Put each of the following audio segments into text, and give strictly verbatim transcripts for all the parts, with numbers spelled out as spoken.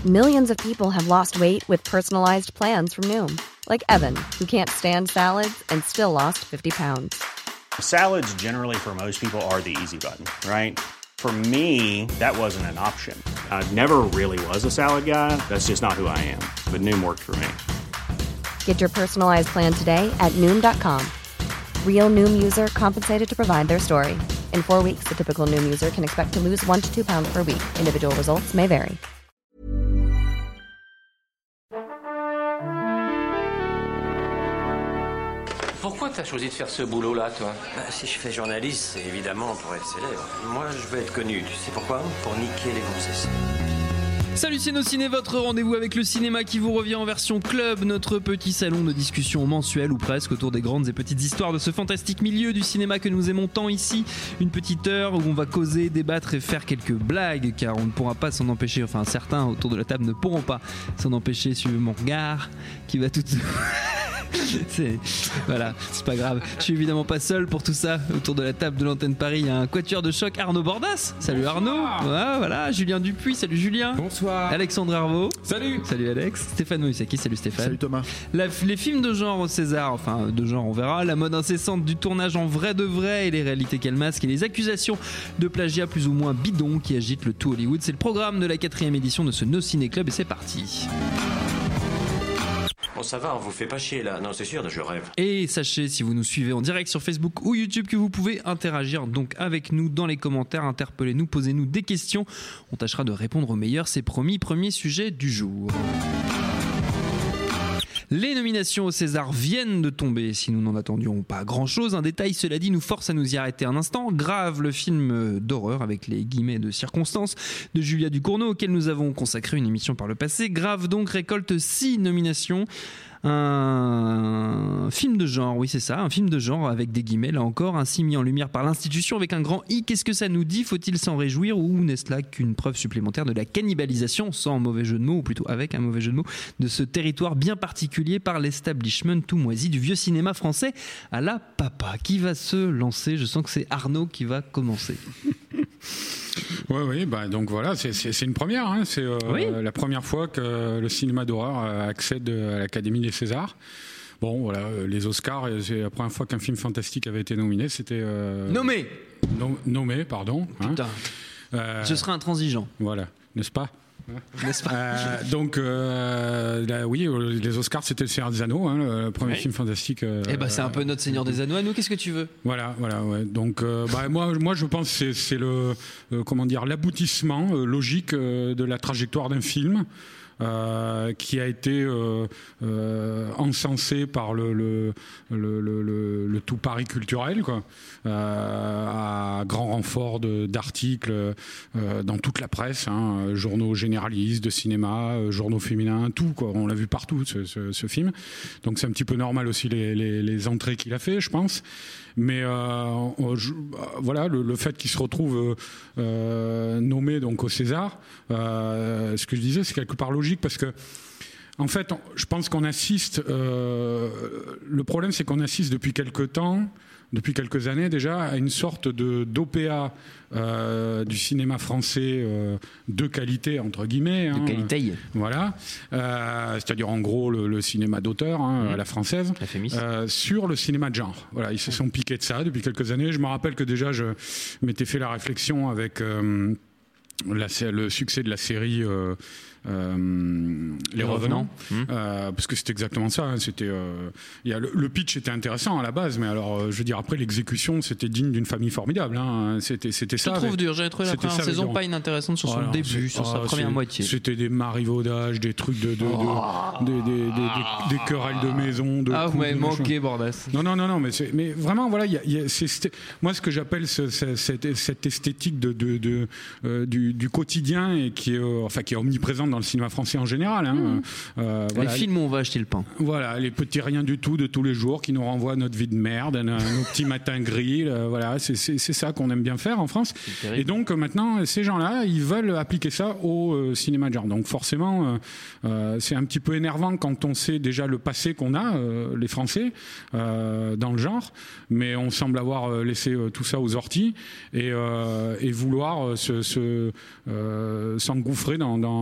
Millions of people have lost weight with personalized plans from Noom. Like Evan, who can't stand salads and still lost fifty pounds. Salads generally for most people are the easy button, right? For me, that wasn't an option. I never really was a salad guy. That's just not who I am. But Noom worked for me. Get your personalized plan today at Noom dot com. Real Noom user compensated to provide their story. In four weeks, the typical Noom user can expect to lose one to two pounds per week. Individual results may vary. Pourquoi t'as choisi de faire ce boulot-là, toi ? Bah, si je fais journaliste, c'est évidemment pour être célèbre. Moi, je veux être connu. Tu sais pourquoi ? Pour niquer les gonzesses. Salut c'est nos ciné, votre rendez-vous avec le cinéma qui vous revient en version club, notre petit salon de discussion mensuel ou presque autour des grandes et petites histoires de ce fantastique milieu du cinéma que nous aimons tant ici. Une petite heure où on va causer, débattre et faire quelques blagues, car on ne pourra pas s'en empêcher, enfin certains autour de la table ne pourront pas s'en empêcher suivant mon regard qui va tout... c'est... Voilà, c'est pas grave. Je suis évidemment pas seul pour tout ça. Autour de la table de l'antenne Paris, il y a un quatuor de choc, Arnaud Bordas. Salut Bonsoir. Arnaud. Ouais, voilà, Julien Dupuis. Salut Julien. Bonsoir. Alexandre Herveau. Salut. Salut Alex. Stéphane Moïsaki. Salut Stéphane. Salut Thomas. La, les films de genre au César, enfin de genre on verra, la mode incessante du tournage en vrai de vrai et les réalités qu'elle masque et les accusations de plagiat plus ou moins bidon qui agitent le tout Hollywood. C'est le programme de la quatrième édition de ce No Ciné Club et c'est parti. Bon, ça va, on vous fait pas chier là. Non, c'est sûr, je rêve. Et sachez, si vous nous suivez en direct sur Facebook ou YouTube, que vous pouvez interagir donc avec nous dans les commentaires, interpellez-nous, posez-nous des questions. On tâchera de répondre au meilleur, c'est promis. Premier sujet du jour. Les nominations au César viennent de tomber, si nous n'en attendions pas grand-chose. Un détail, cela dit, nous force à nous y arrêter un instant. Grave, le film d'horreur, avec les guillemets de circonstance, de Julia Ducournau, auquel nous avons consacré une émission par le passé. Grave donc récolte six nominations. Un film de genre, oui c'est ça, un film de genre avec des guillemets, là encore, ainsi mis en lumière par l'institution avec un grand I. Qu'est-ce que ça nous dit ? Faut-il s'en réjouir ou n'est-ce là qu'une preuve supplémentaire de la cannibalisation, sans mauvais jeu de mots, ou plutôt avec un mauvais jeu de mots, de ce territoire bien particulier par l'establishment tout moisi du vieux cinéma français à la papa. Qui va se lancer ? Je sens que c'est Arnaud qui va commencer. Oui, oui, bah donc voilà, c'est, c'est, c'est une première. Hein, c'est euh, oui. la première fois que le cinéma d'horreur accède à l'Académie des Césars. Bon, voilà, les Oscars, c'est la première fois qu'un film fantastique avait été nominé. C'était euh, nommé. No, nommé, pardon. Putain. Hein. Euh, Je serai intransigeant. Voilà, n'est-ce pas ? N'est-ce pas ? euh, donc euh, là, oui, les Oscars c'était le Seigneur des Anneaux, hein, le premier oui. film fantastique. Euh, eh ben c'est un peu notre Seigneur des Anneaux à nous. Qu'est-ce que tu veux ? Voilà, voilà, ouais. Donc euh, bah, moi, moi je pense que c'est, c'est le euh, comment dire l'aboutissement euh, logique euh, de la trajectoire d'un film. Euh, qui a été euh, euh, encensé par le, le, le, le, le, le tout Paris culturel, quoi, euh, à grand renfort de, d'articles euh, dans toute la presse, hein, journaux généralistes, de cinéma, euh, journaux féminins, tout, quoi. On l'a vu partout, ce, ce, ce film. Donc c'est un petit peu normal aussi les, les, les entrées qu'il a fait, je pense. Mais euh, je, voilà, le, le fait qu'il se retrouve euh, nommé donc au César, euh, ce que je disais, c'est quelque part logique parce que, en fait, je pense qu'on assiste. Euh, le problème, c'est qu'on assiste depuis quelque temps, depuis quelques années déjà, à une sorte de d'O P A euh, du cinéma français euh, de qualité entre guillemets. De hein, qualité. Euh, voilà. Euh, c'est-à-dire en gros le, le cinéma d'auteur, hein, mmh. à la française, euh, sur le cinéma de genre. Voilà, ils se sont piqués de ça depuis quelques années. Je me rappelle que déjà je m'étais fait la réflexion avec euh, la, le succès de la série. Euh, Euh, les, les revenants, revenants. Euh, parce que c'était exactement ça. Hein, c'était, euh, y a le, le pitch était intéressant à la base, mais alors, euh, je veux dire, après l'exécution, c'était digne d'une famille formidable. Hein, c'était, c'était ça. Je trouve dur. J'avais trouvé la première saison pas inintéressante sur son alors, début, sur sa oh, première moitié. C'était des marivaudages, des trucs de, de, de, oh. de, de, de, de, de, des querelles de maison. De ah, vous m'avez manqué, Bordas. Non, non, non, non, mais, c'est, mais vraiment, voilà, y a, y a, c'est, c'est, moi, ce que j'appelle ce, ce, cette, cette esthétique de, de, de, euh, du, du quotidien et qui est, euh, enfin, qui est omniprésente dans le cinéma français en général. Hein. Mmh. Euh, voilà. Les films où on va acheter le pain. Voilà, les petits riens du tout de tous les jours qui nous renvoient à notre vie de merde, à nos petits matins gris. Euh, voilà, c'est, c'est, c'est ça qu'on aime bien faire en France. Et donc maintenant, ces gens-là, ils veulent appliquer ça au euh, cinéma de genre. Donc forcément, euh, euh, c'est un petit peu énervant quand on sait déjà le passé qu'on a, euh, les Français, euh, dans le genre. Mais on semble avoir laissé euh, tout ça aux orties et, euh, et vouloir euh, se, se, euh, s'engouffrer dans, dans,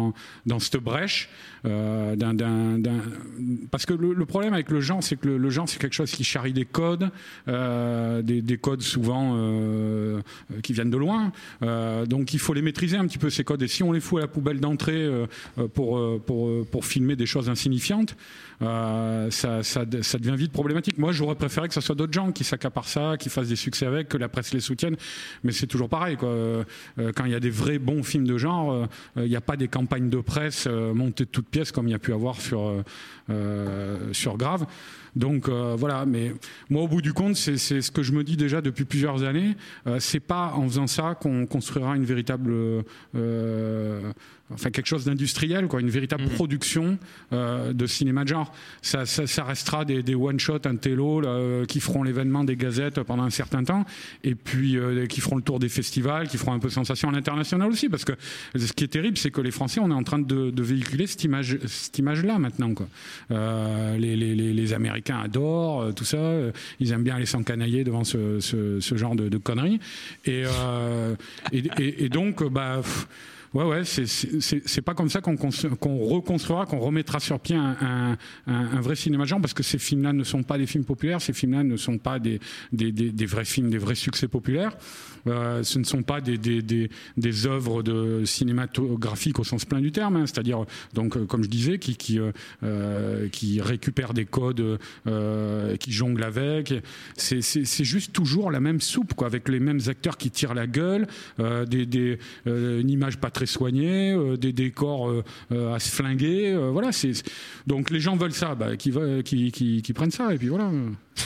dans cette brèche. Euh, d'un, d'un, d'un... Parce que le, le problème avec le genre, c'est que le, le genre, c'est quelque chose qui charrie des codes, euh, des, des codes souvent euh, qui viennent de loin. Euh, donc il faut les maîtriser un petit peu, ces codes. Et si on les fout à la poubelle d'entrée euh, pour, pour, pour filmer des choses insignifiantes, euh, ça, ça, ça devient vite problématique. Moi, j'aurais préféré que ce soit d'autres gens qui s'accaparent ça, qui fassent des succès avec, que la presse les soutienne. Mais c'est toujours pareil, quoi. Euh, quand il y a des vrais bons films de genre, il euh, n'y a pas des campagnes de presse euh, montées de toutes pièces comme il y a pu avoir sur, euh, euh, sur Grave. Donc euh, voilà, mais moi au bout du compte, c'est, c'est ce que je me dis déjà depuis plusieurs années. Euh, c'est pas en faisant ça qu'on construira une véritable, euh, enfin quelque chose d'industriel, quoi, une véritable mmh. production euh, de cinéma de genre. Ça, ça, ça restera des, des one shot, un télo là, euh, qui feront l'événement des gazettes pendant un certain temps, et puis euh, qui feront le tour des festivals, qui feront un peu sensation à l'international aussi, parce que ce qui est terrible, c'est que les Français, on est en train de, de véhiculer cette image, cette image-là maintenant, quoi. Euh, les, les, les, les Américains adorent tout ça, ils aiment bien aller s'encanailler devant ce, ce, ce genre de, de conneries, et, euh, et, et, et donc bah pff, ouais ouais c'est, c'est, c'est pas comme ça qu'on, qu'on reconstruira, qu'on remettra sur pied un, un, un vrai cinéma de genre, parce que ces films-là ne sont pas des films populaires, ces films-là ne sont pas des, des, des, des vrais films, des vrais succès populaires. Euh, ce ne sont pas des, des, des, des œuvres de cinématographiques au sens plein du terme, hein, c'est-à-dire, donc, euh, comme je disais, qui, qui, euh, qui récupèrent des codes, euh, qui jonglent avec. C'est, c'est, c'est juste toujours la même soupe, quoi, avec les mêmes acteurs qui tirent la gueule, euh, des, des, euh, une image pas très soignée, euh, des décors euh, euh, à se flinguer. Euh, voilà, c'est, c'est... Donc les gens veulent ça, bah, qui, qui, qui, qui prennent ça, et puis voilà.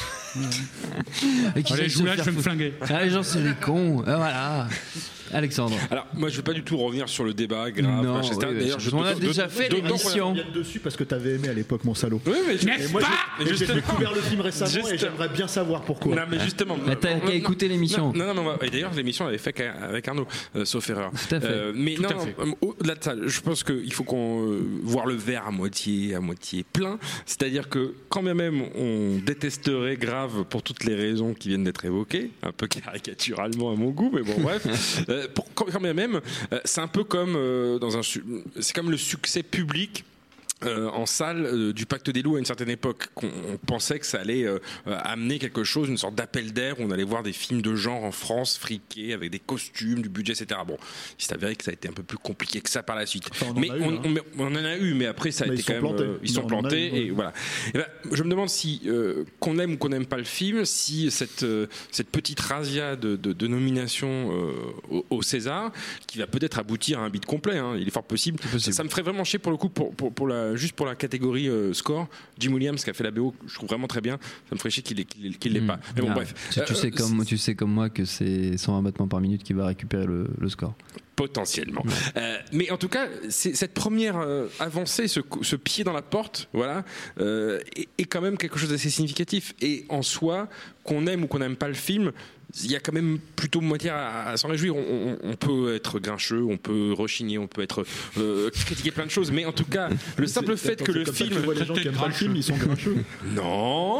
Et qui Allez, je vous laisse, je vais me flinguer. Ah, les gens, c'est des cons. Ah, voilà. Alexandre. Alors, moi, je ne vais pas du tout revenir sur le débat grave. Non, machin, oui, D'ailleurs, je, on a déjà fait l'émission. Je viens dessus parce que tu avais aimé à l'époque, mon salaud. Oui, mais je, et moi, j'ai, j'ai découvert le film récemment juste, et j'aimerais bien savoir pourquoi. Non, mais justement. Mais t'as qu'à écouter l'émission. Non, non, non. Et d'ailleurs, l'émission avait fait avec Arnaud, euh, sauf erreur. Tout à fait. Euh, mais tout non, à fait. non, au-delà de ça, je pense qu'il faut qu'on euh, voir le verre à moitié, à moitié plein. C'est-à-dire que quand bien même on détesterait Grave pour toutes les raisons qui viennent d'être évoquées, un peu caricaturalement à mon goût, mais bon, bref. euh, pour, quand bien même, euh, c'est un peu comme euh, dans un, c'est comme le succès public. Euh, en salle euh, du Pacte des loups à une certaine époque, qu'on on pensait que ça allait euh, euh, amener quelque chose, une sorte d'appel d'air où on allait voir des films de genre en France friqués avec des costumes, du budget, et cetera. Bon, il s'est avéré que ça a été un peu plus compliqué que ça par la suite. Enfin, on mais en a eu, on, hein. on, on en a eu, mais après ça a mais été quand même euh, ils sont mais plantés eu, ouais. et voilà. Et ben, je me demande si euh, qu'on aime ou qu'on n'aime pas le film, si cette euh, cette petite razzia de, de, de nomination euh, au, au César, qui va peut-être aboutir à un bid complet, hein, il est fort possible. possible. Ça, ça me ferait vraiment chier pour le coup, pour, pour, pour la juste pour la catégorie Euh, score. Jim Williams qui a fait la B O, je trouve vraiment très bien. Ça me ferait chier qu'il l'ait, qu'il l'ait mmh. pas. Mais bon, ah, bref. Tu, tu, euh, sais comme, tu sais comme moi que c'est cent vingt battements par minute qui va récupérer le, le score. Potentiellement. Ouais. Euh, mais en tout cas, c'est, cette première euh, avancée, ce, ce pied dans la porte, voilà, euh, est, est quand même quelque chose d'assez significatif. Et en soi, qu'on aime ou qu'on n'aime pas le film, il y a quand même plutôt matière à, à s'en réjouir. On, on, on peut être grincheux, on peut rechigner, on peut être euh, critiquer plein de choses, mais en tout cas, le simple c'est, fait que le film, tu vois les gens qui aiment pas le film, ils sont grincheux. Non.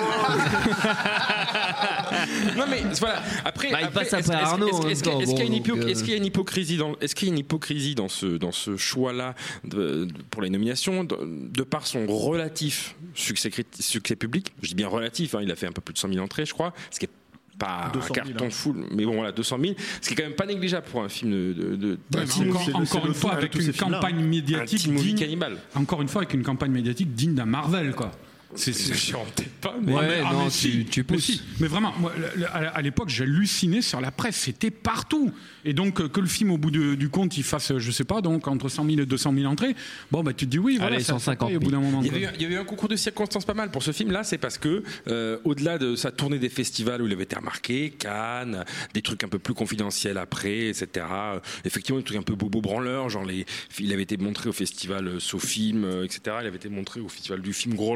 Non mais voilà. Après, bah, après est-ce, après Arnaud, est-ce, est-ce, est-ce, est-ce, qu'il y a une hypo, donc, est-ce qu'il y a une hypocrisie dans, est-ce qu'il y a une hypocrisie dans ce dans ce choix-là de, de, pour les nominations, de, de par son relatif succès succès public. Je dis bien relatif. Hein, il a fait un peu plus de cent mille entrées, je crois, ce qui est pas un carton hein. full, mais bon voilà, deux cent mille, ce qui est quand même pas négligeable pour un film de. de, de ouais, encore, c'est, encore c'est une fois avec une campagne médiatique digne, encore une fois avec une campagne médiatique digne d'un Marvel, quoi. C'est, c'est, je peut-être pas. Mais, ouais, mais, non, ah, mais tu, si, tu peux. Mais, si. mais vraiment, moi, à l'époque, j'hallucinais sur la presse, c'était partout. Et donc que le film, au bout de, du compte, il fasse, je sais pas, donc entre cent mille et deux cent mille entrées. Bon, bah tu te dis oui, voilà, allez, ça cent cinquante au bout d'un moment. Il y, avait, il y avait eu un concours de circonstances pas mal pour ce film-là, c'est parce que euh, au-delà de sa tournée des festivals où il avait été remarqué, Cannes, des trucs un peu plus confidentiels après, et cetera. Euh, effectivement, des trucs un peu bobo branleurs, genre les, il avait été montré au festival SoFilm, euh, et cetera. Il avait été montré au festival du film grolandais.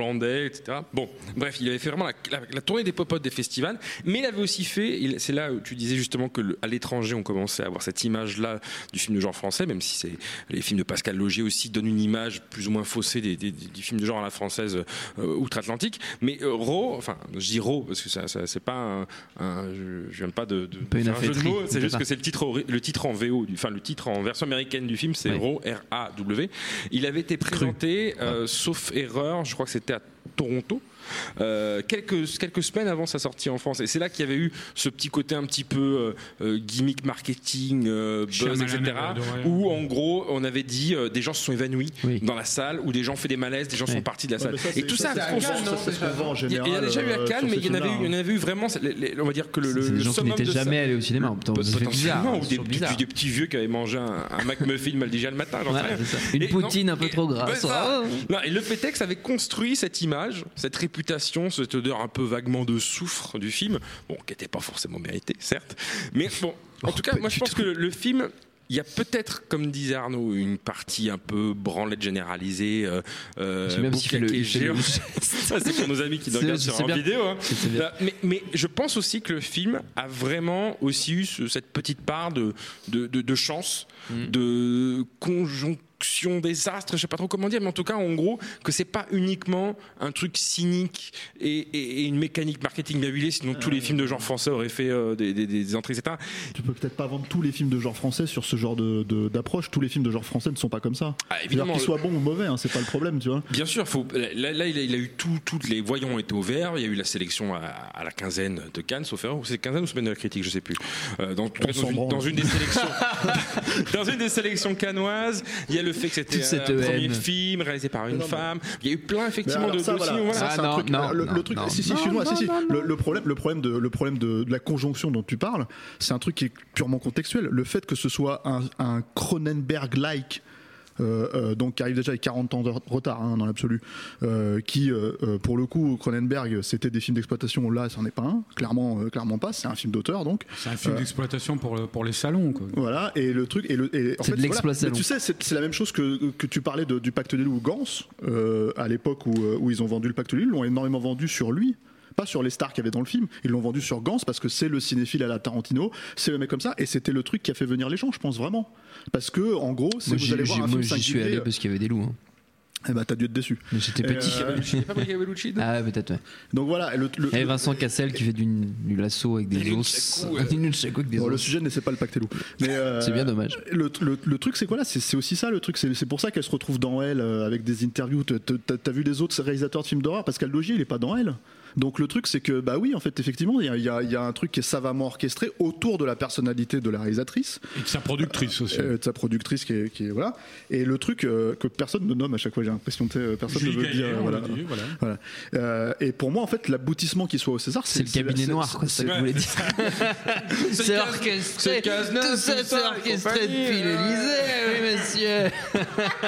et cetera. Bon, bref, il avait fait vraiment la, la, la tournée des popotes des festivals, mais il avait aussi fait, il, c'est là où tu disais justement que le, à l'étranger on commençait à avoir cette image-là du film de genre français, même si c'est, les films de Pascal Laugier aussi donnent une image plus ou moins faussée des, des, des, des films de genre à la française euh, outre-Atlantique. Mais euh, Raw, enfin, je dis Raw parce que ça, ça, c'est pas un, un je, je viens pas de, de faire un jeu de mots, c'est juste pas. que c'est le titre, le titre en V O, enfin le titre en version américaine du film, c'est oui. Raw, R A W. Il avait été présenté, euh, sauf erreur, je crois que c'était à Toronto. Euh, quelques, quelques semaines avant sa sortie en France, et c'est là qu'il y avait eu ce petit côté un petit peu euh, gimmick marketing, euh, buzz, et cetera, où en gros on avait dit euh, des gens se sont évanouis oui. dans la salle, ou des gens ont fait des malaises, des gens oui. sont partis de la salle, ça, et tout ça, ça, ça, ça, ça, ça, ça en général, il y en a déjà eu à Cannes, mais il y en avait eu, il y en avait eu vraiment, les, les, on va dire que le, c'est le des gens qui n'étaient jamais allés au cinéma, potentiellement, ou des, bizarre. des petits vieux qui avaient mangé un, un McMuffin mal déjà le matin, j'en sais rien. Une poutine un peu trop grasse. Et le fait est que ça avait construit cette image, cette réputation, cette odeur un peu vaguement de soufre du film, bon, qui n'était pas forcément méritée, certes, mais bon, en oh, tout cas, moi je pense tout. que le, le film, il y a peut-être, comme disait Arnaud, une partie un peu branlette généralisée, euh, euh, même si le, géant. Ça, c'est pour nos amis qui nous regardent sur en vidéo. Hein. Mais, mais je pense aussi que le film a vraiment aussi eu ce, cette petite part de, de, de, de chance, mm. de conjonction désastre, je sais pas trop comment dire, mais en tout cas, en gros, que c'est pas uniquement un truc cynique et, et, et une mécanique marketing bien huilée, sinon euh, tous les films de genre français auraient fait euh, des, des, des entrées, et cetera. Tu peux peut-être pas vendre tous les films de genre français sur ce genre de, de, d'approche. Tous les films de genre français ne sont pas comme ça. Ah, évidemment, qu'ils soient bons ou mauvais, hein, c'est pas le problème, tu vois. Bien sûr, faut, là, là il, a, il a eu tout, toutes les voyants ont été au vert. Il y a eu la sélection à, à la quinzaine de Cannes, sauf erreur, ou c'est quinzaine ou semaine de la critique, je sais plus. Euh, dans, dans, une, dans une des sélections, dans une des sélections cannoises, il y a le fait que c'était un premier film réalisé par une non, femme. Il y a eu plein effectivement de dossiers. Le truc, si si, excuse-moi, si si. Le problème, le problème de, le problème de, de la conjonction dont tu parles, c'est un truc qui est purement contextuel. Le fait que ce soit un, un Cronenberg-like. Euh, euh, donc qui arrive déjà avec quarante ans de retard hein, dans l'absolu, euh, qui euh, pour le coup Cronenberg c'était des films d'exploitation, là c'en est pas un, clairement, euh, clairement pas, c'est un film d'auteur donc. C'est un film euh, d'exploitation pour, pour les salons quoi. Voilà, et le truc, et le, et en c'est fait, de l'exploitation. Voilà, tu sais c'est, c'est la même chose que, que tu parlais de, du Pacte des loups, Gans, euh, à l'époque où, où ils ont vendu le Pacte des loups, ils l'ont énormément vendu sur lui. Pas sur les stars qu'il y avait dans le film, ils l'ont vendu sur Gans parce que c'est le cinéphile à la Tarantino, c'est le mec comme ça, et c'était le truc qui a fait venir les gens, je pense vraiment. Parce que en gros, c'est moi, vous allez voir un film singulier. J'y suis allé parce qu'il y avait des loups. Hein. Eh ben t'as dû être déçu. Mais j'étais petit. Euh... Je sais pas qu'il y avait Bellucci. Ah ouais, peut-être ouais. Donc voilà. Le, le, et Vincent Cassel qui fait du, du lasso avec des os. Bon, le sujet n'est pas le Pacte des loups. Mais euh, c'est bien dommage. Le, le, le truc c'est quoi là, c'est, c'est aussi ça le truc. C'est, c'est pour ça qu'elle se retrouve dans Elle avec des interviews. T'as, t'as, t'as vu les autres réalisateurs de films d'horreur? Pascal Laugier il est pas dans Elle. Donc le truc c'est que bah oui en fait effectivement il y, y, y a un truc qui est savamment orchestré autour de la personnalité de la réalisatrice et de sa productrice aussi, euh, de sa productrice qui est, qui est voilà, et le truc euh, que personne ne nomme à chaque fois, j'ai l'impression que personne ne veut dire voilà, dit, voilà. voilà. Euh, et pour moi en fait l'aboutissement qui soit au César c'est, c'est le cabinet c'est, noir c'est, quoi, c'est, c'est ça que je voulais dire. C'est orchestré, tout ça c'est orchestré depuis l'Élysée, oui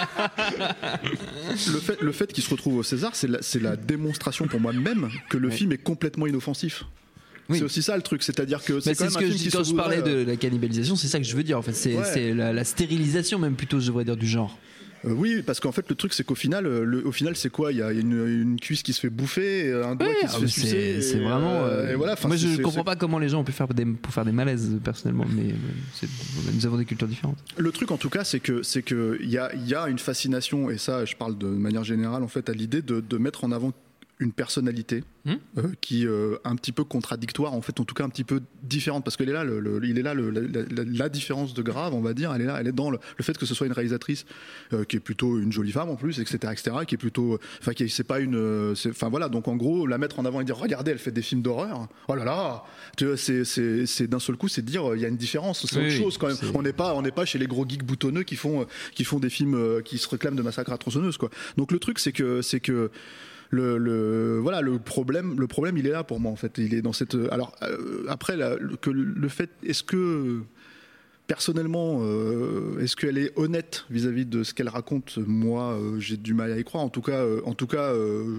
monsieur. le fait le fait qu'il se retrouve au César c'est la, c'est la démonstration pour moi même que le oui. film est complètement inoffensif. Oui. C'est aussi ça le truc, c'est-à-dire que c'est bah, quand c'est même ce un que film je qui dis quand je parlais voudrait, de la cannibalisation, c'est ça que je veux dire en fait, c'est, ouais. c'est la, la stérilisation même plutôt, je devrais dire, du genre. Euh, oui, parce qu'en fait le truc c'est qu'au final, le, au final c'est quoi? Il y a une, une cuisse qui se fait bouffer, un doigt oui, qui se fait c'est, sucer. C'est et, vraiment. Euh, et voilà, moi je c'est, comprends c'est... pas comment les gens ont pu faire des, pour faire des malaises personnellement, mais c'est, nous avons des cultures différentes. Le truc en tout cas c'est que c'est que il y a il y a une fascination, et ça je parle de manière générale en fait à l'idée de, de mettre en avant une personnalité mmh. euh, qui est euh, un petit peu contradictoire, en fait, en tout cas un petit peu différente, parce qu'elle est là, le, le, il est là le, la, la, la différence de grave, on va dire, elle est là, elle est dans le, le fait que ce soit une réalisatrice euh, qui est plutôt une jolie femme en plus, et cetera, et cetera, qui est plutôt, enfin, qui c'est pas une, enfin voilà, donc en gros, la mettre en avant et dire, regardez, elle fait des films d'horreur, oh là là, tu vois, c'est, c'est, c'est d'un seul coup, c'est de dire, il y a une différence, c'est oui, autre chose quand même. C'est... On n'est pas, on n'est pas chez les gros geeks boutonneux qui font, qui font des films euh, qui se réclament de Massacre à la tronçonneuse, quoi. Donc le truc, c'est que, c'est que Le, le voilà le problème le problème il est là pour moi en fait, il est dans cette alors euh, après la, le, que le fait est-ce que personnellement euh, est-ce qu'elle est honnête vis-à-vis de ce qu'elle raconte, moi euh, j'ai du mal à y croire en tout cas euh, en tout cas euh,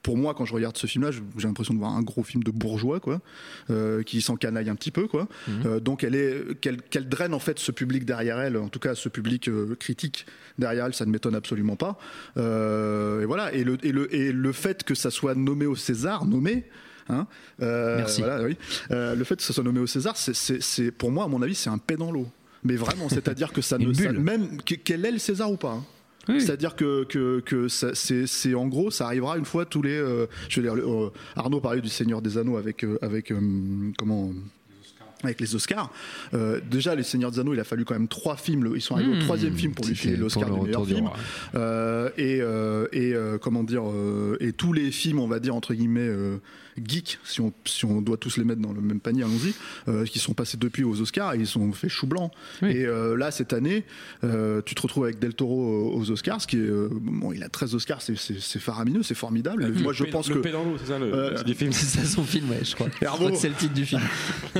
pour moi, quand je regarde ce film-là, j'ai l'impression de voir un gros film de bourgeois, quoi, euh, qui s'encanaille un petit peu, quoi. Mmh. Euh, donc elle est, qu'elle, qu'elle draine en fait ce public derrière elle, en tout cas ce public euh, critique derrière elle, ça ne m'étonne absolument pas. Euh, et voilà. Et le, et le, et le fait que ça soit nommé au César, nommé. Hein, euh, Merci. Voilà, oui. euh, le fait que ça soit nommé au César, c'est, c'est, c'est, pour moi, à mon avis, c'est un paix dans l'eau. Mais vraiment, c'est-à-dire que ça ne, ça, même quel est le César ou pas. Hein. Oui. C'est-à-dire que, que, que ça, c'est, c'est en gros, ça arrivera une fois tous les. Euh, je veux dire, euh, Arnaud parlait du Seigneur des Anneaux avec euh, avec euh, comment. Avec les Oscars, euh, déjà les Seigneurs des Anneaux, il a fallu quand même trois films. Ils sont arrivés mmh, au troisième film pour lui filer l'Oscar du meilleur film. Euh, et euh, et euh, comment dire euh, et tous les films, on va dire entre guillemets euh, geeks, si on si on doit tous les mettre dans le même panier, allons-y, euh, qui sont passés depuis aux Oscars, et ils sont fait chou blanc. Oui. Et euh, là cette année, euh, tu te retrouves avec Del Toro aux Oscars, ce qui est euh, bon, il a treize Oscars, c'est, c'est, c'est faramineux, c'est formidable. Le Moi je P- pense le que P dans l'eau, c'est ça le, euh, le film. C'est ça son film, ouais, je crois. Je crois que c'est le titre du film.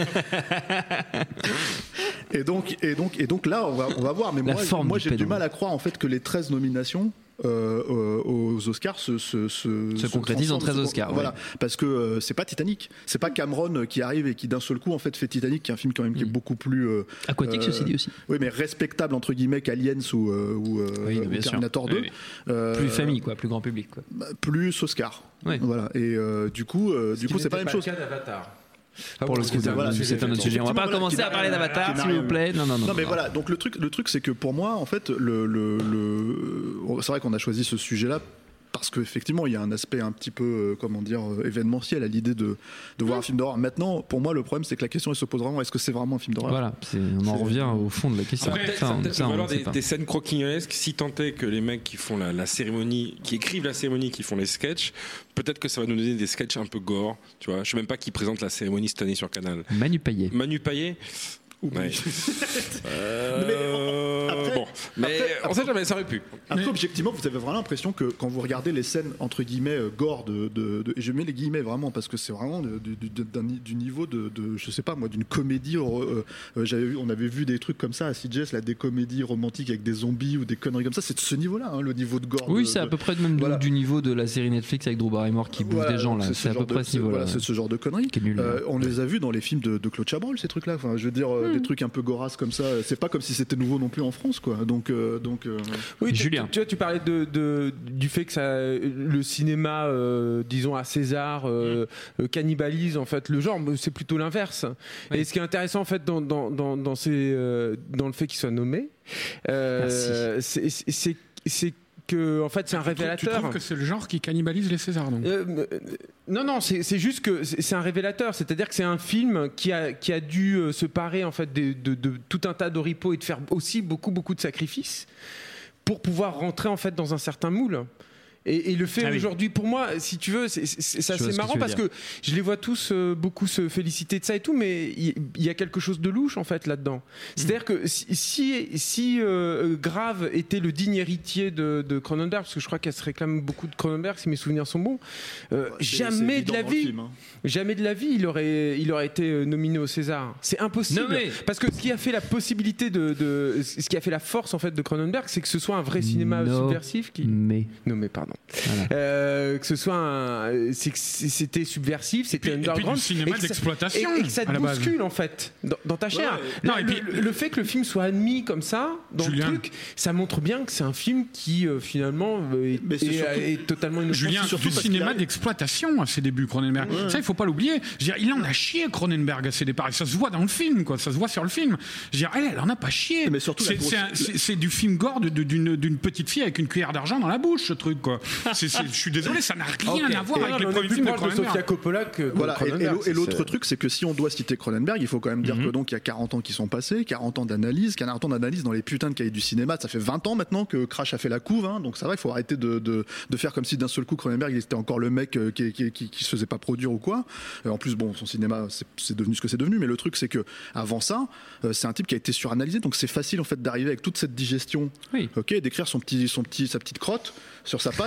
et donc et donc et donc là on va on va voir, mais La moi moi j'ai du du mal à croire en fait que les treize nominations Euh, euh, aux Oscars se, se, se, se concrétise en treize Oscars. Voilà, ouais. parce que euh, c'est pas Titanic, c'est pas Cameron qui arrive et qui d'un seul coup en fait fait Titanic, qui est un film quand même qui est beaucoup plus euh, aquatique, euh, ceci dit aussi. Oui, mais respectable entre guillemets qu'Aliens ou euh, ou, euh, oui, ou Terminator sûr. deux. Oui, oui. Euh, plus famille, quoi, plus grand public, quoi. Plus Oscar. Oui. Voilà. Et euh, du coup, euh, du coup, c'est pas la même chose. C'est le cas d'Avatar. Ah pour bon, le coup, c'est, voilà, c'est, c'est un autre sujet. On va pas commencer à parler d'Avatar, s'il vous plaît. Non, non, non. Non, mais non. Voilà. Donc le truc, le truc, c'est que pour moi, en fait, le, le, le... c'est vrai qu'on a choisi ce sujet-là parce qu'effectivement, il y a un aspect un petit peu, euh, comment dire, euh, événementiel à l'idée de, de voir mmh. un film d'horreur. Maintenant, pour moi, le problème, c'est que la question, elle se pose vraiment, est-ce que c'est vraiment un film d'horreur ? Voilà, c'est, on en c'est... revient au fond de la question. Après, ça, ça peut-être ça, on des, des scènes croquignolesques, si tant est que les mecs qui font la, la cérémonie, qui écrivent la cérémonie, qui font les sketchs, peut-être que ça va nous donner des sketchs un peu gore, tu vois. Je sais même pas qui présente la cérémonie cette année sur Canal. Manu Payet. Manu Payet. Ouais. euh... mais après, bon, mais après, on sait jamais, ça aurait pu. Après, mais... objectivement, vous avez vraiment l'impression que quand vous regardez les scènes entre guillemets euh, gore de, de, de, et je mets les guillemets vraiment parce que c'est vraiment de, de, de, d'un, du niveau de, de, je sais pas moi, d'une comédie. Euh, euh, j'avais vu, on avait vu des trucs comme ça à C J S, là, des comédies romantiques avec des zombies ou des conneries comme ça. C'est de ce niveau-là, hein, le niveau de gore. Oui, de, c'est à peu près même voilà. du niveau de la série Netflix avec Drew Barrymore qui bouffe voilà, des gens là. C'est, c'est à peu de, près ce niveau-là. Voilà, c'est ce genre de conneries. Qui est nul, euh, on les a vus dans les films de, de Claude Chabrol, ces trucs-là. Enfin, je veux dire, mm. des trucs un peu goras comme ça. C'est pas comme si c'était nouveau non plus en France, quoi. Donc, euh, donc. Euh... Oui, Julien. Tu vois, tu parlais de, de du fait que ça, le cinéma, euh, disons à César, euh, mm. cannibalise en fait le genre. C'est plutôt l'inverse. Oui. Et ce qui est intéressant en fait dans dans dans, dans, ces, euh, dans le fait qu'il soit nommé, euh, c'est, c'est c'est que en fait c'est un tu révélateur. Trouves, tu trouves que c'est le genre qui cannibalise les Césars donc euh, Non non c'est, c'est juste que c'est, c'est un révélateur, c'est-à-dire que c'est un film qui a qui a dû euh, se parer en fait de, de, de tout un tas d'oripeaux et de faire aussi beaucoup beaucoup de sacrifices pour pouvoir rentrer en fait dans un certain moule. Et, et le fait ah oui. aujourd'hui, pour moi, si tu veux, c'est, c'est, c'est assez marrant parce dire. que je les vois tous euh, beaucoup se féliciter de ça et tout, mais il y, y a quelque chose de louche en fait là-dedans. C'est-à-dire mmh. que si, si, si euh, Grave était le digne héritier de, de Cronenberg, parce que je crois qu'elle se réclame beaucoup de Cronenberg, si mes souvenirs sont bons, euh, ouais, jamais c'est de la vie, film, hein. jamais de la vie, il aurait, il aurait été nominé au César. C'est impossible. Non, mais... Parce que ce qui a fait la possibilité de, de, ce qui a fait la force en fait de Cronenberg, c'est que ce soit un vrai cinéma no, subversif qui. Mais. Non mais pardon. Voilà. Euh, que ce soit un, c'est que c'était subversif, c'était underground, et puis du cinéma et d'exploitation et, et que ça te bouscule en fait dans, dans ta chair. Ouais, non, le, et puis, le, le fait que le film soit admis comme ça dans Julien, le truc, ça montre bien que c'est un film qui euh, finalement est, est, surtout, est totalement innocent. Julien, surtout du cinéma a... d'exploitation à ses débuts, Cronenberg. Ouais. Ça, il faut pas l'oublier. Je veux dire, il en a chié Cronenberg à ses départs. Et ça se voit dans le film, quoi. Ça se voit sur le film. Je veux dire, elle, elle en a pas chié. Mais surtout, c'est, grosse... c'est, un, c'est, c'est du film gore de, de, d'une, d'une petite fille avec une cuillère d'argent dans la bouche, ce truc, quoi. C'est, c'est, je suis désolé, ça n'a rien okay. à voir et avec non, les premiers films de Cronenberg. Sofia Coppola que voilà, Cronenberg, et, et, et l'autre c'est... truc, c'est que si on doit citer Cronenberg, il faut quand même dire mm-hmm. que donc il y a quarante ans qui sont passés, quarante ans d'analyse, quarante ans d'analyse dans les putains de cahiers du cinéma. Ça fait vingt ans maintenant que Crash a fait la couve, hein, donc c'est vrai, il faut arrêter de, de, de faire comme si d'un seul coup Cronenberg il était encore le mec euh, qui, qui, qui, qui se faisait pas produire ou quoi. Euh, en plus, bon, son cinéma c'est, c'est devenu ce que c'est devenu, mais le truc c'est que avant ça, euh, c'est un type qui a été suranalysé, donc c'est facile en fait d'arriver avec toute cette digestion, oui. ok, d'écrire son petit, son petit, sa petite crotte sur sa page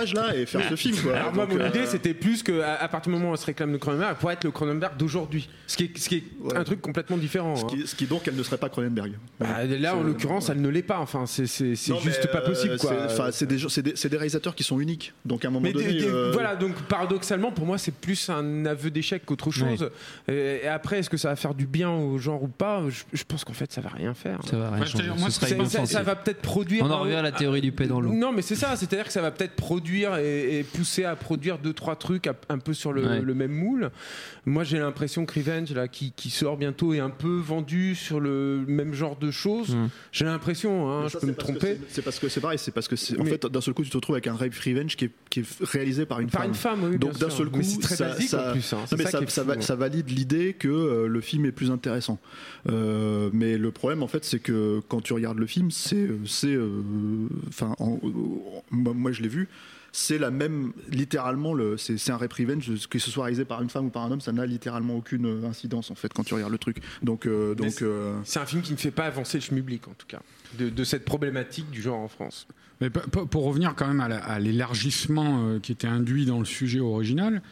page là et faire ce film. Quoi. Alors moi, Donc, mon euh, idée, c'était plus qu'à à partir du moment où on se réclame de Cronenberg, pour être le Cronenberg d'aujourd'hui. Ce qui est, ce qui est Ouais. un truc complètement différent. Ce hein. qui, ce qui donc, elle ne serait pas Cronenberg. Bah, là, en C'est- l'occurrence, ouais. elle ne l'est pas. Enfin, c'est c'est- c'est Non, juste mais, pas possible, euh, quoi. c'est- enfin, C'est des, gens- c'est des, c'est des réalisateurs qui sont uniques. Donc à un moment Mais donné. des- des- euh, voilà, donc paradoxalement, pour moi, c'est plus un aveu d'échec qu'autre chose. Et, et après, est-ce que ça va faire du bien au genre ou pas je, je pense qu'en fait, ça va rien faire. Ça va rien Ouais, changer. c'est-à-dire, moi, Ce sera c'est- Ça, inoffensif. ça- ça va peut-être produire. On en un- revient à la théorie du pédalo. Non, mais c'est ça, c'est-à-dire que ça va peut-être produire et, et pousser à produire deux, trois trucs à- un peu sur le, Ouais. le même moule. Moi, j'ai l'impression que Revenge, là, qui, qui sort bientôt, est un peu vendu sur le même genre de choses. Mm. J'ai l'impression, hein, mais je ça, peux c'est me parce que tromper. c'est- C'est parce que c'est pareil, c'est parce que c'est- en Mais- fait d'un seul coup tu te retrouves avec un Rape Revenge qui est, qui est réalisé par une Par femme. une femme, oui, Donc bien d'un sûr. seul coup, Mais c'est très ça, basique ça- en plus. hein. non, C'est mais ça ça, qui est ça fou, va- hein. ça valide l'idée que euh, le film est plus intéressant. Euh, mais le problème en fait, c'est que quand tu regardes le film, c'est, c'est, euh, enfin, en- en- moi moi, je l'ai vu. C'est la même, littéralement, le, c'est, c'est un Rape Revenge, que ce soit réalisé par une femme ou par un homme, ça n'a littéralement aucune euh, incidence en fait quand tu regardes le truc. Donc, euh, Mais donc. c'est- euh, C'est un film qui ne fait pas avancer le schmilblick, en tout cas, de, de cette problématique du genre en France. Mais p- p- pour revenir quand même à, la- à l'élargissement euh, qui était induit dans le sujet original,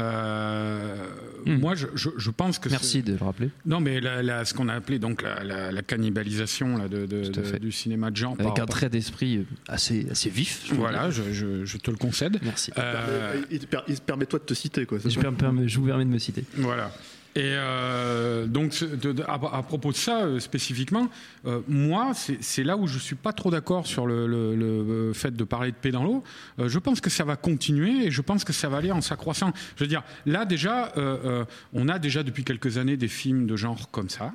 euh, Hmm. moi je, je- je pense que Merci c'est- de le rappeler. non mais la- la- ce qu'on a appelé donc la, la- la cannibalisation là, de, de- Tout à de- fait. du cinéma de genre par Avec un rapport- trait d'esprit assez, assez vif. je veux voilà dire. je, je- je te le concède. Merci. Euh, il, te per- il te permet toi de te citer quoi. c'est Je, ça peux me permettre- je vous permets de me citer. Voilà. Et euh, donc, ce- de- de- à, à propos de ça euh, spécifiquement, euh, moi, c'est c'est là où je suis pas trop d'accord sur le, le- le fait de parler de paix dans l'eau. Euh, je pense que ça va continuer et je pense que ça va aller en s'accroissant. Je veux dire, là déjà, euh, euh, on a déjà depuis quelques années des films de genre comme ça.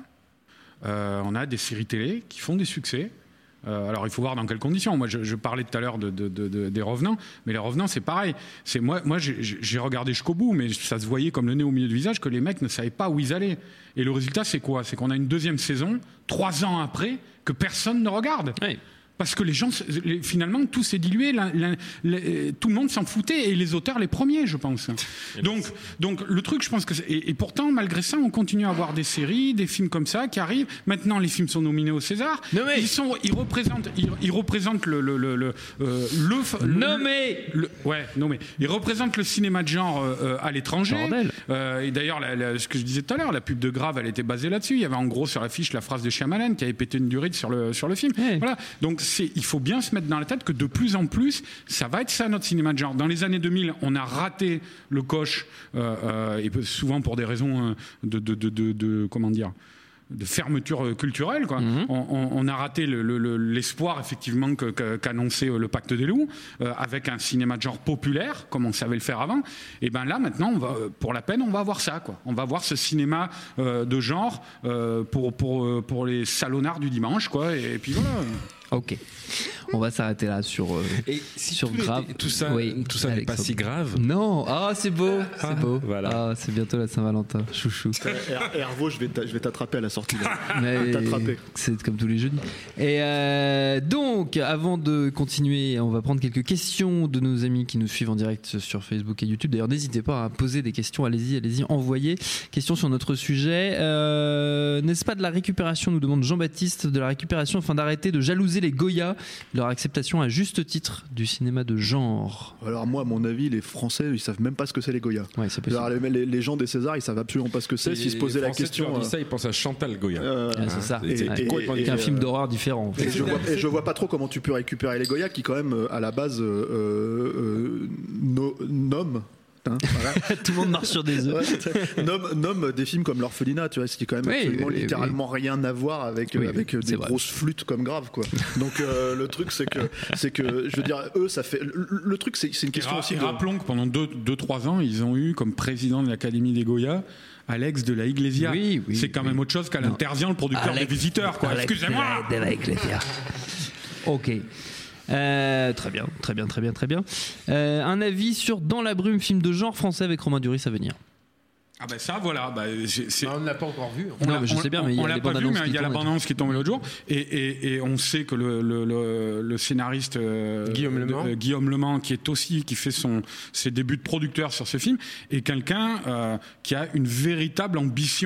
Euh, on a des séries télé qui font des succès. Euh, alors il faut voir dans quelles conditions. Moi je, je parlais tout à l'heure de, de- de- de- des Revenants, mais les Revenants c'est pareil. C'est moi, moi j'ai, j'ai regardé jusqu'au bout, mais ça se voyait comme le nez au milieu du visage que les mecs ne savaient pas où ils allaient. Et le résultat c'est quoi ? C'est qu'on a une deuxième saison, trois ans après, que personne ne regarde. Oui. Parce que les gens, les- finalement, tout s'est dilué, la- la- la- tout le monde s'en foutait, et les auteurs les premiers, je pense. Donc, donc le truc, je pense que... c'est- Et, et pourtant, malgré ça, on continue à avoir des séries, des films comme ça qui arrivent. Maintenant, les films sont nominés au César. Non, mais- Ils, sont, ils représentent, ils, ils représentent le... le, le, le, euh, le- le- Nommé le- ouais, non mais ils représentent le cinéma de genre euh, à l'étranger. Bordel. Euh, et d'ailleurs, la- la- ce que je disais tout à l'heure, la pub de Grave, elle était basée là-dessus. Il y avait en gros sur l'affiche la phrase de Shyamalan qui avait pété une durite sur le sur le film. Ouais. Voilà. Donc c'est, il faut bien se mettre dans la tête que de plus en plus, ça va être ça notre cinéma de genre. Dans les années deux mille, on a raté le coche euh, euh, et souvent pour des raisons euh, de, de, de, de, de comment dire. de fermeture culturelle, quoi. Mhm. On, on- on a raté le- le- le- l'espoir effectivement que- que- qu'annonçait euh, le Pacte des loups, euh, avec un cinéma de genre populaire, comme on savait le faire avant. Et ben là, maintenant, on va, euh, pour la peine, on va voir ça, quoi. On va voir ce cinéma euh, de genre euh, pour pour euh, pour les salonnards du dimanche, quoi. Et, et puis voilà. Ok. On va s'arrêter là sur, euh, Et si sur tout, grave. était- tout ça, Oui, tout ça n'est pas Alexandre. si grave. Non. Ah, c'est beau. C'est Ah, beau. voilà. Ah, c'est bientôt la Saint-Valentin. Chouchou. Et Hervo, je vais t'a- je vais t'attraper à la sortie. là. Mais T'attraper. c'est comme tous les jeudis. Et euh, donc, avant de continuer, on va prendre quelques questions de nos amis qui nous suivent en direct sur Facebook et YouTube. D'ailleurs, n'hésitez pas à poser des questions. Allez-y, allez-y, envoyez. Questions sur notre sujet. Euh, n'est-ce pas de la récupération, nous demande Jean-Baptiste, de la récupération afin d'arrêter de jalouser les Goya, leur acceptation à juste titre du cinéma de genre? Alors moi, à mon avis, les Français, ils savent même pas ce que c'est les Goya. Ouais, c'est possible. Alors, les, les- les gens des Césars, ils savent absolument pas ce que c'est. S'ils se posaient la question. Tu leur dis euh, ça, ils pensent à Chantal Goya. euh, Ah, c'est ça. Et- Ouais. et- complètement C'est un différent. film d'horreur différent. en fait. Et je, vois, et je vois pas trop comment tu peux récupérer les Goya qui quand même euh, à la base euh, euh, no- nomment hein, voilà. Tout le monde marche sur des œufs. Ouais, nomme, nomme des films comme l'Orphelinat, tu vois, ce qui est quand même Oui, absolument oui, littéralement rien à voir avec, euh, Oui, avec euh, c'est des vrai. grosses flûtes comme Grave, quoi. Donc euh, le truc c'est que c'est que je veux dire eux ça fait le, le truc c'est c'est une Et, question ra- aussi et de rappelons que pendant deux trois ans, ils ont eu comme président de l'Académie des Goya Alex de la Iglesia. Oui, oui, c'est quand oui. même autre chose qu'Alain Non. Terzian, le producteur Alex- des Visiteurs, quoi. Alex Excusez-moi. de la- de la Iglesia. Ok. Euh, très bien, très bien, très bien, très bien. Euh, un avis sur Dans la brume, film de genre français avec Romain Duris à venir. Ah ben ça, voilà. Bah, c'est- c'est- Bah, on ne l'a pas encore vu. On Non, l'a- mais je on- sais bien, on- mais il y a on l'a les pas bandes vu, annonces mais qui il y a la tournent et bande-annonce qui est tombée l'autre jour, et, et, et on sait que le, le, le, le scénariste euh, Guillaume Lemant. de- euh, Guillaume Lemant, qui est aussi qui fait son ses débuts de producteur sur ce film, est quelqu'un euh, qui a une véritable ambition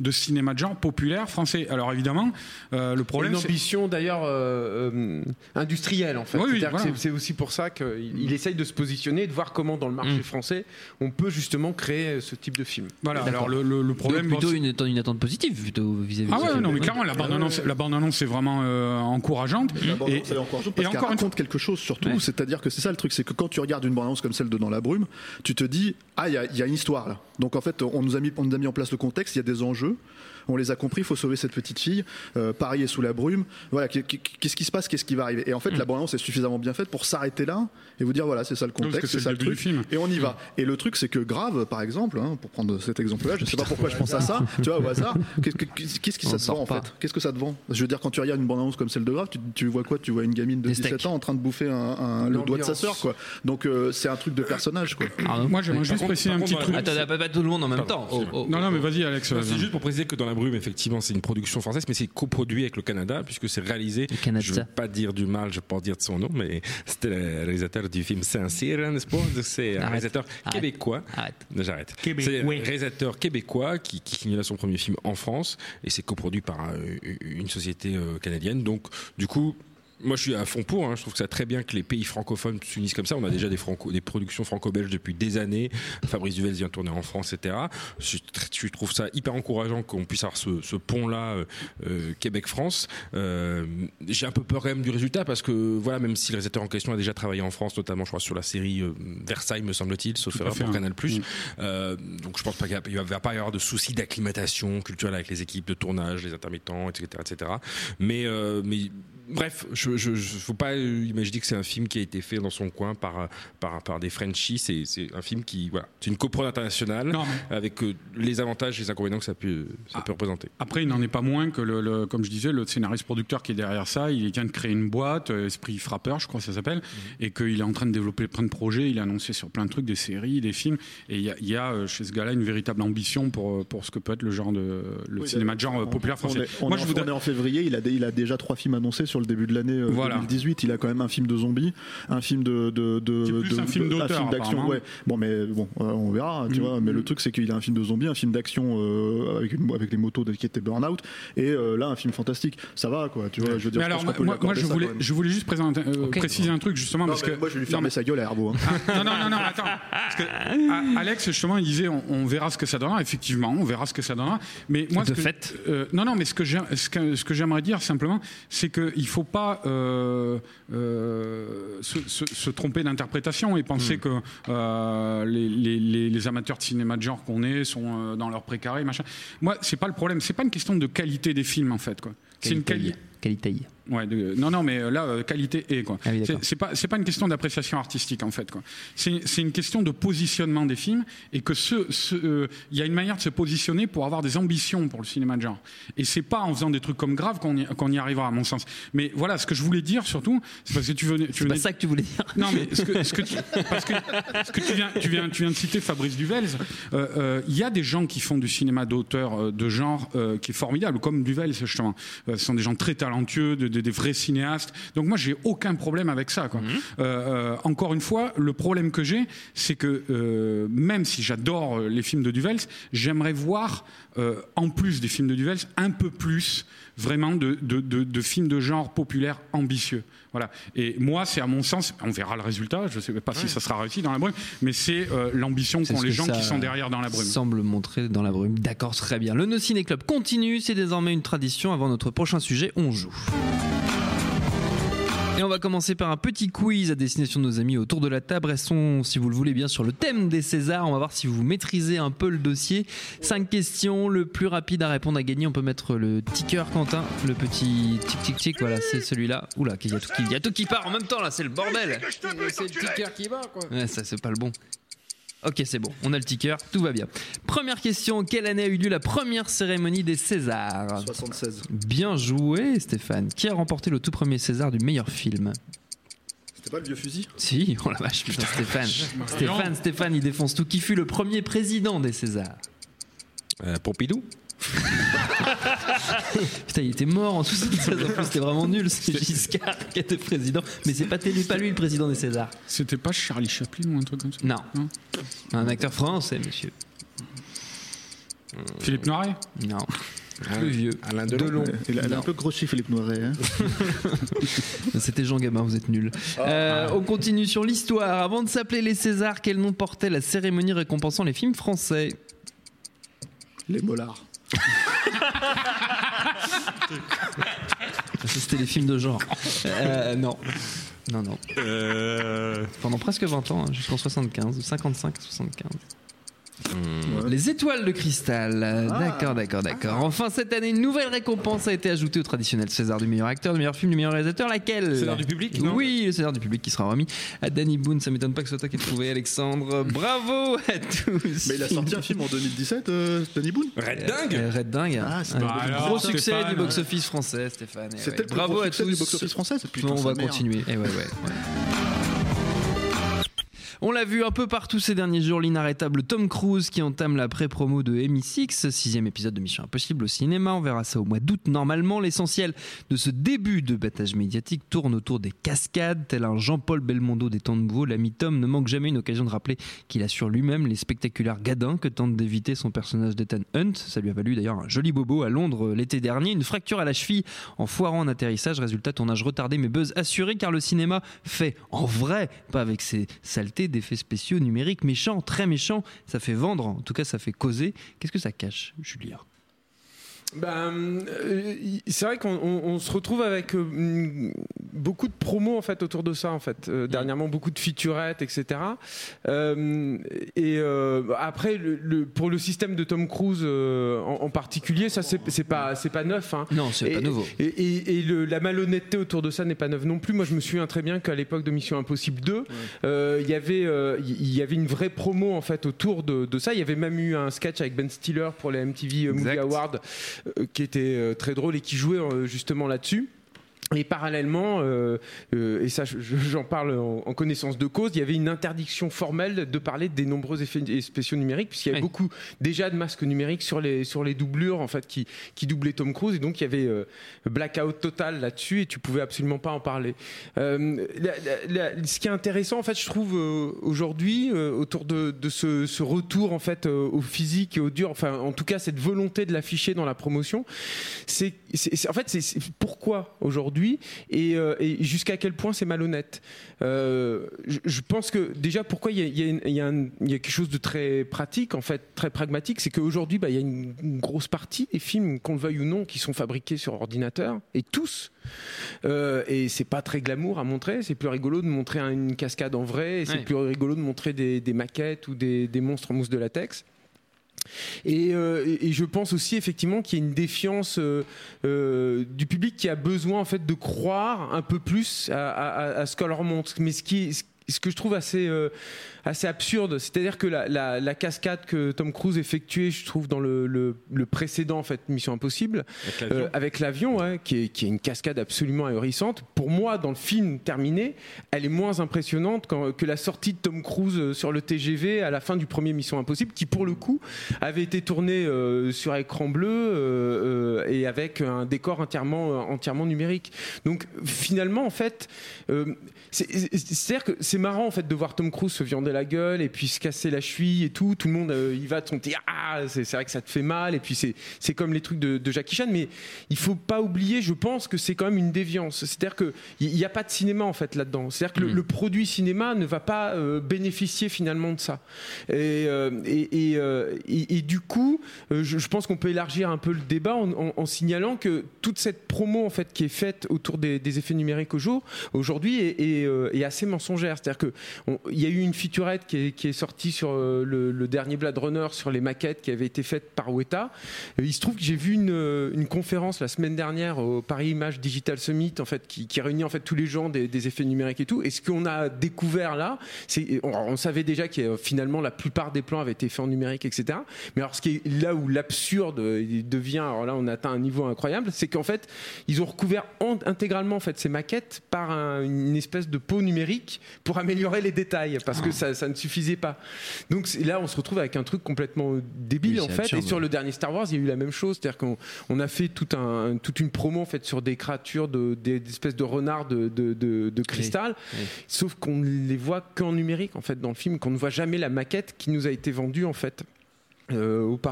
de cinéma de genre populaire français. Alors évidemment, euh, le problème, une c'est ambition d'ailleurs euh, euh, industrielle en fait. Oui, oui, C'est-à-dire voilà. que c'est, c'est aussi pour ça qu'il il essaye de se positionner, de voir comment dans le marché Mm. français on peut justement créer ce type de film. voilà. D'accord. Alors le, le, le problème, Donc, plutôt bon, une, attente- une attente positive plutôt vis-à-vis ah de ce ouais, film. non mais clairement la bande annonce, la bande annonce est vraiment euh, encourageante. La bande Et- annonce, elle est encourageante et parce qu'elle encore une raconte quelque chose surtout, Ouais. c'est-à-dire que c'est ça le truc, c'est que quand tu regardes une bande annonce comme celle de Dans la brume, tu te dis ah il y, a- il y a une histoire là. Donc en fait on nous a mis on nous a mis en place le contexte, il y a des enjeux. On les a compris, il faut sauver cette petite fille. Euh, Paris est sous la brume. Voilà, qu'est-ce qui se passe, qu'est-ce qui va arriver. Et en fait, Mm. la bande-annonce est suffisamment bien faite pour s'arrêter là et vous dire voilà, c'est ça le parce que contexte, c'est c'est ça le le début truc. du film. Et on y va. Et le truc, c'est que Grave, par exemple, hein, pour prendre cet exemple-là, je sais pas pourquoi je pense à ça, tu vois, au hasard. Qu'est-ce que qu'est-ce qui On ça te sort vend en pas. fait Qu'est-ce que ça te vend Je veux dire, quand tu regardes une bande-annonce comme celle de Grave, tu, tu vois quoi Tu vois une gamine de Des dix-sept steaks. ans en train de bouffer un, un- le doigt de sa L'ambiance. sœur, quoi. Donc euh, c'est un truc de personnage, quoi. Arnaud Moi j'aimerais Par juste contre- préciser par un contre, petit dans truc. la- Attends, pas, pas tout le monde en même Pardon, temps. Oh, oh, Non non mais vas-y Alex. Non, vas-y. c'est juste pour préciser que Dans la brume, effectivement, c'est une production française, mais c'est coproduit avec le Canada, puisque c'est réalisé. Le Canada. Je ne veux pas dire du mal, je ne veux pas dire de son nom, mais c'était le réalisateur du film Saint-Cyr, n'est-ce pas? C'est un Arrête. réalisateur Arrête. québécois. Arrête. J'arrête. Québécois. C'est un réalisateur québécois qui, qui signe là son premier film en France, et c'est coproduit par euh, une société euh, canadienne. Donc, du coup. Moi, je suis à fond pour. Hein. Je trouve que c'est très bien que les pays francophones s'unissent comme ça. On a déjà des, franco, des productions franco-belges depuis des années. Fabrice Duvels vient tourner en France, et cetera. Je, je trouve ça hyper encourageant qu'on puisse avoir ce, ce pont-là, euh, euh, Québec-France. Euh, j'ai un peu peur quand même du résultat parce que, voilà, même si le réalisateur en question a déjà travaillé en France, notamment, je crois, sur la série euh, Versailles, me semble-t-il, sauf Tout à erreur fait, pour hein. Canal+. Mm. Euh, donc, je pense pas qu'il ne va pas y avoir de soucis d'acclimatation culturelle avec les équipes de tournage, les intermittents, et cetera, et cetera. Mais, euh, mais bref, je, je, je faut pas imaginer que c'est un film qui a été fait dans son coin par par, par des Frenchies. C'est, c'est un film qui, voilà, c'est une coprode internationale Non, mais- avec euh, les avantages et les inconvénients que ça peut ça Ah. peut représenter. Après, il n'en est pas moins que, le, le- comme je disais, le scénariste-producteur qui est derrière ça, il vient de créer une boîte, euh, Esprit Frappeur, je crois que ça s'appelle, Mm-hmm. et qu'il est en train de développer plein de projets. Il a annoncé sur plein de trucs, des séries, des films. Et il y a, il y a, euh, chez ce gars-là une véritable ambition pour, pour ce que peut être le genre de le Oui, cinéma de genre euh, on- populaire on français. est- on Moi, est je en- voudrais. on est en février, il a, dé- il a déjà trois films annoncés sur le début de l'année euh, Voilà. deux mille dix-huit. Il a quand même un film de zombies, un film de. de, de C'est plus de- un film de- d'auteur, d'action. apparemment. Ouais. Bon, mais bon, euh, on verra, tu Mm. vois. Mais le truc, c'est qu'il a un film de zombies, un film d'action euh, avec, une- avec les motos de- qui étaient Burnout, et euh, là, un film fantastique. Ça va, quoi, tu vois. Je veux dire, Mais je alors, pense moi, qu'on peut lui moi, accorder je, ça, voulais, quand même. je voulais juste présenter, euh, Ok. préciser un truc, justement, Non, parce mais que. moi, je vais lui non, fermer mais- sa gueule à Herbeau. hein. non, non, non, non, attends. Parce que ah, Alex, justement, il disait on, on verra ce que ça donnera. Effectivement, on verra ce que ça donnera. Mais moi, De ce que, fait. euh, non, non, mais ce que, j'ai- ce que, ce que j'aimerais dire simplement, c'est qu'il ne faut pas euh, euh, se, se- se tromper d'interprétation et penser que euh, les, les- les- les amateurs de cinéma de genre qu'on est sont euh, dans leur précaré, machin. Moi, c'est pas le problème. C'est pas une question de qualité des films, en fait. Quoi. C'est une qualité. Qualité. Ouais, de- non, non, mais euh, là, euh, qualité et quoi. Ah oui, d'accord. c'est, c'est pas, c'est pas une question d'appréciation artistique en fait, quoi. C'est, c'est une question de positionnement des films et que ce, ce, euh, il y a une manière de se positionner pour avoir des ambitions pour le cinéma de genre. Et c'est pas en faisant des trucs comme Grave qu'on y, qu'on y arrivera, à mon sens. Mais voilà, ce que je voulais dire surtout, c'est parce que tu venais, tu C'est venais pas ça que tu voulais dire. non, mais ce que, ce que tu, parce que, ce que tu viens, tu viens, tu viens de citer Fabrice Duvels. euh, euh, Il y a des gens qui font du cinéma d'auteur euh, de genre euh, qui est formidable, comme Duvels justement. Euh, ce sont des gens très talentueux, de, de- des vrais cinéastes. Donc moi, j'ai aucun problème avec ça. Quoi. Mhm. Euh, euh, encore une fois, le problème que j'ai, c'est que euh, même si j'adore euh, les films de Duvels, j'aimerais voir, euh, en plus des films de Duvels, un peu plus vraiment de, de, de, de films de genre populaires ambitieux. Voilà. Et moi, c'est à mon sens, on verra le résultat, je ne sais pas si ça sera réussi dans la brume, mais c'est euh, l'ambition C'est qu'ont ce les que gens ça qui sont derrière dans la brume. Semble montrer dans la brume. D'accord, très bien. Le No Ciné Club continue, c'est désormais une tradition. Avant notre prochain sujet, on joue. Et on va commencer par un petit quiz à destination de nos amis autour de la table. Restons, si vous le voulez bien, sur le thème des Césars. On va voir si vous maîtrisez un peu le dossier. Cinq questions, le plus rapide à répondre à gagner. On peut mettre le ticker, Quentin, le petit tic tic tic. Voilà, c'est celui-là. Oula, il y a tout qui, il y a tout qui part en même temps là, c'est le bordel. C'est le ticker qui va, quoi. Ouais, ça c'est pas le bon. Ok, c'est bon, on a le ticker, tout va bien. Première question, quelle année a eu lieu la première cérémonie des Césars ? soixante-seize. Bien joué, Stéphane. Qui a remporté le tout premier César du meilleur film ? C'était pas le vieux fusil? Si, oh la vache, putain, Stéphane. Stéphane, Stéphane, il défonce tout. Qui fut le premier président des Césars ? Euh, Pompidou. Putain, il était mort en soixante-seize, en plus, c'était vraiment nul. C'est Giscard qui était président. Mais c'est pas, télé- pas lui le président des Césars. C'était pas Charlie Chaplin ou un truc comme ça? Non. Non. Un acteur français, monsieur. C'était pas le vieux fusil? Non, non, non, attends. Parce que, ah, Alex, justement, il disait on, on verra ce que ça donnera. Effectivement, on verra ce que ça donnera. Mais moi, ce que, parce que, Philippe Noiret? Non. Plus vieux. Alain Delon. Delon. Il a, il a un peu grossi Philippe Noiret. Hein. C'était Jean Gabin, vous êtes nuls. Euh, on continue sur l'histoire. Avant de s'appeler les Césars, quel nom portait la cérémonie récompensant les films français? Les Mollards. Ça, c'était les films de genre. Euh, non. Non, non. Euh... Pendant presque vingt ans, hein, jusqu'en soixante-quinze, ou cinquante-cinq à soixante-quinze. Mmh. Les étoiles de cristal. Ah. D'accord, d'accord, d'accord. Enfin, cette année, une nouvelle récompense a été ajoutée au traditionnel César du meilleur acteur, du meilleur film, du meilleur réalisateur. Laquelle? César du public, non? Oui, le César du public qui sera remis à Danny Boone. Ça m'étonne pas que ce soit toi qui aies trouvé, Alexandre. Bravo à tous. Mais il a sorti un film en deux mille dix-sept, euh, Danny Boone. Red Dingue. Euh, Red Dingue. Ah, c'est un bah gros alors, succès Stéphane, du box-office français, Stéphane. Eh C'était ouais. le plus Bravo gros à succès tous. du box-office français. Putain, on sa va mère. continuer. Eh ouais, ouais, ouais. On l'a vu un peu partout ces derniers jours, l'inarrêtable Tom Cruise qui entame la pré-promo de M I six, sixième épisode de Mission Impossible au cinéma. On verra ça au mois d'août normalement. L'essentiel de ce début de battage médiatique tourne autour des cascades. Tel un Jean-Paul Belmondo des temps nouveaux, l'ami Tom ne manque jamais une occasion de rappeler qu'il assure lui-même les spectaculaires gadins que tente d'éviter son personnage d'Ethan Hunt. Ça lui a valu d'ailleurs un joli bobo à Londres l'été dernier, une fracture à la cheville en foirant un atterrissage. Résultat, tournage retardé mais buzz assuré car le cinéma fait en vrai, pas avec ses saletés d'effets spéciaux numériques méchants, très méchants. Ça fait vendre, en tout cas ça fait causer. Qu'est-ce que ça cache, Julien? Ben, euh, c'est vrai qu'on on, on se retrouve avec euh, beaucoup de promos en fait autour de ça en fait. Euh, dernièrement beaucoup de featurettes, et cetera. Euh, et euh, après le, le, pour le système de Tom Cruise euh, en, en particulier, ça c'est, c'est pas c'est pas neuf. Hein. Non, c'est et, pas nouveau. Et, et, et le, la malhonnêteté autour de ça n'est pas neuve non plus. Moi je me souviens très bien qu'à l'époque de Mission Impossible deux, il euh, y avait il euh, y avait une vraie promo en fait autour de, de ça. Il y avait même eu un sketch avec Ben Stiller pour les M T V Movie Awards. Euh, qui était euh, très drôle et qui jouait euh, justement là-dessus. Et parallèlement, euh, euh, et ça je, j'en parle en, en connaissance de cause, il y avait une interdiction formelle de parler des nombreux effets spéciaux numériques, puisqu'il y avait oui. beaucoup déjà de masques numériques sur les, sur les doublures en fait, qui, qui doublaient Tom Cruise, et donc il y avait euh, blackout total là-dessus, et tu pouvais absolument pas en parler. Euh, la, la, la, ce qui est intéressant, en fait, je trouve euh, aujourd'hui, euh, autour de, de ce, ce retour en fait, euh, au physique et au dur, enfin en tout cas cette volonté de l'afficher dans la promotion, c'est, c'est, c'est en fait c'est, c'est pourquoi aujourd'hui Et, euh, et jusqu'à quel point c'est malhonnête. Euh, je, je pense que déjà pourquoi il y a, il y a, une, il y a, un, il y a quelque chose de très pratique en fait, très pragmatique, c'est qu'aujourd'hui bah, il y a une, une grosse partie des films, qu'on le veuille ou non, qui sont fabriqués sur ordinateur, et tous. Euh, et c'est pas très glamour à montrer. C'est plus rigolo de montrer une cascade en vrai, et c'est ouais. plus rigolo de montrer des, des maquettes ou des, des monstres en mousse de latex. Et, euh, et je pense aussi effectivement qu'il y a une défiance euh, euh, du public qui a besoin en fait de croire un peu plus à, à, à ce qu'on leur montre. Mais ce qui est, ce que je trouve assez, euh, assez absurde, c'est-à-dire que la, la, la cascade que Tom Cruise effectuait, je trouve, dans le, le, le précédent en fait, Mission Impossible, avec l'avion, euh, avec l'avion ouais, qui, est, qui est une cascade absolument ahurissante. Pour moi, dans le film terminé, elle est moins impressionnante quand, que la sortie de Tom Cruise sur le T G V à la fin du premier Mission Impossible, qui pour le coup avait été tourné euh, sur écran bleu euh, euh, et avec un décor entièrement, entièrement numérique. Donc finalement, en fait, euh, c'est, c'est, c'est-à-dire que c'est marrant en fait de voir Tom Cruise se viander la gueule et puis se casser la cheville et tout. Tout le monde euh, il va de son petit ah c'est, c'est vrai que ça te fait mal, et puis c'est c'est comme les trucs de, de Jackie Chan, mais il faut pas oublier, je pense que c'est quand même une déviance. C'est-à-dire que il y a pas de cinéma en fait là-dedans. C'est-à-dire que mmh. le, le produit cinéma ne va pas euh, bénéficier finalement de ça. Et euh, et, et, euh, et, et du coup, euh, je, je pense qu'on peut élargir un peu le débat en, en, en signalant que toute cette promo en fait qui est faite autour des, des effets numériques au jour aujourd'hui est, est, euh, est assez mensongère. C'est-à-dire que il y a eu une featurette qui est, qui est sortie sur euh, le, le dernier Blade Runner sur les maquettes qui avait été faites par Weta. Euh, il se trouve que j'ai vu une, une conférence la semaine dernière au Paris Image Digital Summit en fait qui, qui réunit en fait tous les gens des, des effets numériques et tout. Et ce qu'on a découvert là, c'est on, on savait déjà que euh, finalement la plupart des plans avaient été faits en numérique, et cetera. Mais alors ce qui est là où l'absurde devient, alors là on atteint un niveau incroyable, c'est qu'en fait ils ont recouvert en, intégralement en fait ces maquettes par un, une espèce de peau numérique pour améliorer les détails, parce que ça, ça ne suffisait pas. Donc là on se retrouve avec un truc complètement débile oui, en fait. Absurde. Et sur le dernier Star Wars il y a eu la même chose, c'est-à-dire qu'on on a fait tout un, toute une promo en fait sur des créatures de, des, des espèces de renards de, de, de, de cristal, oui. Oui. Sauf qu'on ne les voit qu'en numérique en fait dans le film, qu'on ne voit jamais la maquette qui nous a été vendue en fait euh, auparavant.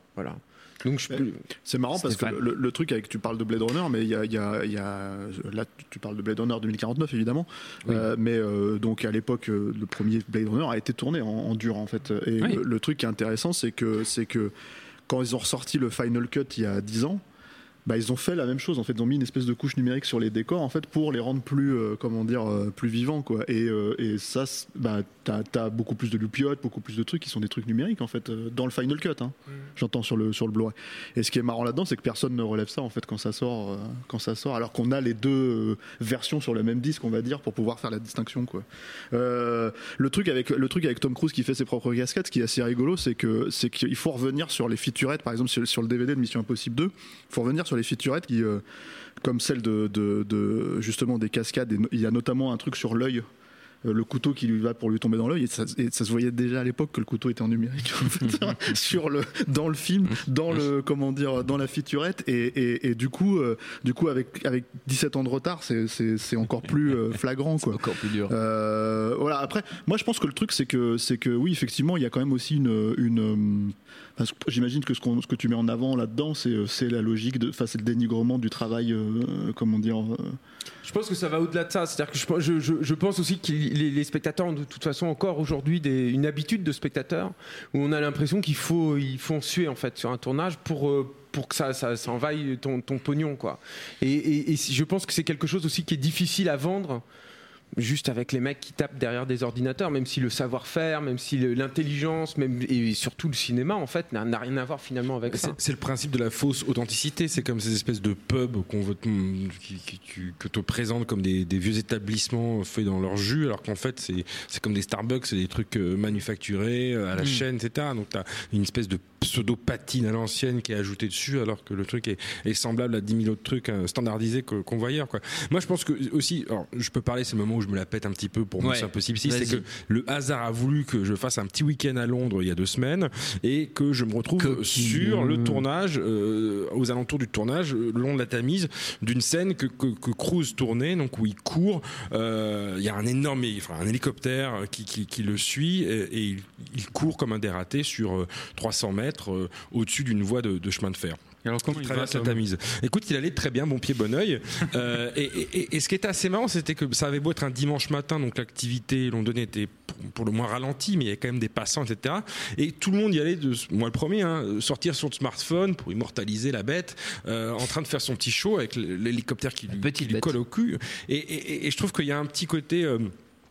Voilà. Donc je peux... C'est marrant parce Stéphane. que le, le truc avec, tu parles de Blade Runner, mais il y a, il y a, il y a là tu parles de Blade Runner deux mille quarante-neuf évidemment, Oui. euh, mais euh, donc à l'époque euh, le premier Blade Runner a été tourné en, en dur en fait. Et Oui. le, le truc qui est intéressant, c'est que c'est que quand ils ont ressorti le Final Cut il y a dix ans. Bah, ils ont fait la même chose en fait, ils ont mis une espèce de couche numérique sur les décors en fait pour les rendre plus euh, comment dire euh, plus vivants quoi. Et, euh, et ça c'est- bah t'as, t'as beaucoup plus de loupiotes, beaucoup plus de trucs qui sont des trucs numériques en fait euh, dans le Final Cut hein. Mm. J'entends sur le sur le Blu-ray. Et ce qui est marrant là-dedans, c'est que personne ne relève ça en fait quand ça sort euh, quand ça sort alors qu'on a les deux euh, versions sur le même disque on va dire pour pouvoir faire la distinction quoi. Euh, le truc avec le truc avec Tom Cruise qui fait ses propres cascades, ce qui est assez rigolo, c'est que c'est qu'il faut revenir sur les featurettes par exemple sur, sur le D V D de Mission Impossible deux, il faut revenir sur les featurettes qui, euh, comme celle de, de, de justement des cascades. Et no- il y a notamment un truc sur l'œil, euh, le couteau qui lui va pour lui tomber dans l'œil. Et ça, et ça se voyait déjà à l'époque que le couteau était en numérique, en fait, sur le, dans le film, dans le, comment dire, dans la featurette. Et, et, et du coup, euh, du coup, avec avec dix-sept ans de retard, c'est c'est, c'est encore plus euh, flagrant, quoi. Encore plus dur. Euh, voilà. Après, moi, je pense que le truc, c'est que, c'est que, oui, effectivement, il y a quand même aussi une, une. euh, parce que j'imagine que ce, qu'on- ce que tu mets en avant là-dedans, c'est, c'est la logique de, enfin, c'est le dénigrement du travail, euh, comment dire. euh, Je pense que ça va au-delà de ça. C'est-à-dire que je, je- je- je pense aussi que les, les spectateurs ont de toute façon encore aujourd'hui des- une habitude de spectateurs où on a l'impression qu'il faut, ils font suer en fait sur un tournage pour euh, pour que ça, ça, ça envahisse ton, ton pognon quoi. Et, et- et je pense que c'est quelque chose aussi qui est difficile à vendre. Juste avec les mecs qui tapent derrière des ordinateurs, même si le savoir-faire, même si le- l'intelligence, même et surtout le cinéma en fait n'a, n'a rien à voir finalement avec C'est, ça. c'est le principe de la fausse authenticité. C'est comme ces espèces de pubs qu'on veut te- qui, qui- qui- que te présente comme des, des vieux établissements faits dans leur jus, alors qu'en fait c'est, c'est comme des Starbucks, c'est des trucs euh, manufacturés euh, à la Mm. chaîne, et cetera. Donc t'as une espèce de pseudo-patine à l'ancienne qui est ajoutée dessus, alors que le truc est, est semblable à dix mille autres trucs euh, standardisés que- qu'on voit ailleurs, quoi. Moi je pense que aussi, alors je peux parler, c'est le moment où je me la pète un petit peu pour moi, Ouais. c'est impossible ici, c'est Vas-y. que le hasard a voulu que je fasse un petit week-end à Londres il y a deux semaines et que je me retrouve Coquine. sur le tournage, euh, aux alentours du tournage, euh, le long de la Tamise, d'une scène que, que, que Cruise tournait, donc où il court. euh, Il y a un énorme, enfin un hélicoptère qui, qui, qui le suit et, et il, il court comme un dératé sur euh, trois cents mètres euh, au-dessus d'une voie de, de chemin de fer. Alors comment Il il traverse va, la Tom Tamise. Écoute, il allait très bien, bon pied, bon oeil. Euh, et, et- et- et ce qui était assez marrant, c'était que ça avait beau être un dimanche matin, donc l'activité londonienne était pour, pour le moins ralentie, mais il y avait quand même des passants, et cetera. Et tout le monde y allait, de, moi le premier, hein, sortir son smartphone pour immortaliser la bête, euh, en train de faire son petit show avec l'hélicoptère qui lui, qui lui bête. colle au cul. Et, et- et je trouve qu'il y a un petit côté... euh,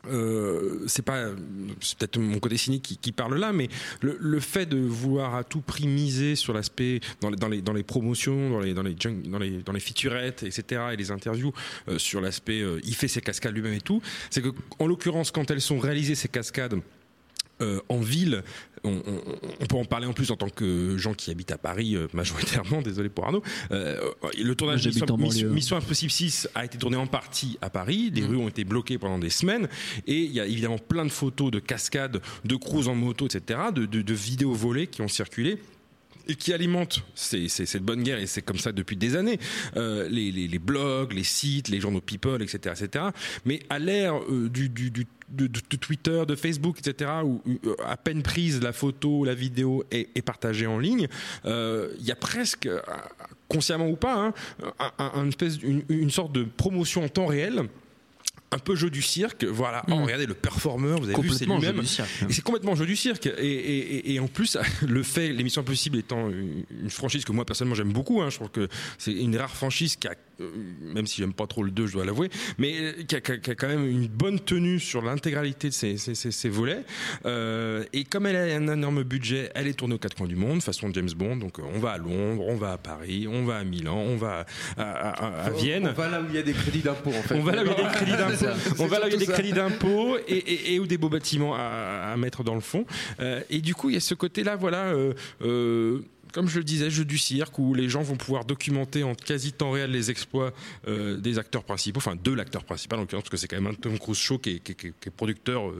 euh, c'est pas, c'est peut-être mon côté cynique qui, qui parle là, mais le, le fait de vouloir à tout prix miser sur l'aspect dans les, dans les, dans les promotions, dans les, dans les, junk- dans les, dans les featurettes, et cetera, et les interviews euh, sur l'aspect, euh, il fait ses cascades lui-même et tout, c'est que en l'occurrence, quand elles sont réalisées ces cascades euh, en ville, on, on, on peut en parler en plus en tant que gens qui habitent à Paris euh, majoritairement, désolé pour Arnaud. Euh, le tournage Moi, j'habite Mission, en banlieue. Mission- Mission Impossible six a été tourné en partie à Paris. Les Mmh. rues ont été bloquées pendant des semaines et il y a évidemment plein de photos de cascades, de cruise en moto, et cetera, de, de, de vidéos volées qui ont circulé et qui alimentent ces- ces- cette bonne guerre, et c'est comme ça depuis des années, euh, les, les, les blogs, les sites, les journaux People, et cetera, et cetera. Mais à l'ère euh, du, du, du de, de- de Twitter, de Facebook, et cetera, où euh, à peine prise, la photo, la vidéo est, est partagée en ligne, euh, il y a presque, euh, consciemment ou pas, hein, un, un- un espèce, une, une sorte de promotion en temps réel. Un peu jeu du cirque, voilà. Oh, Mmh. regardez le performeur, vous avez vu, c'est Complètement jeu lui-même. du cirque. Et c'est complètement jeu du cirque. Et, et, et, et en plus, le fait, l'émission Impossible étant une, une franchise que moi personnellement j'aime beaucoup, hein, je trouve que c'est une rare franchise qui a, euh, même si j'aime pas trop le deux, je dois l'avouer, mais qui a, qui a- qui a quand même une bonne tenue sur l'intégralité de ses, ses, ses- ses volets. Euh, et comme elle a un énorme budget, elle est tournée aux quatre coins du monde, façon James Bond. Donc euh, on va à Londres, on va à Paris, on va à Milan, on va à, à- à- à Vienne. On va là où il y a des crédits d'impôt en fait. On va là où il y a des crédits d'impôt. C'est On va là où il y a des surtout ça. crédits d'impôt et, et, et ou des beaux bâtiments à, à mettre dans le fond. Euh, et du coup, il y a ce côté-là, voilà. Euh, euh, comme je le disais, jeu du cirque, où les gens vont pouvoir documenter en quasi temps réel les exploits euh, des acteurs principaux, enfin de l'acteur principal en l'occurrence, parce que c'est quand même un Tom Cruise show qui est, qui est- qui est- qui est producteur. euh,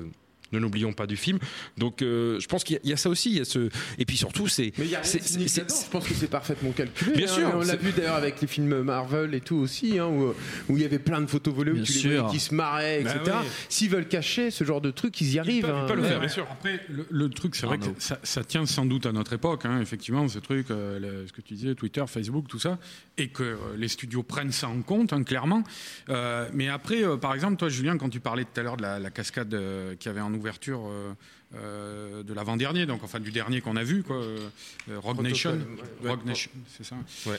ne n'oublions pas du film. Donc euh, je pense qu'il y a, il y a ça aussi, il y a ce et puis surtout c'est mais il y a rien de cynique là-dedans. Je pense que c'est parfaitement calculé. Bien hein. sûr, on l'a c'est... vu d'ailleurs avec les films Marvel et tout aussi, hein, où où il y avait plein de photos volées où tu les voyais qui se marraient, et cetera. Ben oui. S'ils veulent cacher ce genre de truc, ils y arrivent. Ils peuvent, hein. ils peuvent le faire, ouais, bien sûr. Après, le, le truc, c'est vrai que ça, ça tient sans doute à notre époque, hein, effectivement, ce truc, euh, le, ce que tu disais, Twitter, Facebook, tout ça, et que euh, les studios prennent ça en compte, hein, clairement. Euh, mais après, euh, par exemple, toi, Julien, quand tu parlais tout à l'heure de la, la cascade euh, qu'il y avait en ouverture euh, euh, de l'avant-dernier, donc enfin du dernier qu'on a vu, quoi, euh, Rogue Protocol, Nation, ouais, Rogue ouais, Nation, c'est ça. Ouais.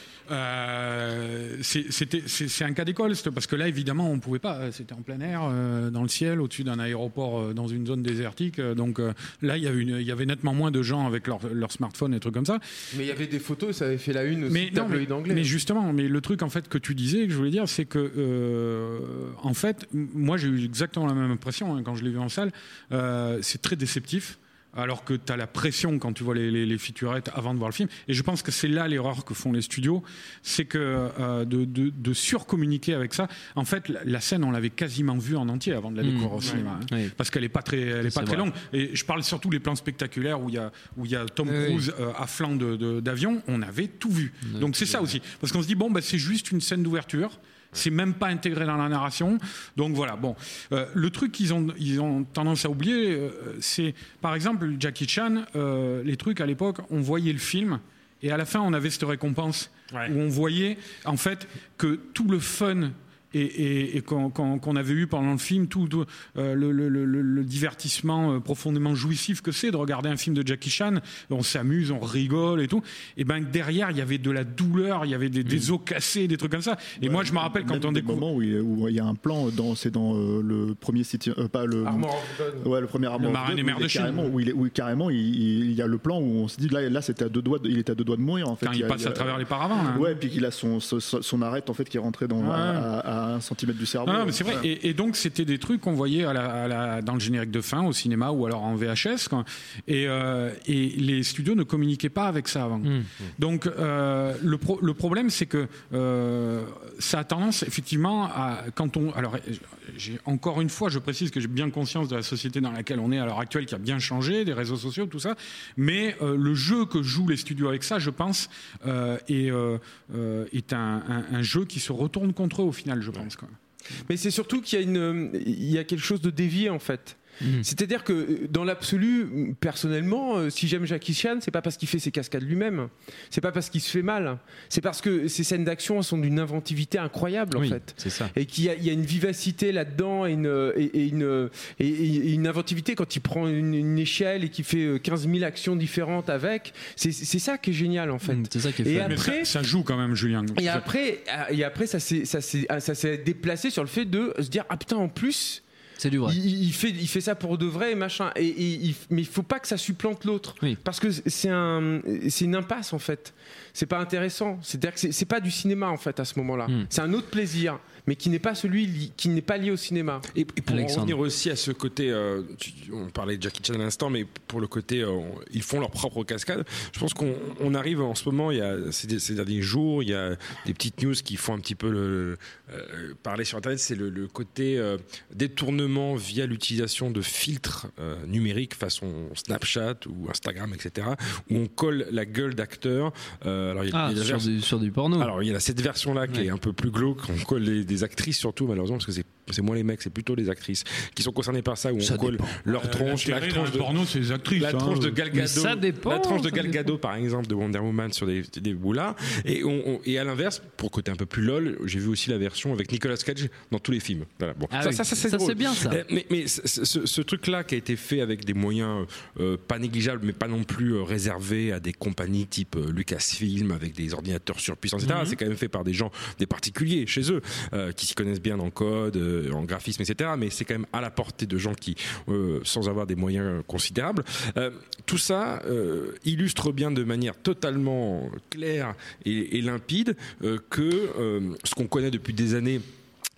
Euh, c'est, c'était, c'est, c'est un cas d'école, parce que là, évidemment, on ne pouvait pas. C'était en plein air, euh, dans le ciel, au-dessus d'un aéroport, euh, dans une zone désertique. Euh, donc euh, là, il y, avait une, il y avait nettement moins de gens avec leur, leur smartphone et des trucs comme ça. Mais il y avait des photos, ça avait fait la une aussi, mais, non, tabloïd mais, anglais. Mais justement, mais le truc en fait que tu disais, que je voulais dire, c'est que euh, en fait, moi, j'ai eu exactement la même impression hein, quand je l'ai vu en salle. Euh, c'est très déceptif. Alors que tu as la pression quand tu vois les, les, les featurettes avant de voir le film. Et je pense que c'est là l'erreur que font les studios, c'est que euh, de, de, de surcommuniquer avec ça. En fait, la, la scène, on l'avait quasiment vue en entier avant de la découvrir mmh, au cinéma. Ouais, hein, ouais. Parce qu'elle n'est pas très, elle est pas très longue. Et je parle surtout des plans spectaculaires où il y a, où il y a Tom Cruise oui. euh, à flanc de, de, d'avion. On avait tout vu. Ouais, Donc c'est ça aussi. Parce qu'on se dit, bon, bah, c'est juste une scène d'ouverture. C'est même pas intégré dans la narration. Donc voilà, bon. Euh, le truc qu'ils ont, ils ont tendance à oublier, euh, c'est, par exemple, Jackie Chan, euh, les trucs à l'époque, on voyait le film, et à la fin, on avait cette récompense, ouais. où on voyait, en fait, que tout le fun... Et, et, et qu'on, qu'on, qu'on avait eu pendant le film, tout, tout euh, le, le, le, le divertissement euh, profondément jouissif que c'est de regarder un film de Jackie Chan, on s'amuse, on rigole et tout, et ben derrière il y avait de la douleur, il y avait des, des os cassés, des trucs comme ça. Et ouais, moi je me rappelle quand on découvre. Moment où il, où il y a un plan dans, c'est dans euh, le premier City, euh, pas le. Armor of God. Ouais, le premier Armor of God. Le marin des mers de Chine. Où il est, où carrément il, il y a le plan où on se dit là, là c'était à deux doigts, de, il était à deux doigts de mourir en fait. Quand il, il passe il a, à travers les paravents. Là. Ouais, puis qu'il a son, son, son arête en fait qui est rentré dans, ouais. à, à un centimètre du cerveau. Ah, mais c'est vrai. Ouais. Et, et donc c'était des trucs qu'on voyait à la, à la, dans le générique de fin au cinéma ou alors en V H S. Quoi. Et, euh, et les studios ne communiquaient pas avec ça avant. Mmh. Donc euh, le, pro, le problème c'est que euh, ça a tendance effectivement à quand on. Alors j'ai, encore une fois, je précise que j'ai bien conscience de la société dans laquelle on est à l'heure actuelle qui a bien changé, des réseaux sociaux, tout ça. Mais euh, le jeu que jouent les studios avec ça, je pense, euh, est, euh, est un, un, un jeu qui se retourne contre eux au final, je pense. Quoi. Mais c'est surtout qu'il y a, une, il y a quelque chose de dévié en fait. Mmh. C'est-à-dire que dans l'absolu, personnellement, si j'aime Jackie Chan, c'est pas parce qu'il fait ses cascades lui-même, c'est pas parce qu'il se fait mal, c'est parce que ces scènes d'action sont d'une inventivité incroyable en oui, fait, c'est ça. Et qu'il y a, il y a une vivacité là-dedans et une, et, et une, et, et une inventivité quand il prend une, une échelle et qu'il fait quinze mille actions différentes avec, c'est, c'est ça qui est génial en fait. Mmh, c'est ça qui est et fait. après, ça, ça joue quand même, Julien. Et après, et après ça, s'est, ça, s'est, ça s'est déplacé sur le fait de se dire ah putain en plus. C'est du vrai. Il, il, fait, il fait ça pour de vrai et machin. Et, et, il, mais il faut pas que ça supplante l'autre. Oui. Parce que c'est, un, c'est une impasse en fait. C'est pas intéressant. C'est-à-dire que c'est, c'est pas du cinéma en fait à ce moment-là. Mm. C'est un autre plaisir, mais qui n'est pas celui li, qui n'est pas lié au cinéma. Et, et pour Alexandre. en revenir aussi à ce côté, euh, tu, on parlait de Jackie Chan à l'instant, mais pour le côté, euh, ils font leur propre cascade. Je pense qu'on on arrive en ce moment, il y a ces, ces derniers jours, il y a des petites news qui font un petit peu le, euh, parler sur Internet. C'est le, le côté euh, détournement via l'utilisation de filtres euh, numériques façon Snapchat ou Instagram, et cetera, où on colle la gueule d'acteurs. Euh, alors il y a, ah, il y a sur, vers... du, sur du porno. Alors il y a cette version-là qui ouais. est un peu plus glauque. On colle les, des actrices surtout, malheureusement, parce que c'est c'est moins les mecs, c'est plutôt les actrices qui sont concernées par ça, où ça on colle dépend. leur tronche, euh, la tranche de porno, c'est les actrices, la hein, tranche de Gal Gadot, ça dépend, la tranche de Gal Gadot par exemple de Wonder Woman sur des des boulards, et on, on, et à l'inverse, pour côté un peu plus lol, j'ai vu aussi la version avec Nicolas Cage dans tous les films. Voilà, bon, ah ça, oui. ça, ça, c'est, ça drôle. c'est bien ça. Mais, mais ce, ce, ce truc-là qui a été fait avec des moyens euh, pas négligeables, mais pas non plus euh, réservés à des compagnies type euh, Lucasfilm avec des ordinateurs surpuissants, et cetera. Mm-hmm. C'est quand même fait par des gens, des particuliers chez eux, euh, qui s'y connaissent bien en code, euh, en graphisme, et cetera. Mais c'est quand même à la portée de gens qui, euh, sans avoir des moyens considérables. Euh, tout ça euh, illustre bien de manière totalement claire et, et limpide euh, que euh, ce qu'on connaît depuis des années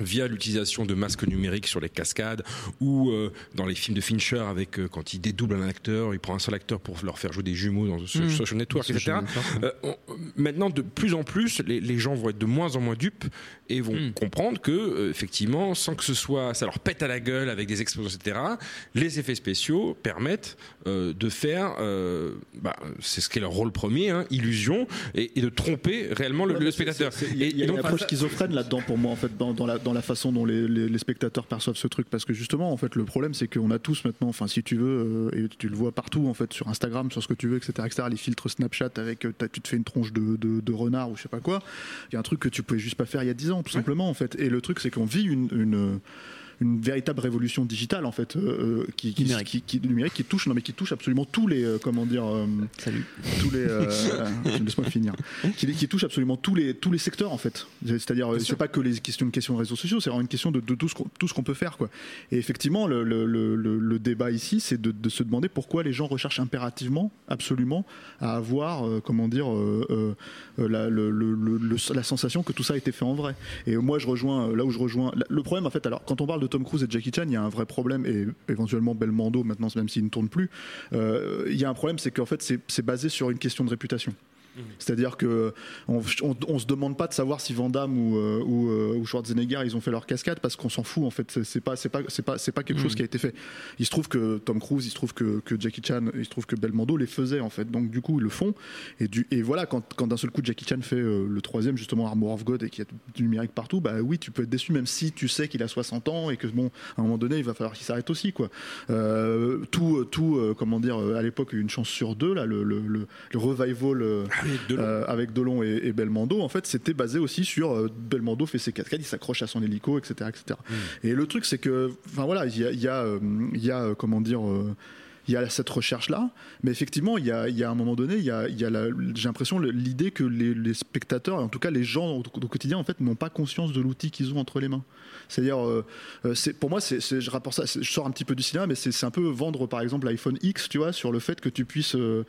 via l'utilisation de masques numériques sur les cascades ou euh, dans les films de Fincher avec euh, quand il dédouble un acteur, il prend un seul acteur pour leur faire jouer des jumeaux dans ce Mmh. social network, et cetera. Euh, on, maintenant, de plus en plus, les, les gens vont être de moins en moins dupes et vont mmh. comprendre que euh, effectivement, sans que ce soit, ça leur pète à la gueule avec des explosions, et cetera. Les effets spéciaux permettent euh, de faire, euh, bah, c'est ce qui est leur rôle premier, hein, illusion, et, et de tromper réellement le, ouais, le spectateur. Il y a, y a une approche schizophrène là-dedans pour moi en fait dans, dans la dans la façon dont les, les, les spectateurs perçoivent ce truc, parce que justement en fait le problème c'est qu'on a tous maintenant, enfin si tu veux, euh, et tu le vois partout en fait sur Instagram, sur ce que tu veux, etc, etc, les filtres Snapchat avec euh, tu te fais une tronche de, de, de renard ou je sais pas quoi, il y a un truc que tu pouvais juste pas faire il y a dix ans tout ouais. simplement en fait, et le truc c'est qu'on vit une, une une véritable révolution digitale en fait euh, qui, qui, numérique. Qui, qui, numérique qui touche non mais qui touche absolument tous les euh, comment dire euh, salut tous les euh, laisse-moi finir qui, qui touche absolument tous les tous les secteurs en fait, c'est-à-dire Bien c'est sûr. Pas que les questions une question de réseaux sociaux, c'est vraiment une question de, de tout ce qu'on, tout ce qu'on peut faire quoi. Et effectivement le, le, le, le débat ici c'est de, de se demander pourquoi les gens recherchent impérativement absolument à avoir euh, comment dire euh, euh, la, le, le, le, la sensation que tout ça a été fait en vrai. Et moi je rejoins là où je rejoins le problème en fait, alors quand on parle de Tom Cruise et Jackie Chan, il y a un vrai problème, et éventuellement Belmondo maintenant, même s'il ne tourne plus, euh, il y a un problème, c'est qu'en fait c'est, c'est basé sur une question de réputation. Mmh. C'est-à-dire que on, on, on se demande pas de savoir si Van Damme ou, euh, ou, euh, ou Schwarzenegger ils ont fait leur cascade, parce qu'on s'en fout en fait. C'est, c'est pas c'est pas c'est pas c'est pas quelque mmh. chose qui a été fait. Il se trouve que Tom Cruise, il se trouve que, que Jackie Chan, il se trouve que Belmondo les faisait en fait. Donc du coup ils le font. Et du et voilà quand, quand d'un seul coup Jackie Chan fait euh, le troisième justement Armor of God et qu'il y a du numérique partout, bah oui tu peux être déçu même si tu sais qu'il a soixante ans et que bon à un moment donné il va falloir qu'il s'arrête aussi quoi. Euh, tout tout euh, comment dire à l'époque une chance sur deux là le le, le, le revival euh, euh, avec avec Delon et, et Belmondo, en fait, c'était basé aussi sur euh, Belmondo fait ses cascades, il s'accroche à son hélico, et cetera, et cetera. Mmh. Et le truc, c'est que, enfin voilà, il y a, il y a, euh, il y a euh, comment dire. Euh, il y a cette recherche-là, mais effectivement, il y a, il y a un moment donné, il y a, il y a la, j'ai l'impression l'idée que les, les spectateurs, en tout cas les gens au, au quotidien, en fait, n'ont pas conscience de l'outil qu'ils ont entre les mains. C'est-à-dire, euh, c'est, pour moi, c'est, c'est, je rapporte ça, je sors un petit peu du cinéma, mais c'est, c'est un peu vendre, par exemple, l'iPhone X, tu vois, sur le fait que tu puisses euh,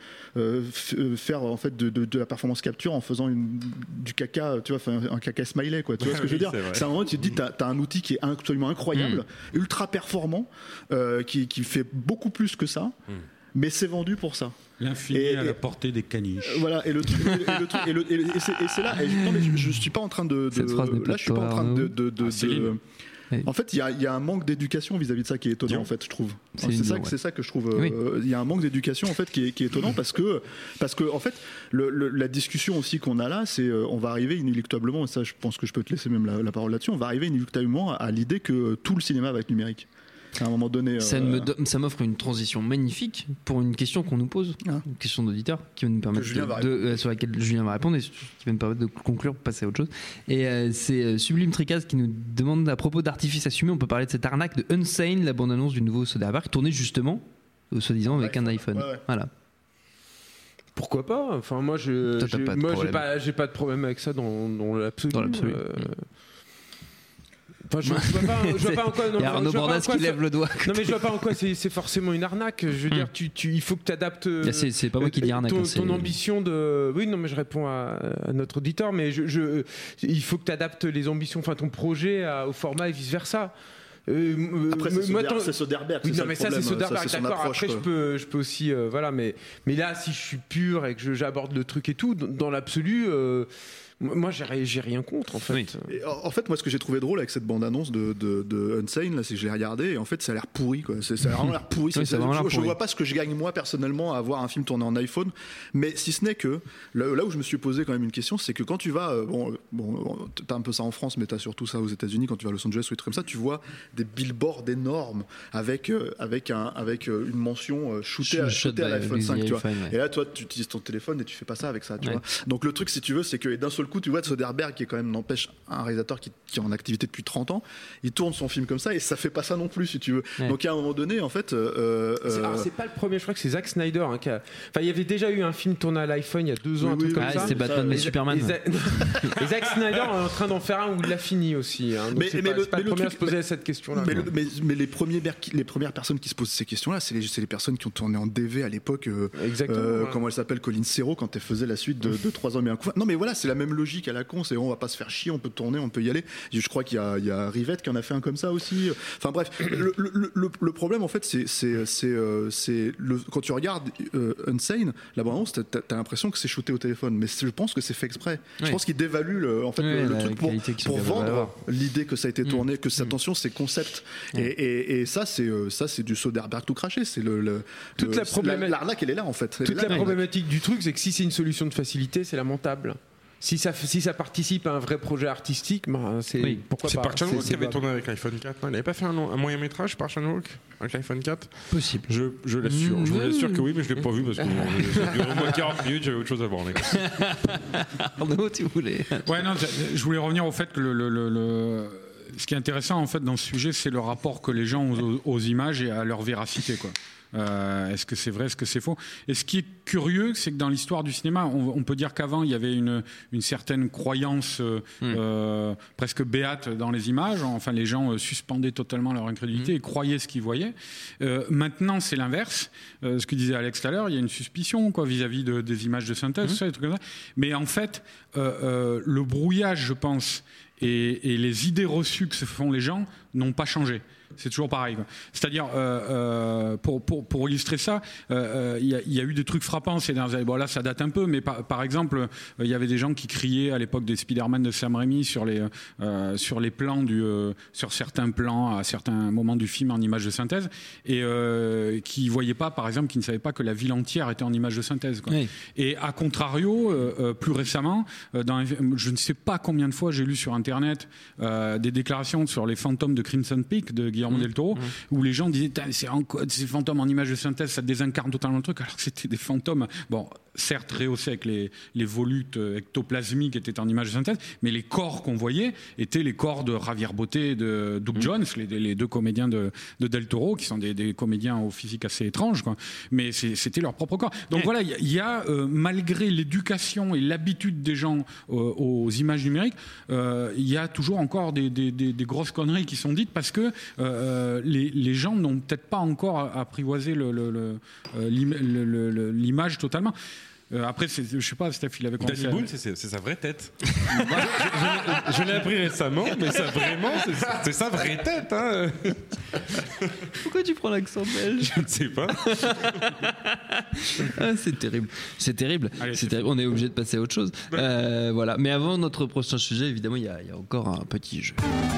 f- faire en fait de, de, de la performance capture en faisant une, du caca, tu vois, un, un caca smiley, quoi. Tu vois ce que oui, je veux dire ? C'est, c'est un moment où tu te dis, t'as, t'as un outil qui est absolument incroyable, mmh. ultra performant, euh, qui, qui fait beaucoup plus que ça. Mmh. Mais c'est vendu pour ça. L'infini et, à et, la portée des caniches. Voilà, et le truc, et, et, le truc, et, le, et, et, c'est, et c'est là. Et je, non, mais je, je suis pas en train de. de là, je suis pas en train de. de, de, ah, de oui. En fait, il y, y a un manque d'éducation vis-à-vis de ça qui est étonnant, en fait, je trouve. C'est, c'est, ça, ouais. c'est ça que je trouve. Il oui. euh, y a un manque d'éducation, en fait, qui est, qui est étonnant parce que, parce que, en fait, le, le, la discussion aussi qu'on a là, c'est, euh, on va arriver inéluctablement, et ça, je pense que je peux te laisser même la, la parole là-dessus, on va arriver inéluctablement à, à l'idée que tout le cinéma va être numérique. À un moment donné, ça, euh... me do- ça m'offre une transition magnifique pour une question qu'on nous pose, ah. une question d'auditeur qui va nous permettre de, de, euh, sur laquelle Julien va répondre et qui va nous permettre de conclure, passer à autre chose. Et euh, c'est euh, Sublime Tricaz qui nous demande à propos d'artifice assumé, on peut parler de cette arnaque de Unsane, la bande-annonce du nouveau Soderbergh, tournée justement, euh, soi-disant avec un iPhone. Ouais, ouais. Voilà. Pourquoi pas ? Enfin, moi, je, Toi, j'ai, moi j'ai, pas, j'ai pas de problème avec ça dans, dans l'absolu. Dans l'absolu. Euh, Enfin, je, je vois pas, je vois pas en quoi. Non, il y a Arnaud Bordas qui lève le doigt. Non, mais je vois pas en quoi c'est, c'est forcément une arnaque. Je veux mm. dire, tu, tu, il faut que tu adaptes. C'est, c'est pas moi qui dis arnaque. Ton, c'est... ton ambition de. Oui, non, mais je réponds à, à notre auditeur, mais je, je, il faut que tu adaptes les ambitions, enfin ton projet à, au format et vice versa. Euh, Après, c'est, moi, Soder, c'est Soderbergh. Oui, c'est non, mais ça, problème. c'est Soderbergh. Ça, c'est d'accord. Approche, Après, je peux, je peux aussi, euh, voilà, mais, mais là, si je suis pur et que je, j'aborde le truc et tout, dans l'absolu. Euh, Moi, j'ai, j'ai rien contre, en fait. Oui. Et en fait, moi, ce que j'ai trouvé drôle avec cette bande-annonce de, de, de Unsane, là, c'est que je l'ai regardé et en fait, ça a l'air pourri, quoi. C'est, ça a vraiment l'air pourri. Oui, c'est, vraiment je, je vois pas ce que je gagne, moi, personnellement, à voir un film tourné en iPhone. Mais si ce n'est que, là, là où je me suis posé quand même une question, c'est que quand tu vas, euh, bon, bon, t'as un peu ça en France, mais t'as surtout ça aux États-Unis, quand tu vas à Los Angeles ou des trucs comme ça, tu vois des billboards énormes avec, euh, avec, un, avec euh, une mention euh, shootée à, shoot à l'iPhone cinq, tu vois. Ouais. Et là, toi, tu utilises ton téléphone et tu fais pas ça avec ça, tu ouais. vois. Donc, le truc, si tu veux, c'est que d'un seul coup, tu vois, Soderbergh, qui est quand même, n'empêche, un réalisateur qui, qui est en activité depuis trente ans, il tourne son film comme ça et ça fait pas ça non plus, si tu veux. Ouais. Donc à un moment donné, en fait. Euh, c'est, alors, c'est pas le premier, je crois que c'est Zack Snyder. Hein, qui a... Enfin, il y avait déjà eu un film tourné à l'iPhone il y a deux ans, oui, un truc oui, comme ah, ça. C'était Batman et, et Superman. Et, Za... et Zack Snyder est en train d'en faire un où il l'a fini aussi. Hein, donc mais, c'est mais pas, le, c'est pas mais le premier truc, à se poser mais, cette question-là. Mais, le, mais, mais les, premiers, les premières personnes qui se posent ces questions-là, c'est les, c'est les personnes qui ont tourné en D V à l'époque. Euh, Exactement. Euh, ouais. Comment elle s'appelle, Colin Serrault, quand elle faisait la suite de, de trois hommes et un coup. Non, mais voilà, c'est la même logique à la con, c'est on va pas se faire chier, on peut tourner, on peut y aller. Je crois qu'il y a, il y a Rivette qui en a fait un comme ça aussi. Enfin bref, le, le, le, le problème en fait, c'est, c'est, c'est, euh, c'est le, quand tu regardes euh, Unsane, la bande-annonce, t'as, t'as l'impression que c'est shooté au téléphone, mais je pense que c'est fait exprès. Oui. Je pense qu'il dévalue le, en fait, oui, le, le truc pour, pour vendre l'idée que ça a été tourné, mmh. que c'est, attention, c'est concept. Mmh. Et, et, et ça, c'est euh, ça, c'est du Soderbergh tout craché. C'est le, le toute le, la problématique. L'arnaque, elle est là en fait. Elle toute là, la problématique du truc, c'est que si c'est une solution de facilité, c'est lamentable. Si ça, si ça participe à un vrai projet artistique, bah c'est oui. pourquoi c'est pas. Park Chan-wook qui avait tourné avec l'iPhone quatre. Non, il n'avait pas fait un, long, un moyen métrage Park Chan-wook avec l'iPhone quatre. Possible. Je, je l'assure. Mmh. Je vous l'assure que oui, mais je l'ai pas vu parce que durant moins quarante minutes, j'avais autre chose à voir. Arnaud, tu voulais. Ouais, non, je voulais revenir au fait que le, le, le, le... ce qui est intéressant en fait dans ce sujet, c'est le rapport que les gens ont aux, aux images et à leur véracité, quoi. Euh, est-ce que c'est vrai, est-ce que c'est faux? Et ce qui est curieux, c'est que dans l'histoire du cinéma, on, on peut dire qu'avant, il y avait une, une certaine croyance euh, mmh. euh, presque béate dans les images. Enfin, les gens euh, suspendaient totalement leur incrédulité mmh. et croyaient ce qu'ils voyaient. Euh, maintenant, c'est l'inverse. Euh, ce que disait Alex tout à l'heure, il y a une suspicion quoi, vis-à-vis de, des images de synthèse, mmh. tout ça, des trucs comme ça. Mais en fait, euh, euh, le brouillage, je pense, et, et les idées reçues que se font les gens n'ont pas changé. C'est toujours pareil. C'est-à-dire, euh, euh, pour, pour, pour illustrer ça, il euh, y, y a eu des trucs frappants ces dernières années. Bon, là, ça date un peu, mais par, par exemple, il euh, y avait des gens qui criaient à l'époque des Spider-Man de Sam Raimi sur les, euh, sur les plans, du, euh, sur certains plans, à certains moments du film en images de synthèse, et euh, qui ne voyaient pas, par exemple, qui ne savaient pas que la ville entière était en images de synthèse. Quoi. Oui. Et à contrario, euh, plus récemment, euh, dans, je ne sais pas combien de fois j'ai lu sur Internet euh, des déclarations sur les fantômes de Crimson Peak de Guillermo mmh. del Toro, mmh. où les gens disaient c'est ces fantômes en images de synthèse, ça désincarne totalement le truc, alors que c'était des fantômes, bon, certes rehaussés avec les, les volutes ectoplasmiques qui étaient en images de synthèse, mais les corps qu'on voyait étaient les corps de Javier Botet et de Doug mmh. Jones, les, les deux comédiens de, de del Toro, qui sont des, des comédiens au physique assez étrange, quoi. Mais c'est, c'était leur propre corps. Donc mmh. voilà, il y, y a, euh, malgré l'éducation et l'habitude des gens euh, aux images numériques, il euh, y a toujours encore des, des, des, des grosses conneries qui sont dites parce que euh, les, les gens n'ont peut-être pas encore apprivoisé le, le, le, euh, le, le, le, l'image totalement. Euh, après, c'est, je sais pas, Steph, il avait commencé. Danny Boone, c'est, c'est, c'est sa vraie tête. Moi, je, je, je l'ai appris récemment, mais ça vraiment, c'est, c'est sa vraie tête. Hein. Pourquoi tu prends l'accent belge? Je ne sais pas. Ah, c'est terrible. C'est terrible. Allez, c'est c'est terrible. On est obligé de passer à autre chose. Euh, voilà. Mais avant notre prochain sujet, évidemment, il y, y a encore un petit jeu.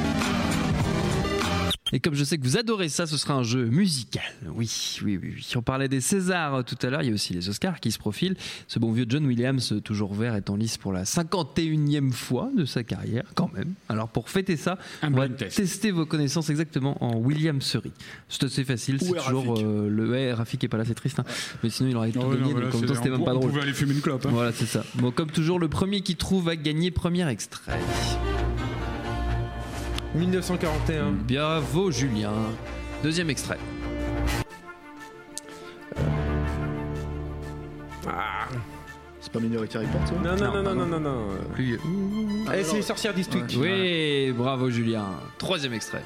Et comme je sais que vous adorez ça, ce sera un jeu musical. Oui, oui, oui, oui. On parlait des Césars tout à l'heure, il y a aussi les Oscars qui se profilent. Ce bon vieux John Williams, toujours vert, est en lice pour la cinquante et unième fois de sa carrière, quand même. Alors pour fêter ça, un on va test. tester vos connaissances exactement en Williamserie. C'est assez facile, c'est toujours euh, le... Ouais, Rafik est pas là, c'est triste, hein. Mais sinon il aurait tout oh, gagné, non, donc comme ça c'était même pas drôle. On pouvait aller fumer une clope. Hein. Voilà, c'est ça. Bon, comme toujours, le premier qui trouve va gagner. Premier extrait. dix-neuf cent quarante et un. Bravo Julien. Deuxième extrait. Ah. C'est pas Minority Report ça? Non, non, non, non, non, non, non. Plus... Ah, c'est les sorcières d'Eastwick. Ouais. Oui, bravo Julien. Troisième extrait.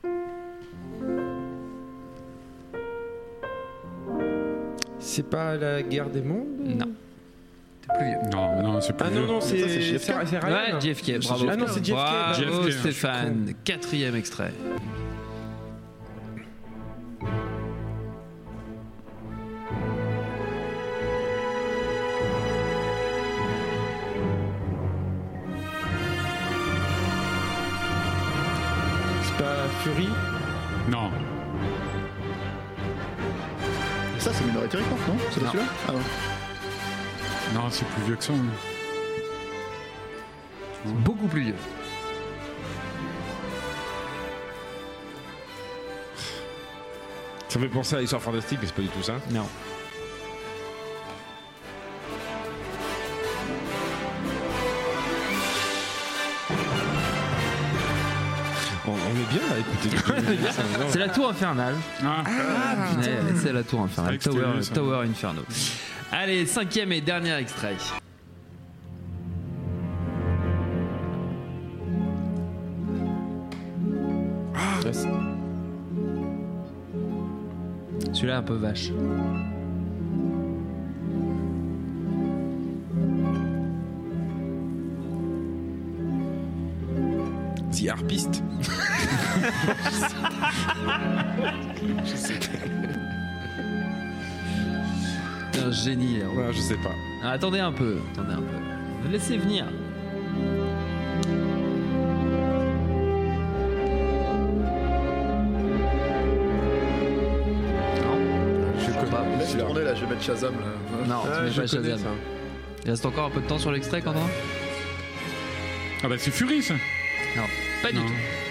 C'est pas la guerre des mondes? Non. Plus vieux. Non, non, c'est plus ah vieux. non, non, c'est, c'est J F K. C'est, c'est ouais, J F K, bravo. Ah non, c'est J F K. Bravo, J F K, Stéphane. Quatrième extrait. C'est pas Fury? Non. Ça, c'est Minority Report, non? C'est pas celui-là? Ah ouais. Non, c'est plus vieux que ça. Hein. C'est beaucoup plus vieux. Ça me fait penser à l'histoire fantastique, mais c'est pas du tout ça. Non. On, on est bien là, écoutez. C'est la tour infernale. Ah, ah putain. Ouais, c'est la tour infernale. C'est Tower, extérieur, Tower Inferno. Allez, cinquième et dernier extrait. Ah. Celui-là un peu vache. The Harpist. Je sais pas. T'es un génie. Là, ouais, je sais pas. Ah, attendez un peu, attendez un peu. Laissez venir. Laisse tourner là, je vais mettre Shazam là. Non, Ah, tu mets je pas connais Shazam. ça. Il reste encore un peu de temps sur l'extrait, Quentin ? Ah bah c'est Fury ça. Non, pas du Non. tout.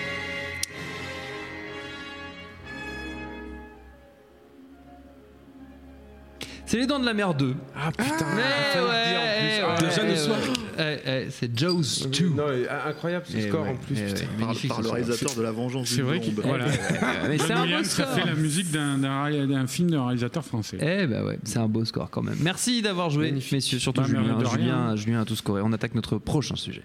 C'est Les Dents de la Mer deux. Ah putain, Mais fallait le ouais, dire en plus. ouais, Ah, Déjà le ouais, soir. ouais, ouais, c'est Jaws deux. Non, mais incroyable ce Eh score ouais, en plus. eh putain. ouais, Par, magnifique, par ce le soir. réalisateur de La Vengeance C'est d'une vrai blonde. que voilà. Mais c'est John un beau Williams a score. fait la musique d'un, d'un, d'un film d'un réalisateur français. Eh bah ouais, c'est un beau score quand même. Merci d'avoir joué, Magnifique. messieurs, surtout Bah, mais Julien, de rien. Julien, Julien a tout scoré. On attaque notre prochain sujet.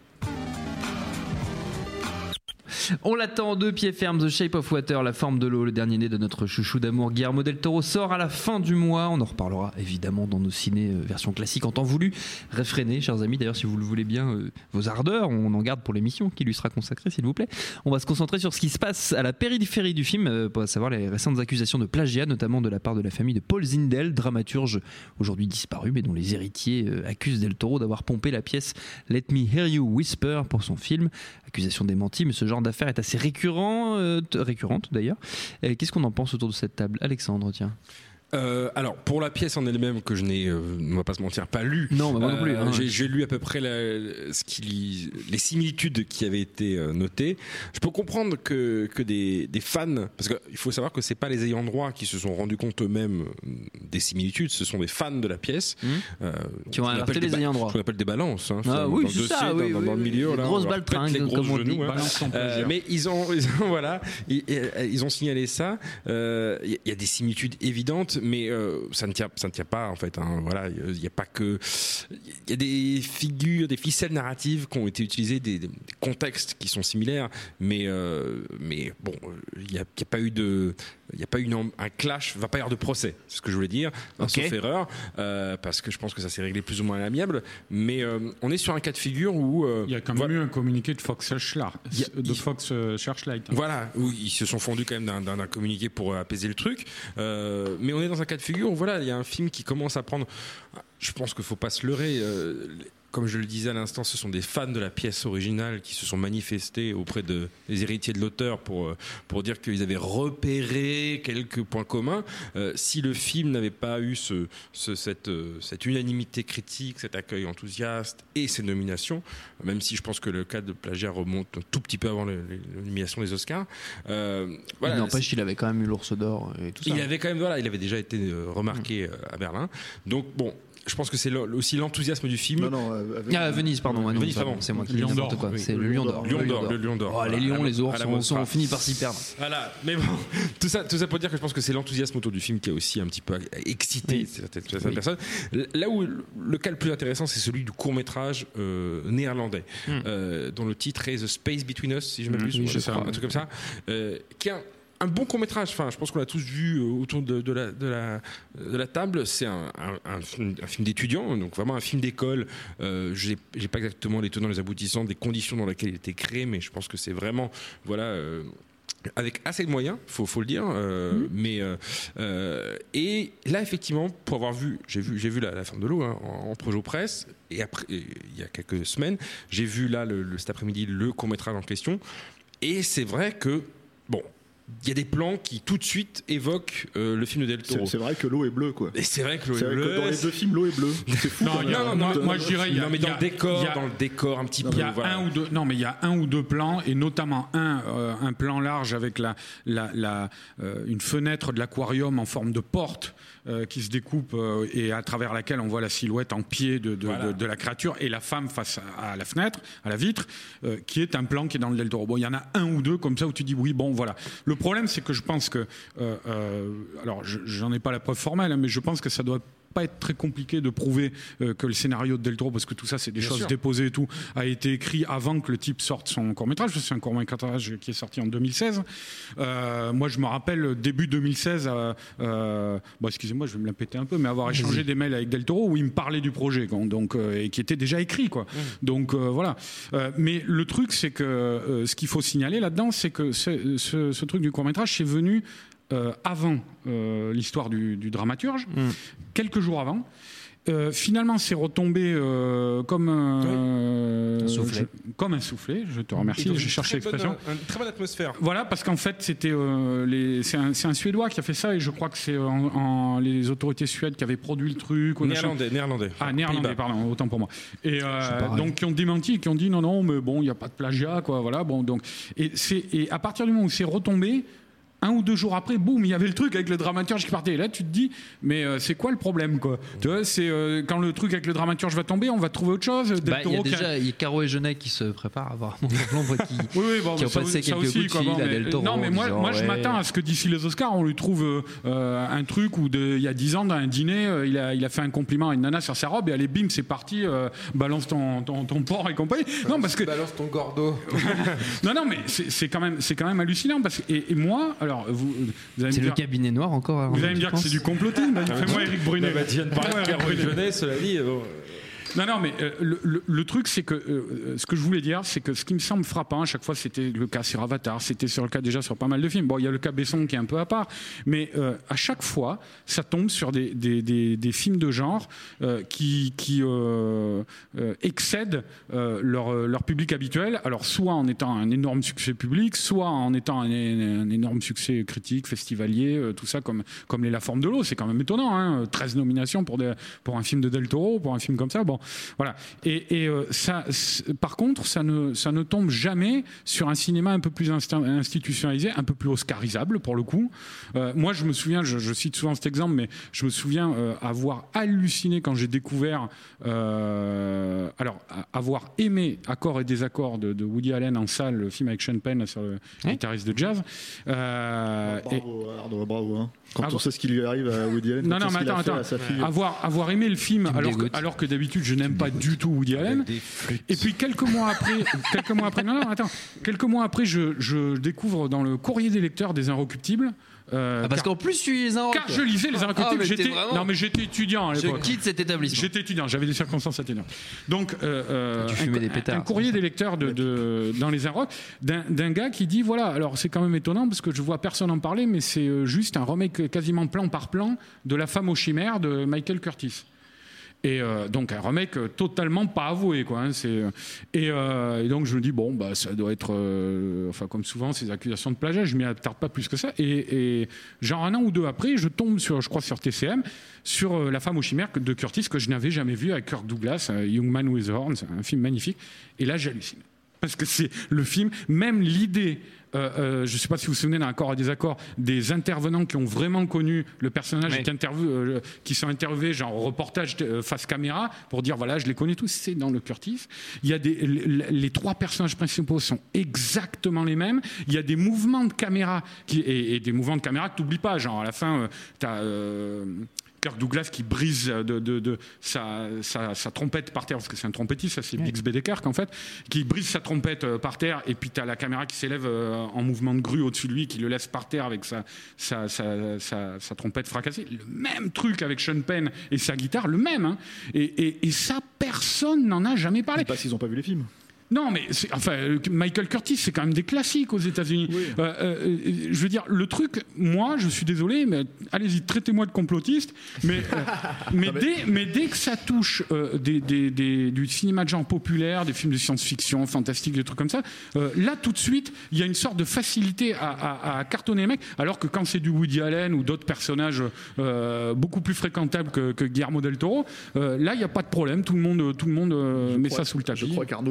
On l'attend de pied ferme, The Shape of Water, La forme de l'eau, le dernier né de notre chouchou d'amour Guillermo del Toro sort à la fin du mois. On en reparlera évidemment dans nos ciné euh, version classique en temps voulu. Réfrénez, chers amis, d'ailleurs si vous le voulez bien, euh, vos ardeurs, on en garde pour l'émission qui lui sera consacrée s'il vous plaît. On va se concentrer sur ce qui se passe à la périphérie du film, euh, pour savoir les récentes accusations de plagiat, notamment de la part de la famille de Paul Zindel, dramaturge aujourd'hui disparu, mais dont les héritiers euh, accusent del Toro d'avoir pompé la pièce Let Me Hear You Whisper pour son film. Accusation démentie, mais ce genre d'affaire est assez récurrent, euh, t- récurrente d'ailleurs. Et qu'est-ce qu'on en pense autour de cette table ? Alexandre, tiens. Euh, alors pour la pièce en elle-même que je n'ai, euh, on va pas se mentir, pas lu. Non, bah moi non plus, hein. j'ai, j'ai lu à peu près la, ce qui, les similitudes qui avaient été euh, notées. Je peux comprendre que que des, des fans, parce qu'il faut savoir que c'est pas les ayants droit qui se sont rendus compte eux-mêmes des similitudes, ce sont des fans de la pièce Mmh. euh, Qui ont qu'on alerté appelle les des ba- ayants droit. qu'on appelle des balances. Hein, Ah dans oui, le c'est dossier, ça, dans, oui, dans, oui, dans le milieu, les là, grosses on leur pète baltringues, les gros comme on genoux, dit. hein. Balance ton Euh, plaisir. mais ils ont, ils ont voilà, ils, ils ont signalé ça. Il euh, y, y a des similitudes évidentes, mais euh, ça ne tient, ça ne tient pas en fait. Hein, voilà, il n'y a pas que, il y a des figures, des ficelles narratives qui ont été utilisées, des, des contextes qui sont similaires, mais euh, mais bon, il n'y a, y a pas eu de, il n'y a pas eu une, un clash, il va pas y avoir de procès, c'est ce que je voulais dire, Ok. sauf erreur, euh, parce que je pense que ça s'est réglé plus ou moins à l'amiable, mais euh, on est sur un cas de figure où euh, Il y a quand même voilà, eu un communiqué de Fox Searchlight, Il y a- de il- Fox euh, Searchlight. voilà, où ils se sont fondus quand même d'un, d'un, d'un communiqué pour apaiser le truc. Euh, mais on est dans un cas de figure où voilà, il y a un film qui commence à prendre. Je pense qu'il faut pas se leurrer. Euh, comme je le disais à l'instant, ce sont des fans de la pièce originale qui se sont manifestés auprès de, des héritiers de l'auteur pour, pour dire qu'ils avaient repéré quelques points communs. Euh, si le film n'avait pas eu ce, ce, cette, cette unanimité critique, cet accueil enthousiaste et ces nominations, même si je pense que le cas de plagiat remonte un tout petit peu avant le, le, la nomination des Oscars. Euh, voilà, Il n'empêche qu'il avait quand même eu l'ours d'or et tout ça. il avait quand même, voilà, il avait déjà été euh, remarqué euh, à Berlin. Donc bon, je pense que c'est le- aussi l'enthousiasme du film. Non, non, euh, avec- Ah, à Venise, pardon. Ah non, Venise, pardon, pardon. c'est moi qui dis Lion n'importe d'or, quoi. oui. C'est le Lion d'or. Lion Le d'or, le Lion d'or. Oh, les Voilà, lions, à les la- ours, à la on, Mostra. on finit par s'y perdre. Voilà, mais bon, tout ça, tout ça pour dire que je pense que c'est l'enthousiasme autour du film qui a aussi un petit peu excité Oui. certaines, certaines Oui. personnes. Là où le cas le plus intéressant, c'est celui du court métrage euh, néerlandais, Hmm. euh, dont le titre est The Space Between Us, si je ne m'abuse, oui, ou c'est je ça, crois, ouais. un truc comme ça, euh, qui est un, un bon court métrage. Enfin, je pense qu'on l'a tous vu euh, autour de, de, la, de, la, de la table. C'est un, un, un film, un film d'étudiant, donc vraiment un film d'école. Euh, j'ai, j'ai pas exactement les tenants, les aboutissants des conditions dans lesquelles il a été créé, mais je pense que c'est vraiment, voilà. Euh, avec assez de moyens, faut faut le dire, euh, mmh. mais euh, euh, et là effectivement, pour avoir vu, j'ai vu j'ai vu la, la forme de l'eau hein, en, en projo presse, et après et, il y a quelques semaines, j'ai vu là le, le, cet après-midi le court métrage en question, et c'est vrai que bon. Il y a des plans qui tout de suite évoquent euh, le film de Del Toro. C'est, c'est vrai que l'eau est bleue, quoi. Et c'est vrai que l'eau c'est est vrai bleue. Que dans les deux films, l'eau est bleue. C'est fou. Non, quand il y a- même. non, moi, je dirais, il y a- non, mais dans il y a- le décor, il y a- dans le décor un petit peu. Il y a voilà. un ou deux, non, mais il y a un ou deux plans, et notamment un, euh, un plan large avec la, la, la, euh, une fenêtre de l'aquarium en forme de porte euh, qui se découpe euh, et à travers laquelle on voit la silhouette en pied de, de, Voilà. de, de la créature et la femme face à, à la fenêtre, à la vitre, euh, qui est un plan qui est dans le Del Toro. Bon, il y en a un ou deux comme ça où tu dis oui, bon, voilà. Le problème, c'est que je pense que, euh, euh, alors, je, j'en ai pas la preuve formelle, hein, mais je pense que ça doit pas être très compliqué de prouver euh, que le scénario de Del Toro, parce que tout ça c'est des Bien choses sûr. déposées et tout, a été écrit avant que le type sorte son court-métrage. C'est un court-métrage qui est sorti en deux mille seize. Euh, moi je me rappelle début deux mille seize, euh, euh, bon, excusez-moi je vais me la péter un peu, mais avoir échangé Vas-y. des mails avec Del Toro où il me parlait du projet, quoi, donc, euh, et qui était déjà écrit, quoi. Mmh. Donc euh, voilà. Euh, mais le truc c'est que euh, ce qu'il faut signaler là-dedans, c'est que ce, ce, ce truc du court-métrage c'est venu Euh, avant euh, l'histoire du, du dramaturge, mmh. quelques jours avant. Euh, finalement, c'est retombé euh, comme un, oui. un soufflet. Je, comme un soufflet. Je te remercie. J'ai cherché l'expression. Une très bonne atmosphère. Voilà, parce qu'en fait, c'était euh, les, c'est un, c'est un Suédois qui a fait ça, et je crois que c'est en, en, les autorités suédoises qui avaient produit le truc. Néerlandais, néerlandais. Ah, néerlandais, pardon, autant pour moi. Et euh, donc qui ont démenti, qui ont dit non, non, mais bon, il n'y a pas de plagiat, quoi. Voilà, bon, donc et c'est et à partir du moment où c'est retombé. Un ou deux jours après, boum, il y avait le truc avec le dramaturge qui partait. Et là, tu te dis, mais euh, c'est quoi le problème, quoi? Tu vois, c'est euh, quand le truc avec le dramaturge va tomber, on va trouver autre chose. Bah, il y a déjà, il y a Caro et Genet qui se préparent à voir mon plan qui, oui, oui, bon, qui ont ça, passé ça quelques aussi, coups de fil quoi, bon, à Del Toro. Non, mais moi, disant, moi ouais. je m'attends à ce que d'ici les Oscars, on lui trouve euh, un truc où de, il y a dix ans, dans un dîner, euh, il, a, il a fait un compliment à une nana sur sa robe, et allez, bim, c'est parti, euh, balance ton, ton, ton porc et compagnie. Non, parce que balance ton gordo. non, non, mais c'est, c'est quand même, c'est quand même hallucinant parce que et, et moi, alors vous. vous allez c'est me le dire, cabinet noir encore. Vous allez me dire que c'est du complotisme. Bah, fais-moi Eric Brunet. Bah, tu viens de parler de Caro et Genet, cela dit. Bon. Non, non, mais euh, le, le, le truc, c'est que euh, ce que je voulais dire, c'est que ce qui me semble frappant, à chaque fois, c'était le cas sur Avatar, c'était sur le cas déjà sur pas mal de films. Bon, il y a le cas Besson qui est un peu à part, mais euh, à chaque fois, ça tombe sur des, des, des, des films de genre euh, qui, qui euh, euh, excèdent euh, leur, leur public habituel. Alors, soit en étant un énorme succès public, soit en étant un, un énorme succès critique, festivalier, euh, tout ça, comme, comme les La Forme de l'eau. C'est quand même étonnant, hein, treize nominations pour, des, pour un film de Del Toro, pour un film comme ça. Bon. Voilà. Et, et euh, ça, par contre, ça ne, ça ne tombe jamais sur un cinéma un peu plus institutionnalisé, un peu plus oscarisable pour le coup. Euh, moi, je me souviens, je, je cite souvent cet exemple, mais je me souviens euh, avoir halluciné quand j'ai découvert, euh, alors avoir aimé Accords et désaccords de, de Woody Allen en salle, le film avec Sean Penn sur le hein guitariste de jazz. Euh, bravo, et... Arnaud, bravo. Hein. Quand Ah, on sait ce qui lui arrive à Woody Allen, non, quand non, on sait mais ce qu'il attends, a fait attends. à sa fille. Avoir, avoir aimé le film, alors que, dégoûte. alors que d'habitude je n'aime pas du tout Woody Allen. Et puis quelques mois après, quelques mois après, non, non, attends, quelques mois après, je, je découvre dans le courrier des lecteurs des Inrecuptibles. Euh, Ah, parce car, qu'en plus, tu les as. car je lisais les Inrecuptibles. Ah, mais j'étais, t'es vraiment- non, mais j'étais étudiant à Je l'époque. quitte cet établissement. J'étais étudiant, j'avais des circonstances atténuantes. Donc, euh, euh, Tu fumais un, des pétards, un courrier des lecteurs de, de, dans les Inrocks d'un, d'un gars qui dit voilà, alors c'est quand même étonnant parce que je vois personne en parler, mais c'est euh, juste un remake quasiment plan par plan de La Femme aux chimères de Michael Curtis. Et euh, donc un remake euh, totalement pas avoué, quoi. Hein, c'est, euh, et, euh, et donc je me dis bon bah ça doit être, euh, enfin comme souvent ces accusations de plagiat, je m'y attarde pas plus que ça. Et, et genre un an ou deux après, je tombe sur, je crois sur T C M, sur euh, La Femme aux chimères de Curtis que je n'avais jamais vu avec Kirk Douglas, euh, Young Man with Horns, c'est un film magnifique. Et là j'hallucine parce que c'est le film, même l'idée. Euh, euh, je ne sais pas si vous vous souvenez d'un Accord et désaccord, des intervenants qui ont vraiment connu le personnage, oui. qui, interview, euh, qui sont interviewés genre reportage euh, face caméra pour dire voilà je les connais tous, c'est dans le Curtis. Il y a des, les, les trois personnages principaux sont exactement les mêmes. Il y a des mouvements de caméra qui, et, et des mouvements de caméra que tu n'oublies pas, genre à la fin euh, tu as euh, Kirk Douglas qui brise de, de, de sa, sa, sa trompette par terre, parce que c'est un trompettiste, ça c'est Ouais. Bix Bedekirk en fait, qui brise sa trompette euh, par terre, et puis tu as la caméra qui s'élève euh, en mouvement de grue au-dessus de lui, qui le laisse par terre avec sa, sa, sa, sa, sa trompette fracassée. Le même truc avec Sean Penn et sa guitare, le même. Hein. Et, et, et ça, personne n'en a jamais parlé. Pas s'ils n'ont pas vu les films. Non, mais c'est, enfin, Michael Curtis, c'est quand même des classiques aux États-Unis. Oui. Euh, euh, je veux dire, le truc, moi, je suis désolé, mais allez-y, traitez-moi de complotiste. Mais, euh, mais, Ah, mais- dès, mais dès que ça touche euh, des, des, des, du cinéma de genre populaire, des films de science-fiction, fantastique, des trucs comme ça, euh, là, tout de suite, il y a une sorte de facilité à, à, à cartonner les mecs. Alors que quand c'est du Woody Allen ou d'autres personnages euh, beaucoup plus fréquentables que, que Guillermo del Toro, euh, là, il n'y a pas de problème. Tout le monde, tout le monde euh, Je met crois- ça sous le tapis. Je crois qu'Arnaud vient de démontrer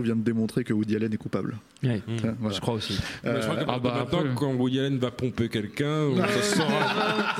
démontrer que Woody Allen est coupable. Ouais, mmh. voilà. Je crois aussi. Euh, je crois que ah bah, maintenant, après... quand Woody Allen va pomper quelqu'un, on se saura.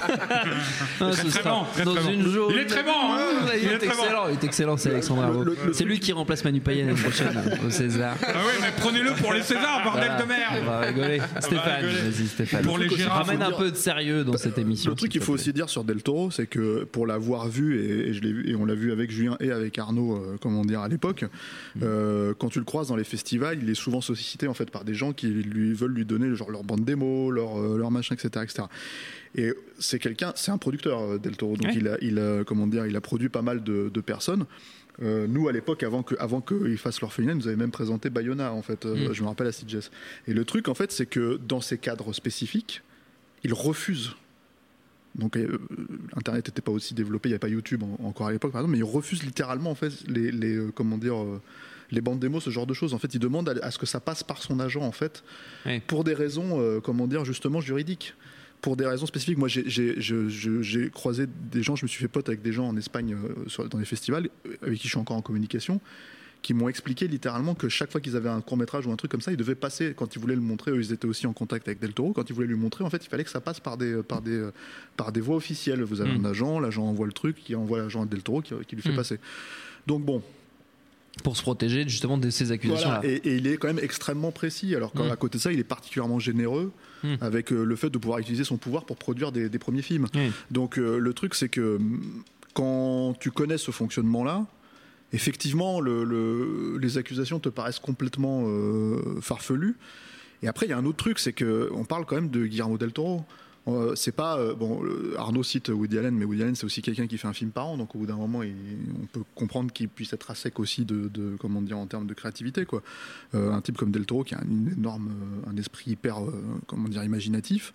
Ah, ce très sera bon, dans très une bon. journée. Il est très bon. Hein il, il est, est excellent. Bon. Il est excellent, c'est Alexandre Arvo. C'est lui qui remplace Manu Payet l'année prochaine au César. Ah oui, mais prenez-le pour les Césars, bordel voilà. de merde. On va rigoler. Stéphane, vas-y Stéphane. Pour les Gérard, ramène un peu de sérieux dans cette émission. Le truc qu'il faut aussi dire sur Del Toro, c'est que pour l'avoir vu et, et je l'ai vu et on l'a vu avec Julien et avec Arnaud, euh, comment dire à l'époque, mmh. euh, quand tu le croises dans les festivals, il est souvent sollicité en fait par des gens qui lui veulent lui donner genre leur bande démo, leur euh, leur machin, et cetera, et cetera. Et c'est quelqu'un, c'est un producteur Del Toro, donc ouais. il a, il a, comment dire, il a produit pas mal de, de personnes. Euh, nous à l'époque, avant que, avant qu'ils fassent l'Orphelinat, ils nous avaient même présenté Bayona en fait. Euh, mmh. Je me rappelle à Sitges. Et le truc en fait, c'est que dans ces cadres spécifiques, ils refusent. Donc euh, Internet n'était pas aussi développé, il n'y avait pas YouTube en, encore à l'époque par exemple, mais ils refusent littéralement en fait les, les euh, comment dire. Euh, les bandes démos, ce genre de choses. En fait, il demande à, à ce que ça passe par son agent, en fait, oui. pour des raisons, euh, comment dire, justement juridiques. Pour des raisons spécifiques. Moi, j'ai, j'ai, je, je, j'ai croisé des gens, je me suis fait pote avec des gens en Espagne, euh, sur, dans les festivals, avec qui je suis encore en communication, qui m'ont expliqué littéralement que chaque fois qu'ils avaient un court-métrage ou un truc comme ça, ils devaient passer, quand ils voulaient le montrer, eux, ils étaient aussi en contact avec Del Toro, quand ils voulaient lui montrer, en fait, il fallait que ça passe par des, par des, par des voies officielles. Vous avez mmh. un agent, l'agent envoie le truc, qui envoie l'agent à Del Toro, qui, qui lui fait mmh. passer. Donc bon... Pour se protéger justement de ces accusations-là. Voilà, et, et il est quand même extrêmement précis. Alors qu'à mmh. côté de ça, il est particulièrement généreux mmh. avec euh, le fait de pouvoir utiliser son pouvoir pour produire des, des premiers films. Mmh. Donc euh, le truc, c'est que quand tu connais ce fonctionnement-là, effectivement, le, le, les accusations te paraissent complètement euh, farfelues. Et après, il y a un autre truc, c'est qu'on parle quand même de Guillermo del Toro. Euh, c'est pas euh, bon. Arnaud cite Woody Allen, mais Woody Allen c'est aussi quelqu'un qui fait un film par an, donc au bout d'un moment, il, on peut comprendre qu'il puisse être à sec aussi de, de comment dire en termes de créativité, quoi. Euh, un type comme Del Toro qui a un énorme, un esprit hyper, euh, comment dire, imaginatif,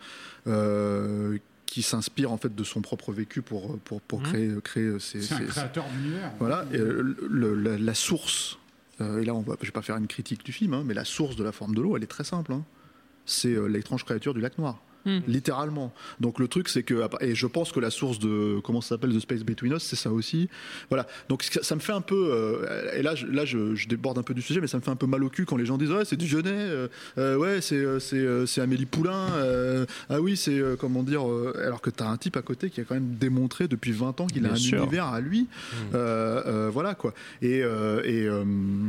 euh, qui s'inspire en fait de son propre vécu pour pour pour mmh. créer créer ses. C'est ses, un créateur ses, d'univers. Voilà, et, le, le, la, la source. Euh, et là, on va, je vais pas faire une critique du film, hein, mais la source de La Forme de l'eau, elle est très simple. Hein. C'est euh, l'étrange créature du lac Noir. Mmh. Littéralement. Donc le truc c'est que, et je pense que la source de, comment ça s'appelle, The Space Between Us, c'est ça aussi. Voilà. Donc ça me fait un peu, euh, et là, je, là je, je déborde un peu du sujet, mais ça me fait un peu mal au cul quand les gens disent ouais c'est du Jeunet, euh, euh, ouais c'est c'est c'est Amélie Poulain, euh, ah oui c'est euh, comment dire, euh, alors que t'as un type à côté qui a quand même démontré depuis vingt ans qu'il Bien a un sûr. univers à lui. Mmh. Euh, euh, voilà quoi. Et euh, et euh,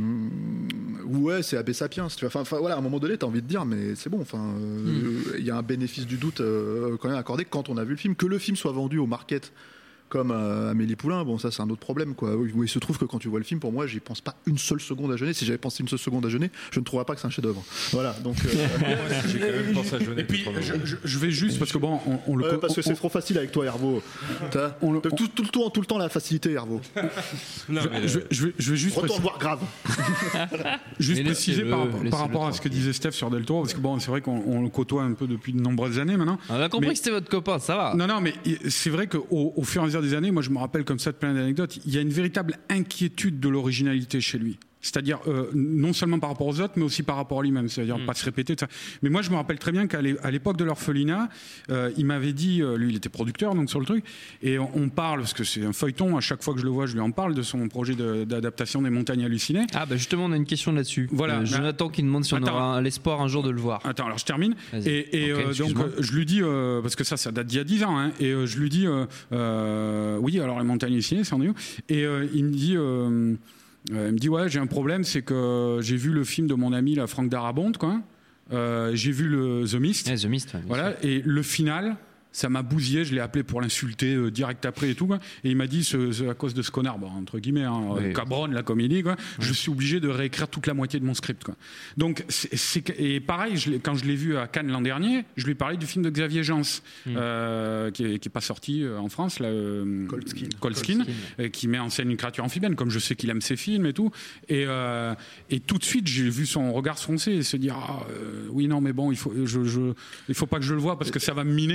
ouais c'est Abbé Sapiens. Tu vois. Enfin voilà, à un moment donné t'as envie de dire mais c'est bon. Enfin il euh, mmh. y a un bénéfice du doute euh, quand même accordé quand on a vu le film. Que le film soit vendu au market comme euh, Amélie Poulain, bon ça c'est un autre problème quoi. Où il se trouve que quand tu vois le film, pour moi j'y pense pas une seule seconde à Jeunet. Si j'avais pensé une seule seconde à Jeunet, je ne trouverais pas que c'est un chef-d'œuvre. Voilà donc. Euh... J'ai quand même pensé à Jeunet. Et puis je, je, je vais juste parce que bon on, on le. Ouais, parce que c'est trop facile avec toi Hervo. On le, tout, tout le temps tout le temps la facilité Hervo. Non, je, je, je, vais, je vais juste. Retourne voir grave. Juste préciser par, par rapport à ce que disait Steph sur Del Toro, parce que bon c'est vrai qu'on on le côtoie un peu depuis de nombreuses années maintenant. On a compris mais, que c'était votre copain, ça va. Non non mais c'est vrai qu'au au fur et à mesure des années, moi je me rappelle comme ça de plein d'anecdotes, il y a une véritable inquiétude de l'originalité chez lui. C'est-à-dire euh, non seulement par rapport aux autres, mais aussi par rapport à lui-même. C'est-à-dire mmh. pas se répéter. Tout ça. Mais moi, je me rappelle très bien qu'à l'époque de l'Orphelinat, euh, il m'avait dit, euh, lui, il était producteur donc sur le truc, et on, on parle parce que c'est un feuilleton. À chaque fois que je le vois, je lui en parle de son projet de, d'adaptation des Montagnes hallucinées. Ah bah justement, on a une question là-dessus. Voilà. Euh, Jonathan qui demande si on attends, aura l'espoir un jour de le voir. Attends, alors je termine. Vas-y. Et, et okay, euh, donc je lui dis euh, parce que ça, ça date d'il y a dix ans, hein, et euh, je lui dis euh, euh, oui, alors les Montagnes hallucinées, c'est en où. Et euh, il me dit. Euh, Euh, il me dit ouais j'ai un problème, c'est que j'ai vu le film de mon ami là, Franck Darabont quoi. Euh, j'ai vu le The Mist, yeah, The Mist ouais, voilà, et le final ça m'a bousillé, je l'ai appelé pour l'insulter euh, direct après et tout quoi. Et il m'a dit c'est, c'est à cause de ce connard, bon, entre guillemets hein, oui. cabron la comédie quoi. Oui. Je suis obligé de réécrire toute la moitié de mon script quoi. Donc c'est, c'est et pareil je quand je l'ai vu à Cannes l'an dernier, je lui ai parlé du film de Xavier Jans mm. euh, qui est, qui est pas sorti en France là, euh, Cold Skin, Cold Skin, Cold Skin. Qui met en scène une créature amphibienne comme je sais qu'il aime ses films et tout. Et euh, et tout de suite j'ai vu son regard se foncer et se dire ah, euh, oui non mais bon il faut je, je il faut pas que je le voie parce que ça va me miner et tout.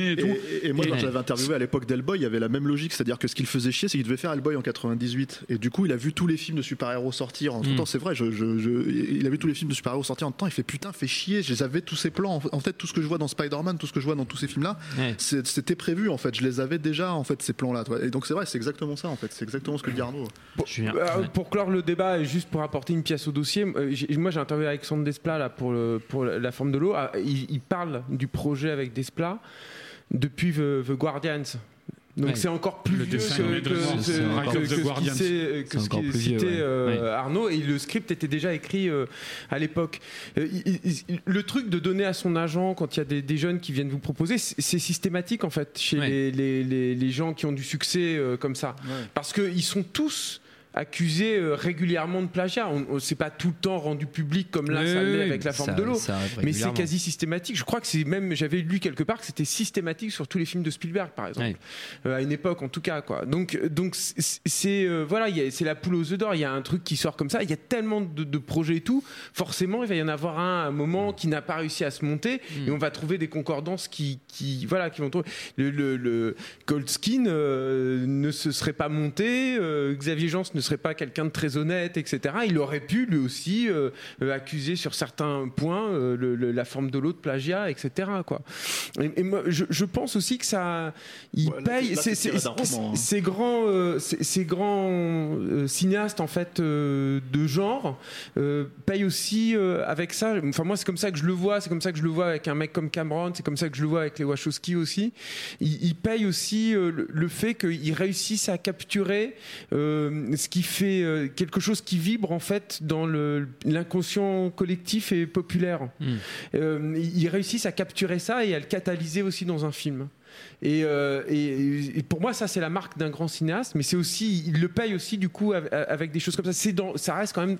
Et, et moi, quand j'avais interviewé à l'époque d'Hellboy, il y avait la même logique, c'est-à-dire que ce qu'il faisait chier, c'est qu'il devait faire Hellboy en quatre-vingt-dix-huit, et du coup, il a vu tous les films de super-héros sortir. En tout Mm. temps, c'est vrai, je, je, je, il a vu tous les films de super-héros sortir en temps. Il fait putain, fait chier. Je les avais tous ces plans. En fait, tout ce que je vois dans Spider-Man, tout ce que je vois dans tous ces films-là, Ouais. c'est- c'était prévu. En fait, je les avais déjà. En fait, ces plans-là. toi. Et donc, c'est vrai, c'est exactement ça. En fait, c'est exactement ce que dit Arnaud. Pour, Julien. euh, Ouais. pour clore le débat et juste pour apporter une pièce au dossier, euh, j'ai- moi j'ai interviewé Alexandre Desplat là, pour, le, pour la forme de l'eau. Ah, il, il parle du projet avec Desplat depuis The, The Guardians. Donc Ouais. c'est encore plus Le vieux dessin que, animé que, de que- Rise que- of que the ce qui Guardians. s'est- que C'est ce encore qui plus vieux, citait ouais. euh, Ouais. Arnaud, et le script était déjà écrit euh, à l'époque. Euh, il- il- le truc de donner à son agent quand il y a des, des jeunes qui viennent vous proposer, c'est c'est systématique en fait chez Ouais. les, les, les, les gens qui ont du succès euh, comme ça. Parce qu'ils sont tous accusés euh, régulièrement de plagiat. On, on- c'est pas tout le temps rendu public comme là Oui, ça oui, l'est oui, avec la forme ça- de l'eau. ça arrive Mais c'est régulièrement. quasi systématique. Je crois que c'est même, j'avais lu quelque part que c'était systématique sur tous les films de Spielberg par exemple. Ouais. Euh, à une époque en tout cas quoi. Donc donc c'est c'est, euh, voilà, il y a- c'est la poule aux œufs d'or. Il y a un truc qui sort comme ça. Il y a tellement de, de projets et tout. Forcément, il va y en avoir un à un moment qui n'a pas réussi à se monter Mm. et on va trouver des concordances qui qui voilà qui vont trouver. Le, le, le Goldskin euh, ne se serait pas monté. euh, Xavier Jean ne serait pas quelqu'un de très honnête, et cetera. Il aurait pu lui aussi euh, euh, accuser sur certains points euh, le- le- la forme de l'eau de plagiat, et cetera. Quoi. Et, et moi, je, je pense aussi que ça, il Ouais, là, paye. c'est- là, c'est- c'est tiré c'est- d'un roman, hein. Ces grands, euh, ces, ces grands euh, cinéastes en fait euh, de genre euh, payent aussi euh, avec ça. Enfin moi c'est comme ça que je le vois. C'est comme ça que je le vois avec un mec comme Cameron. C'est comme ça que je le vois avec les Wachowski aussi. Ils, ils payent aussi euh, le, le fait qu'ils réussissent à capturer euh, ce qui fait euh, quelque chose qui vibre en fait dans le, l'inconscient collectif et populaire. Mm. Euh, ils réussissent à capturer ça et à le catalyser aussi dans un film. Et, euh, et, et pour moi, ça c'est la marque d'un grand cinéaste, mais c'est aussi, il le paye aussi du coup avec, avec des choses comme ça. C'est dans, ça reste quand même.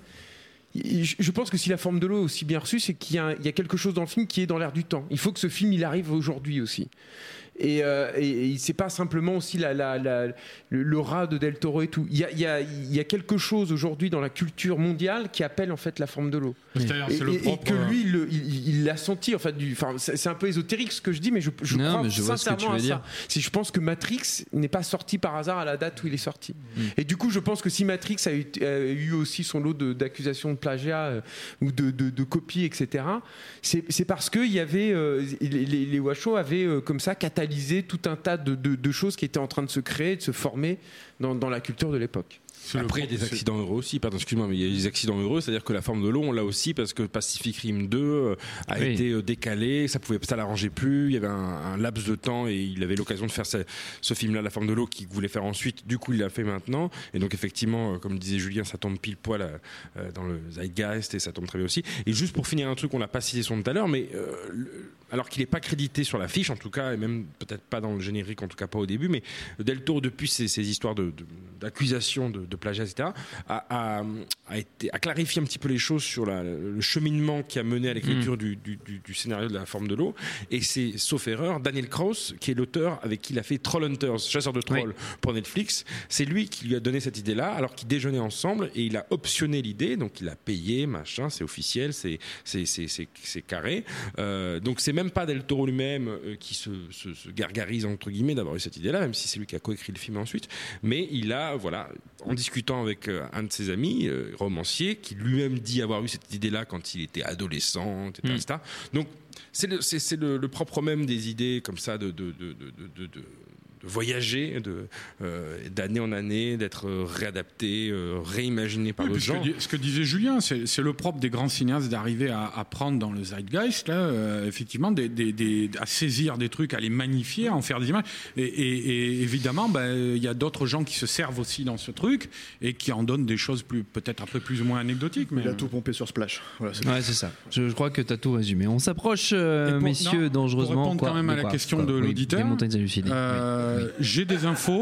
Je je pense que si la forme de l'eau est aussi bien reçue, c'est qu'il y a, il y a quelque chose dans le film qui est dans l'air du temps. Il faut que ce film il arrive aujourd'hui aussi. Et, euh, et, et c'est pas simplement aussi la, la, la, le, le rat de Del Toro et tout. Il y a, il y a, il y a quelque chose aujourd'hui dans la culture mondiale qui appelle en fait la forme de l'eau. C'est-à-dire, Et, c'est le et- et propre, que lui, il, le- il- il l'a senti. En fait, du, enfin, c'est c'est un peu ésotérique ce que je dis, mais je, je Non, crois mais je vois ce que sincèrement tu veux à dire. ça. Si je pense que Matrix n'est pas sorti par hasard à la date où il est sorti. Mm. Et du coup, je pense que si Matrix a eu, a eu aussi son lot de- d'accusations de, plagiat euh, ou de, de, de copies, et cetera, c'est c'est parce que il y avait euh, les, les, les Washoe avaient euh, comme ça catalysé tout un tas de, de, de choses qui étaient en train de se créer, de se former dans, dans la culture de l'époque. C'est le Après, il y a des propre- accidents heureux aussi, pardon, excuse-moi, mais il y a des accidents heureux, c'est-à-dire que la forme de l'eau, on l'a aussi parce que Pacific Rim deux euh, a Oui. été euh, décalé, ça pouvait, ça l'arrangeait plus, il y avait un, un laps de temps et il avait l'occasion de faire ce, ce film-là, La forme de l'eau, qu'il voulait faire ensuite, du coup il l'a fait maintenant, et donc effectivement, euh, comme disait Julien, ça tombe pile poil euh, dans le zeitgeist et ça tombe très bien aussi. Et juste pour finir un truc, on l'a pas cité son tout à l'heure, mais euh, le- alors qu'il n'est pas crédité sur l'affiche en tout cas, et même peut-être pas dans le générique, en tout cas pas au début, mais Del Toro, depuis ces, ces histoires de, de- d'accusations de, de plagiat, et cetera, a, a, a, été, a clarifié un petit peu les choses sur la, le cheminement qui a mené à l'écriture Mmh. du, du, du, du scénario de La forme de l'eau. Et c'est, sauf erreur, Daniel Krauss, qui est l'auteur avec qui il a fait Trollhunters, chasseur de trolls, oui. pour Netflix. C'est lui qui lui a donné cette idée-là, alors qu'ils déjeunaient ensemble, et il a optionné l'idée, donc il a payé, machin, c'est officiel, c'est, c'est, c'est, c'est, c'est carré. Euh, donc c'est même pas Del Toro lui-même euh, qui se, se, se gargarise, entre guillemets, d'avoir eu cette idée-là, même si c'est lui qui a coécrit le film ensuite. Mais il a, voilà, en discutant avec euh, un de ses amis, euh, romancier, qui lui-même dit avoir eu cette idée-là quand il était adolescent, et cetera, mmh. et cetera. Donc c'est, le, c'est, c'est le, le propre même des idées comme ça de, de, de, de, de, de de voyager de, euh, d'année en année, d'être réadapté, euh, réimaginé par oui, d'autres gens. Ce que, ce que disait Julien, c'est, c'est le propre des grands cinéastes d'arriver à, à prendre dans le zeitgeist, là, euh, effectivement, des, des, des, à saisir des trucs, à les magnifier, à en faire des images. Et, et, et évidemment, il ben, y a d'autres gens qui se servent aussi dans ce truc et qui en donnent des choses plus, peut-être un peu plus ou moins anecdotiques. Mais... Il a tout pompé sur Splash. Voilà, c'est, ouais, c'est ça. Je, je crois que tu as tout résumé. On s'approche, euh, pour, messieurs, non, dangereusement. Pour répondre quoi, quand même à la quoi, question quoi, de oui, l'auditeur, des montagnes hallucinées. euh, oui. j'ai des infos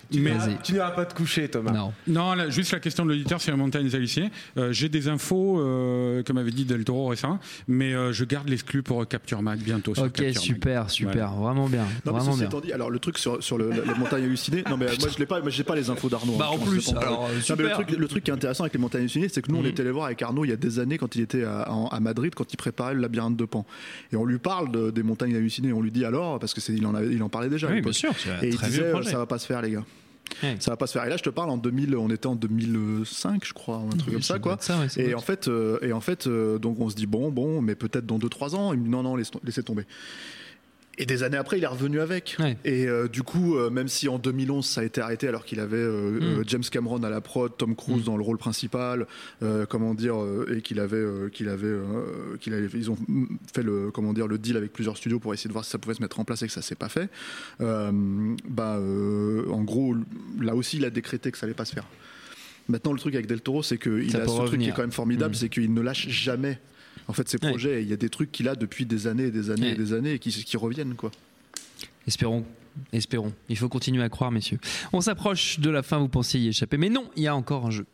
Tu Mais n'iras- tu n'iras pas te coucher, Thomas. Non. Non, là, juste la question de l'auditeur sur les montagnes hallucinées. Euh, j'ai des infos, euh, comme avait dit Del Toro récemment, mais euh, je garde l'exclu pour Capture Mag bientôt. Sur Ok, Capture Mag. super, super, vraiment bien. Non, mais vraiment ceci bien. étant dit, alors le truc sur, sur le, la- les montagnes hallucinées, non mais moi je l'ai pas, moi j'ai pas les infos d'Arnaud. Bah, hein, en je pense plus, que c'est pas alors, pareil. euh, Non, mais super. le truc, le truc qui est intéressant avec les montagnes hallucinées, c'est que nous on Mhm. était allé voir avec Arnaud il y a des années quand il était à, à- à Madrid, quand il préparait le labyrinthe de Pan, et on lui parle de- des montagnes hallucinées, on lui dit alors parce que c'est, il en avait, il en parlait déjà. à Oui, l'époque. bien sûr, c'est un Et il très disait vieux projet. ça va pas se faire les gars. Ouais. Ça va pas se faire. Et là, je te parle en deux mille, on était en deux mille cinq, je crois, un truc Oui, comme ça ça, doit quoi. être ça, ouais, ça doit et, être en fait, euh, et en fait, euh, donc on se dit bon, bon, mais peut-être dans deux trois ans. Il me dit non, non, laisse- laissez tomber. Et des années après, il est revenu avec. Ouais. Et euh, du coup, euh, même si en deux mille onze ça a été arrêté alors qu'il avait euh, Mm. euh, James Cameron à la prod, Tom Cruise Mm. dans le rôle principal, euh, comment dire, euh, et qu'il avait, euh, qu'il avait, euh, qu'il avait, ils ont fait le, comment dire, le deal avec plusieurs studios pour essayer de voir si ça pouvait se mettre en place et que ça s'est pas fait. Euh, bah, euh, en gros, là aussi, il a décrété que ça allait pas se faire. Maintenant, le truc avec Del Toro, c'est qu'il Ça a peut ce truc qui revenir. est quand même formidable, Mm. c'est qu'il ne lâche jamais. En fait, ses Ouais. projets, il y a des trucs qu'il a depuis des années et des années Ouais. et des années et qui, qui reviennent, quoi. Espérons, espérons. Il faut continuer à croire, messieurs. On s'approche de la fin, vous pensiez y échapper. Mais non, il y a encore un jeu.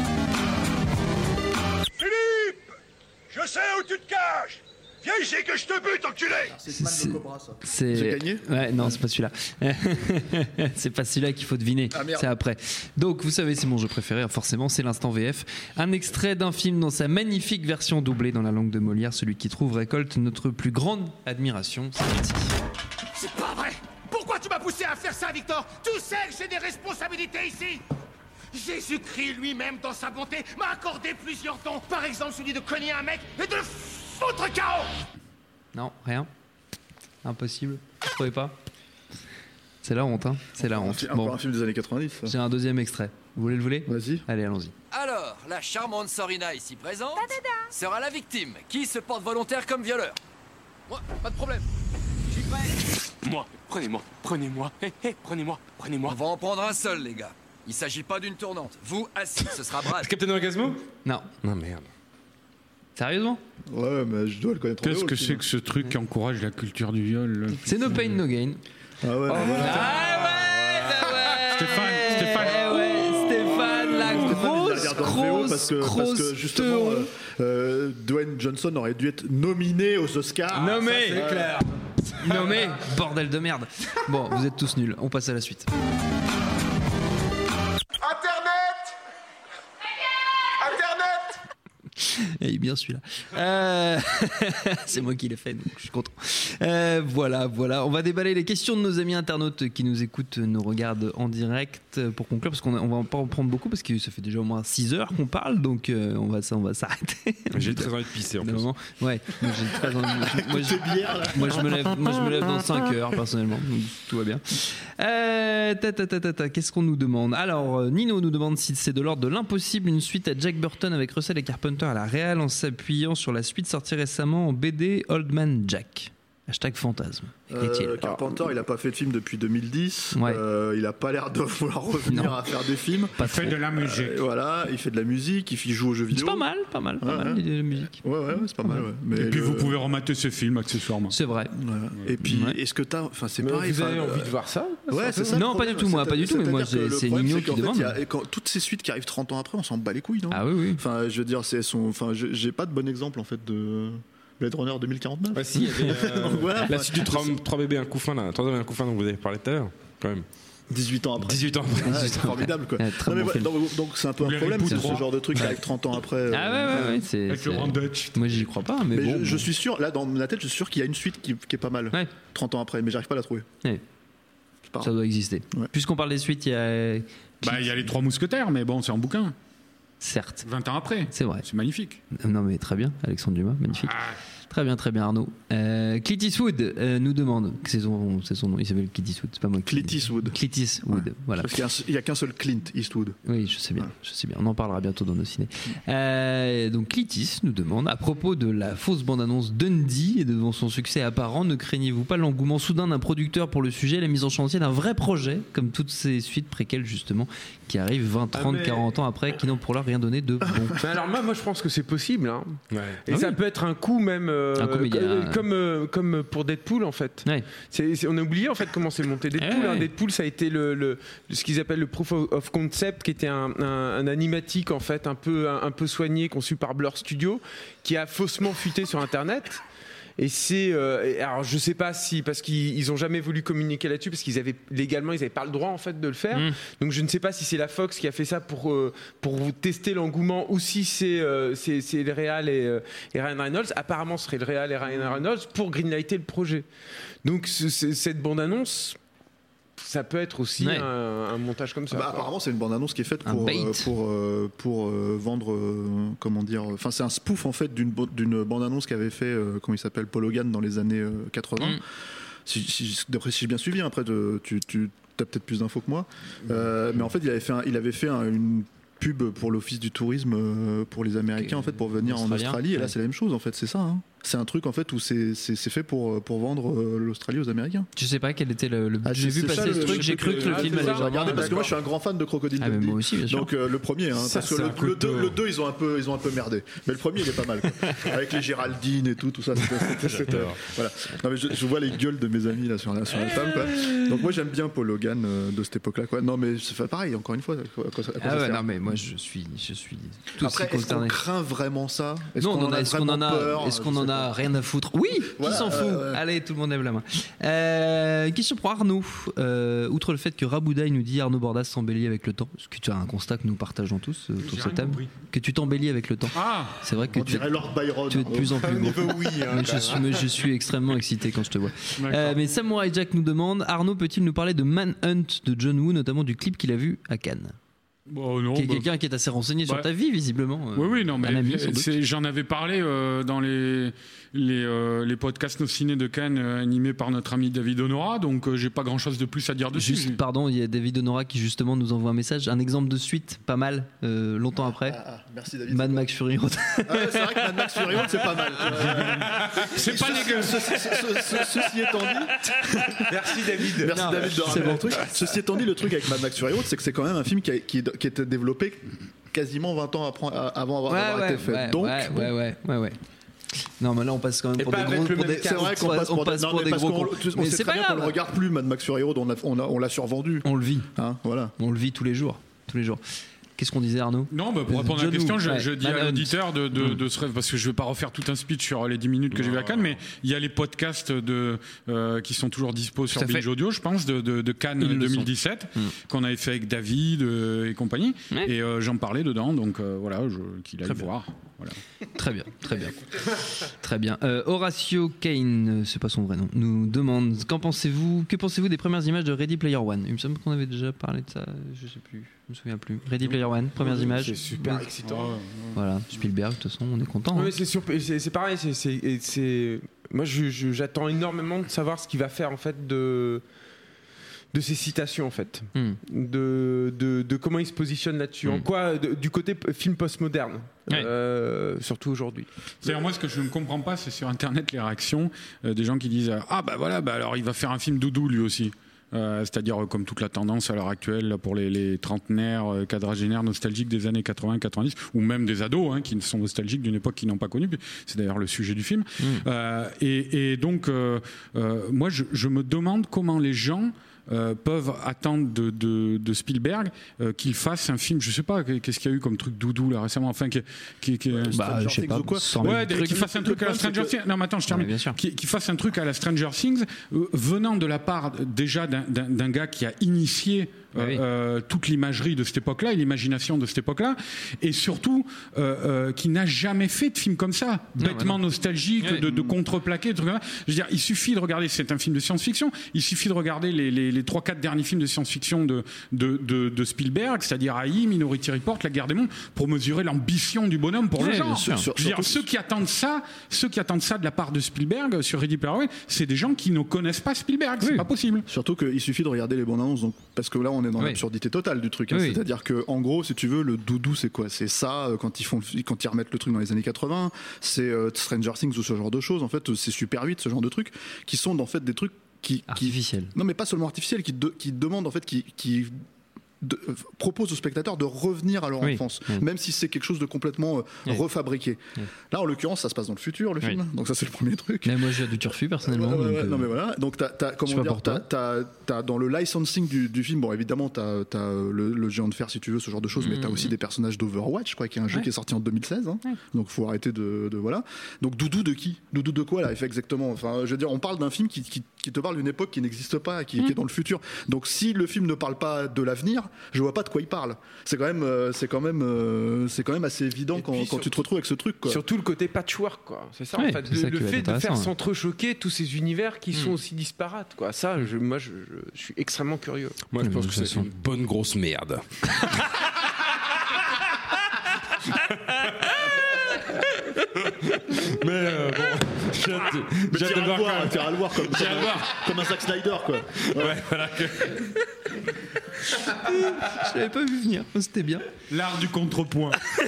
Philippe, je sais où tu te caches. Viens ici que je te bute, enculé. C'est C'est- le Cobra, ça. C'est... J'ai gagné Ouais, non, c'est pas celui-là. C'est pas celui-là qu'il faut deviner. Ah, merde. C'est après. Donc, vous savez, c'est mon jeu préféré, forcément, c'est l'instant V F. Un extrait d'un film dans sa magnifique version doublée dans la langue de Molière. Celui qui trouve récolte notre plus grande admiration. C'est parti. C'est pas vrai. Pourquoi tu m'as poussé à faire ça, Victor? Tu sais que j'ai des responsabilités ici. Jésus-Christ lui-même, dans sa bonté, m'a accordé plusieurs dons. Par exemple, celui de cogner un mec et de le foutre K O. Non, rien. Impossible. Vous trouvez pas? C'est la honte, hein. C'est la honte. Encore Bon, un film des années quatre-vingt-dix. ça. j'ai un deuxième extrait. Vous voulez le voler? Vas-y. Allez, allons-y. Alors, la charmante Sorina ici présente sera la victime. Qui se porte volontaire comme violeur? Moi, pas de problème. Je suis prêt. Moi, prenez-moi, prenez-moi, hé, hé, prenez-moi, On prenez-moi. va en prendre un seul, les gars. Il s'agit pas d'une tournante. Vous, assis, ce sera Brad. Captain Orgasmo? Non. Non, merde. Sérieusement? Ouais, mais je dois le connaître. en Qu'est-ce V O, que le c'est film. que ce truc qui encourage la culture du viol là C'est No Pain No Gain. Ah ouais. mais- Ah ouais, bah ouais. Stéphane, Stéphane. Eh ouais, Stéphane, la Stéphane, il l'a grosse, regardé en V O grosse, parce que, parce grosse que justement, euh, euh, Dwayne Johnson aurait dû être nominé aux Oscars. Nommé. Ça, c'est clair. Nommé, bordel de merde. Bon, vous êtes tous nuls. On passe à la suite. Internet. Internet. Il est bien celui-là. Euh, C'est moi qui l'ai fait, donc je suis content. Euh, voilà, voilà. On va déballer les questions de nos amis internautes qui nous écoutent, nous regardent en direct pour conclure, parce qu'on a- on va pas en prendre beaucoup, parce que ça fait déjà au moins six heures qu'on parle, donc euh, on va, ça, on va s'arrêter. J'ai très envie de pisser en D'un plus. moment. Ouais, moi j'ai très envie. Moi, je, moi, je me lève, moi je me lève dans cinq heures personnellement, donc tout va bien. Euh, ta, ta, ta, ta, ta, qu'est-ce qu'on nous demande? Alors euh, Nino nous demande si c'est de l'ordre de l'impossible une suite à Jack Burton avec Russell et Carpenter à la réal en s'appuyant sur la suite sortie récemment en B D Old Man Jack. Hashtag fantasme. écrit-il. Euh, Carpenter, il a pas fait de film depuis deux mille dix. Ouais. Euh, il a pas l'air de vouloir revenir Non. à faire des films. Pas Il fait trop. de la musique. Euh, voilà, il fait de la musique, il joue aux jeux vidéo. C'est pas mal, pas mal, pas Ouais, mal ouais. l'idée de musique. Ouais, ouais, ouais, c'est pas mal. Ouais. Mais Et puis le- vous pouvez remater ce film accessoirement. C'est vrai. Voilà. Et puis, Ouais. est-ce que t'as. Enfin, c'est Mais pareil. vous avez enfin, envie euh, de voir ça? Ouais, c'est ça. Non, le pas problème. du tout, moi, C'est- pas du tout, mais moi, c'est-à-dire que c'est le problème, Nino c'est qui qu'en fait, demande. il y a- et quand- toutes ces suites qui arrivent trente ans après, on s'en bat les couilles, non? Ah oui, oui. Enfin, je veux dire, c'est son. Enfin, je- j'ai pas de bon exemple en fait de Blade Runner deux mille quarante-neuf. Bah si, il y avait euh, Donc, voilà, la enfin, suite du trois bébés un coup fin là, trois bébés un coup fin dont vous avez parlé tout à l'heure, quand même. dix-huit ans après. dix-huit ans après. Ouais, c'est formidable quoi. Ouais, très Non, mais bon voilà, film. donc, donc c'est un peu un Vous problème, l'avez c'est poussé. ce genre de truc qui arrive trente ans après. Ah ouais, euh, ouais, ouais, c'est. Avec le c'est- grand Dutch. Moi, j'y crois pas, mais, Mais bon. je, je bon. suis sûr, là dans ma tête, je suis sûr qu'il y a une suite qui, qui est pas mal. Ouais. trente ans après, mais j'arrive pas à la trouver. Ouais. C'est pas Ça grave. doit exister. Ouais. Puisqu'on parle des suites, il y a. Bah, il y a les trois mousquetaires, mais bon, c'est en bouquin. Certes, vingt ans après. c'est vrai. C'est magnifique. Non, mais très bien, Alexandre Dumas, magnifique. Ah, Très bien, très bien, Arnaud. Euh, Clint Eastwood euh, nous demande, c'est son, c'est son nom, il s'appelle Clint Eastwood, c'est pas moi qui. Clint Eastwood. Clint Eastwood, voilà. Parce qu'il y a un- n'y a, qu'un seul Clint Eastwood. Oui, je sais bien, je sais bien. On en parlera bientôt dans nos ciné. Euh, donc Clitis nous demande à propos de la fausse bande-annonce Dundee et devant son succès apparent, ne craignez-vous pas l'engouement soudain d'un producteur pour le sujet, et la mise en chantier d'un vrai projet, comme toutes ces suites préquelles justement, qui arrivent vingt, trente, Ah, mais- quarante ans après, qui n'ont pour l'heure rien donné de bon. Mais alors moi, moi je pense que c'est possible. Hein. Ouais. Et Ah ça oui. peut être un coup même euh, Un comédien, comme, euh. comme, euh, comme pour Deadpool en fait. Ouais. C'est, c'est- on a oublié en fait comment c'est monté Deadpool. Ouais, hein. ouais. Deadpool, ça a été le, le- ce qu'ils appellent le proof of concept, qui était un, un, un animatique en fait un peu un, un peu soigné, conçu par Blur Studio, qui a faussement fuité sur Internet. Et c'est euh, alors je sais pas si parce qu'ils ils ont jamais voulu communiquer là-dessus parce qu'ils avaient légalement ils avaient pas le droit en fait de le faire. Mm. Donc je ne sais pas si c'est la Fox qui a fait ça pour euh, pour vous tester l'engouement ou si c'est euh, c'est, c'est le Real et, euh, et Ryan Reynolds. Apparemment ce serait le Real et Ryan Reynolds pour greenlighter le projet. Donc ce, ce, cette bande annonce ça peut être aussi Ouais. un, un montage comme ça. Bah, quoi. apparemment, c'est une bande-annonce qui est faite Un pour bait. euh, pour euh, pour euh, vendre euh, comment dire. Enfin, c'est un spoof en fait d'une bo- d'une bande-annonce qu'avait fait euh, comment il s'appelle Paul Hogan dans les années euh, quatre-vingts. Mm. Si, si, d'après si j'ai bien suivi, après de- tu tu as peut-être plus d'infos que moi. Euh, mais en fait, il avait fait un- il avait fait un- une pub pour l'office du tourisme euh, pour les Américains en fait pour venir en Australien. Australie. Et là, Ouais. c'est la même chose en fait. C'est ça. Hein. C'est un truc en fait où c'est c'est c'est fait pour pour vendre euh, l'Australie aux Américains. Je sais pas quel était le. le- Ah, j'ai c'est- vu c'est ça, passer ce le- truc, le j'ai truc cru que le que- film ah, allait j'ai regardé vraiment. parce que moi je suis un grand fan de Crocodile Ah, mais Dundee. moi aussi, bien sûr. Donc euh, le premier, hein, Ça, parce que c'est le, un coup le de- deux, le deux, ils ont un peu, ils ont un peu merdé. Mais le premier, il est pas mal, quoi. Avec les Géraldine et tout, tout ça. C'était, c'était, c'était- voilà. Non, mais je, je vois les gueules de mes amis là sur la, sur la table, quoi. Donc moi j'aime bien Paul Hogan euh, de cette époque-là, quoi. Non, mais c'est pareil. Encore une fois, à quoi, à quoi ça, à quoi Ah ça ouais, sert non mais moi je suis je suis tout Après, aussi est-ce qu'on consterné. craint vraiment ça? Est-ce Non, qu'on on en a, est-ce qu'on vraiment en a, peur? est-ce qu'on Je en sais a pas. rien à foutre? Oui, Voilà, qui s'en fout? euh, ouais. Allez, tout le monde lève la main. Euh, question pour Arnaud. Euh, outre le fait que Raboudaï nous dit Arnaud Bordas s'embellit avec le temps, parce que tu as un constat que nous partageons tous euh, autour de cette table, que tu t'embellis avec le temps. Ah, C'est vrai que On tu, dirait Lord Byron. tu es de plus en plus gros. oui. hein, Mais je, suis, mais je suis extrêmement excité quand je te vois. d'accord. Euh, mais Samurai Jack nous demande Arnaud peut-il nous parler de Manhunt de John Woo, notamment du clip qu'il a vu à Cannes? Bon, non, Qui est bah, quelqu'un qui est assez renseigné sur ouais. ta vie, visiblement. euh, Oui, oui, non, mais un ami, sans doute. c'est- j'en avais parlé euh, dans les les, euh, les podcasts Nos Ciné de Cannes euh, animés par notre ami David Honora, donc euh, j'ai pas grand-chose de plus à dire dessus. Juste, pardon, il y a David Honora qui justement nous envoie un message, un exemple de suite, pas mal, euh, longtemps après. Ah, ah, merci David. Mad Max Fury Road. Ah ouais, c'est vrai que Mad Max Fury Road, c'est pas mal. C'est pas Ceci- dégueu. ce- ce- ce- ce- Ceci étant dit, Merci David. merci Non, David de c'est ramener bon. le truc. Ceci étant dit, le truc avec Mad Max Fury Road, c'est que c'est quand même un film qui a, qui, qui a été développé quasiment vingt ans après, avant avoir, Ouais, d'avoir ouais, été fait. ouais, Donc, ouais, bon, ouais, ouais, ouais, ouais. Non, mais là on passe quand même Et pour pas des avec gros. le Pour même des, cas. c'est vrai qu'on passe on pour des, passe non, pour mais des parce gros qu'on- cons. tu- on Mais sait c'est très pas bien qu'on le grave. regarde plus, Mad Max Fury Road, on, a- on, a- on l'a survendu. On le vit, Hein, voilà. on le vit tous les jours, tous les jours. Qu'est-ce qu'on disait, Arnaud? Non, bah, pour répondre à John la question, Woo, je, ouais, je dis Manhunt. à l'auditeur de, de, Mm. de se rêve, parce que je ne vais pas refaire tout un speech sur les dix minutes que j'ai vu à Cannes, mais il y a les podcasts de, euh, qui sont toujours dispo sur Tout à fait. Binge Audio, je pense, de, de, de Cannes Ils le deux mille dix-sept, Mm. qu'on avait fait avec David euh, et compagnie, Ouais. et euh, j'en parlais dedans, donc euh, voilà, je, qu'il aille Très bien. voir. Voilà. Très bien, très bien. Très bien. Euh, Horatio Kane, euh, c'est pas son vrai nom, nous demande qu'en pensez-vous, que pensez-vous des premières images de Ready Player One? Il me semble qu'on avait déjà parlé de ça, je sais plus, je me souviens plus. Ready Player One, premières images. C'est super Oui. excitant. Voilà, Spielberg, de toute façon, on est content. Ouais, hein. mais c'est, surp- c'est, c'est pareil, c'est, c'est, et c'est- moi je, je- j'attends énormément de savoir ce qu'il va faire en fait de, de ces citations en fait, Hmm. de, de, de comment il se positionne là-dessus, en Mm. quoi de- du côté p- film postmoderne, Ouais. euh, surtout aujourd'hui. C'est-à-dire, moi, ce que je ne comprends pas, c'est sur Internet les réactions euh, des gens qui disent ah bah voilà, bah alors il va faire un film doudou lui aussi. Euh, c'est-à-dire euh, comme toute la tendance à l'heure actuelle là, pour les, les trentenaires, euh, quadragénaires nostalgiques des années quatre-vingts quatre-vingt-dix, ou même des ados hein, qui sont nostalgiques d'une époque qu'ils n'ont pas connue. C'est d'ailleurs le sujet du film. Mm. Euh, et, et donc, euh, euh, moi, je, je me demande comment les gens euh, peuvent attendre de, de, de Spielberg euh, qu'il fasse un film. Je sais pas, qu'est-ce qu'il y a eu comme truc doudou là récemment. Enfin, qui, qui, qui- Bah, Stranger je sais Things pas. ou quoi sans Ouais, le des- truc. qu'il fasse un le truc à la problème, c'est Stranger que- Things. Non, mais attends, je termine. Ouais, bien sûr. Qu'il qu'il fasse un truc à la Stranger Things, euh, venant de la part déjà d'un- d'un d'un gars qui a initié euh, Ouais, oui. euh, toute l'imagerie de cette époque-là et l'imagination de cette époque-là, et surtout euh, euh, qui n'a jamais fait de film comme ça, Non, bêtement bah non. nostalgique, Ouais. de, de contreplaqué, de trucs comme ça. Je veux dire, il suffit de regarder, c'est un film de science-fiction, il suffit de regarder les, les, les trois quatre derniers films de science-fiction de, de, de, de Spielberg, c'est-à-dire A I, Minority Report, La Guerre des Mondes, pour mesurer l'ambition du bonhomme pour Ouais, le genre. bien sûr. Je veux dire, Surtout- ceux qui attendent ça, ceux qui attendent ça de la part de Spielberg sur Ready Player One, c'est des gens qui ne connaissent pas Spielberg, c'est Oui. pas possible. Surtout qu'il suffit de regarder les bandes annonces, donc, parce que là on est dans Oui. l'absurdité totale du truc. hein. Oui. C'est-à-dire que en gros, si tu veux, le doudou c'est quoi? C'est ça euh, quand ils font, quand ils remettent le truc dans les années quatre-vingts. C'est euh, Stranger Things ou ce genre de choses. En fait, euh, c'est Super huit, ce genre de trucs qui sont en fait des trucs qui, qui Artificiel. non mais pas seulement artificiels, qui, de- qui demandent en fait, qui, qui de, euh, propose aux spectateurs de revenir à leur oui, enfance, oui. même si c'est quelque chose de complètement euh, oui. refabriqué. Oui. Là, en l'occurrence, ça se passe dans le futur, le oui. film. Donc ça, c'est le premier truc. Mais moi, j'ai du turfu personnellement. Ouais, ouais, donc, ouais, euh... Non mais voilà. Donc t'as, t'as comment dire, t'as, t'as, t'as dans le licensing du, du film, bon évidemment t'as, t'as le, le géant de fer si tu veux, ce genre de choses, mmh. mais t'as aussi des personnages d'Overwatch, quoi, qui est un jeu ouais. qui est sorti en deux mille seize. Hein. Ouais. Donc faut arrêter de, de voilà. Donc Doudou de qui? Doudou de quoi là? Il fait exactement. Enfin, je veux dire, on parle d'un film qui, qui, qui te parle d'une époque qui n'existe pas, qui, mmh. qui est dans le futur. Donc si le film ne parle pas de l'avenir, je vois pas de quoi il parle. C'est quand même, euh, c'est quand même, euh, c'est quand même assez évident quand, quand tu te retrouves avec ce truc. Quoi. Surtout le côté patchwork, quoi. C'est ça. Ouais, en fait, c'est le, ça le fait de faire hein. s'entrechoquer tous ces univers qui mmh. sont aussi disparates, quoi. Ça, je, moi, je, je, je suis extrêmement curieux. Moi, je pense que c'est façon. une bonne grosse merde. Mais euh, bon, j'ai hâte de, j'ai hâte de voir, voir, tu vas le voir comme, comme, un, voir. comme un Zack Snyder, quoi. Ouais, ouais voilà. Que... Je l'avais pas vu venir, c'était bien. L'art du contrepoint.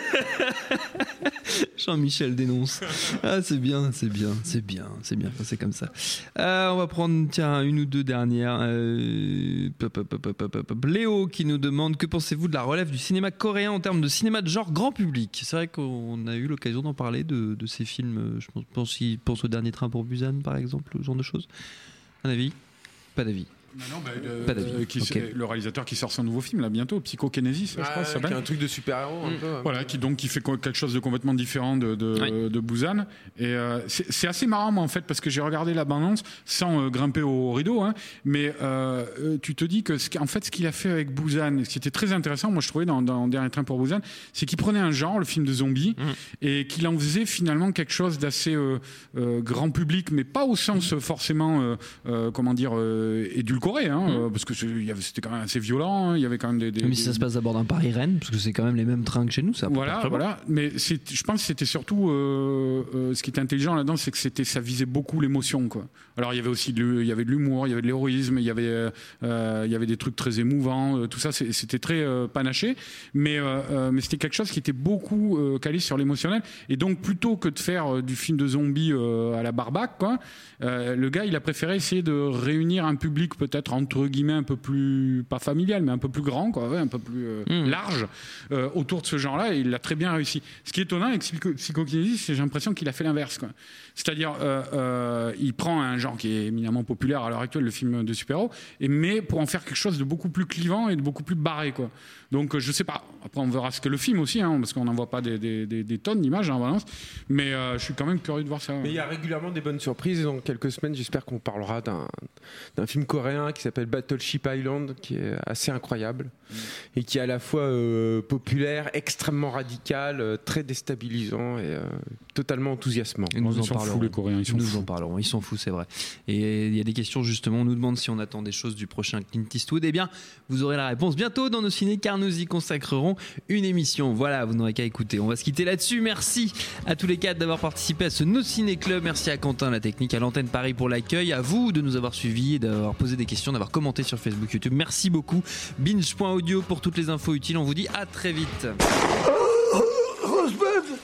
Jean-Michel dénonce. Ah, c'est bien, c'est bien, c'est bien, c'est bien, c'est comme ça. Euh, on va prendre, tiens, une ou deux dernières. Euh, pop, pop, pop, pop, pop, pop. Léo qui nous demande que pensez-vous de la relève du cinéma coréen en termes de cinéma de genre grand public. C'est vrai qu'on a eu l'occasion d'en parler de, de ces films. Je pense, pense, pense au Dernier Train pour Busan, par exemple, ce genre de choses. Un avis? Pas d'avis. Non, non, bah, le, pas d'avis. Euh, qui, okay. Le réalisateur qui sort son nouveau film là bientôt, Psychokinésis, ah, je crois, ça s'appelle. Un truc de super-héros. Mmh. Un peu, ouais. Voilà, qui donc qui fait quelque chose de complètement différent de de, oui. de Busan. Et euh, c'est, c'est assez marrant moi en fait parce que j'ai regardé la bande-annonce sans euh, grimper au rideau, hein, mais euh, tu te dis que ce, en fait ce qu'il a fait avec Busan, ce qui était très intéressant, moi je trouvais dans, dans Dernier Train pour Busan, c'est qu'il prenait un genre, le film de zombies, mmh. et qu'il en faisait finalement quelque chose d'assez euh, euh, grand public, mais pas au sens mmh. forcément euh, euh, comment dire euh, édulcoré, hein, mmh. parce que c'était quand même assez violent, hein, il y avait quand même des, des mais des, si ça se passe à bord d'un Paris-Rennes, parce que c'est quand même les mêmes trains que chez nous, ça. Voilà, voilà. Mais c'est, je pense que c'était surtout euh, euh, ce qui était intelligent là-dedans, c'est que c'était, ça visait beaucoup l'émotion, quoi. Alors il y avait aussi de, il y avait de l'humour, il y avait de l'héroïsme, il y avait, euh, il y avait des trucs très émouvants, euh, tout ça, c'est, c'était très euh, panaché, mais euh, euh, mais c'était quelque chose qui était beaucoup euh, calé sur l'émotionnel. Et donc plutôt que de faire euh, du film de zombies euh, à la Barbac, quoi, euh, le gars il a préféré essayer de réunir un public peut-être entre guillemets un peu plus, pas familial, mais un peu plus grand, quoi, ouais, un peu plus euh, mmh. large euh, autour de ce genre-là, et il l'a très bien réussi. Ce qui est étonnant avec Psychokinésis, c'est j'ai l'impression qu'il a fait l'inverse, quoi. C'est-à-dire, euh, euh, il prend un genre qui est éminemment populaire à l'heure actuelle, le film de super-héros, et mais pour en faire quelque chose de beaucoup plus clivant et de beaucoup plus barré, quoi. Donc, je sais pas. Après, on verra ce que le film aussi, hein, parce qu'on n'en voit pas des, des, des, des tonnes d'images en balance, mais euh, je suis quand même curieux de voir ça. Mais il y a régulièrement des bonnes surprises, et dans quelques semaines, j'espère qu'on parlera d'un, d'un film coréen qui s'appelle Battleship Island, qui est assez incroyable, mmh. et qui est à la fois euh, populaire, extrêmement radical, euh, très déstabilisant et euh, totalement enthousiasmant. Et nous ils en sont parlerons. fous, les Coréens, ils sont nous fous. en parlerons, ils sont fous, c'est vrai. Et il y a des questions justement, on nous demande si on attend des choses du prochain Clint Eastwood. Eh bien, vous aurez la réponse bientôt dans nos ciné, car nous y consacrerons une émission. Voilà, vous n'aurez qu'à écouter. On va se quitter là-dessus. Merci à tous les quatre d'avoir participé à ce No Ciné Club. Merci à Quentin, la technique, à l'antenne Paris pour l'accueil, à vous de nous avoir suivis, d'avoir posé des questions, d'avoir commenté sur Facebook, YouTube. Merci beaucoup. binge point audio pour toutes les infos utiles. On vous dit à très vite. Rosebud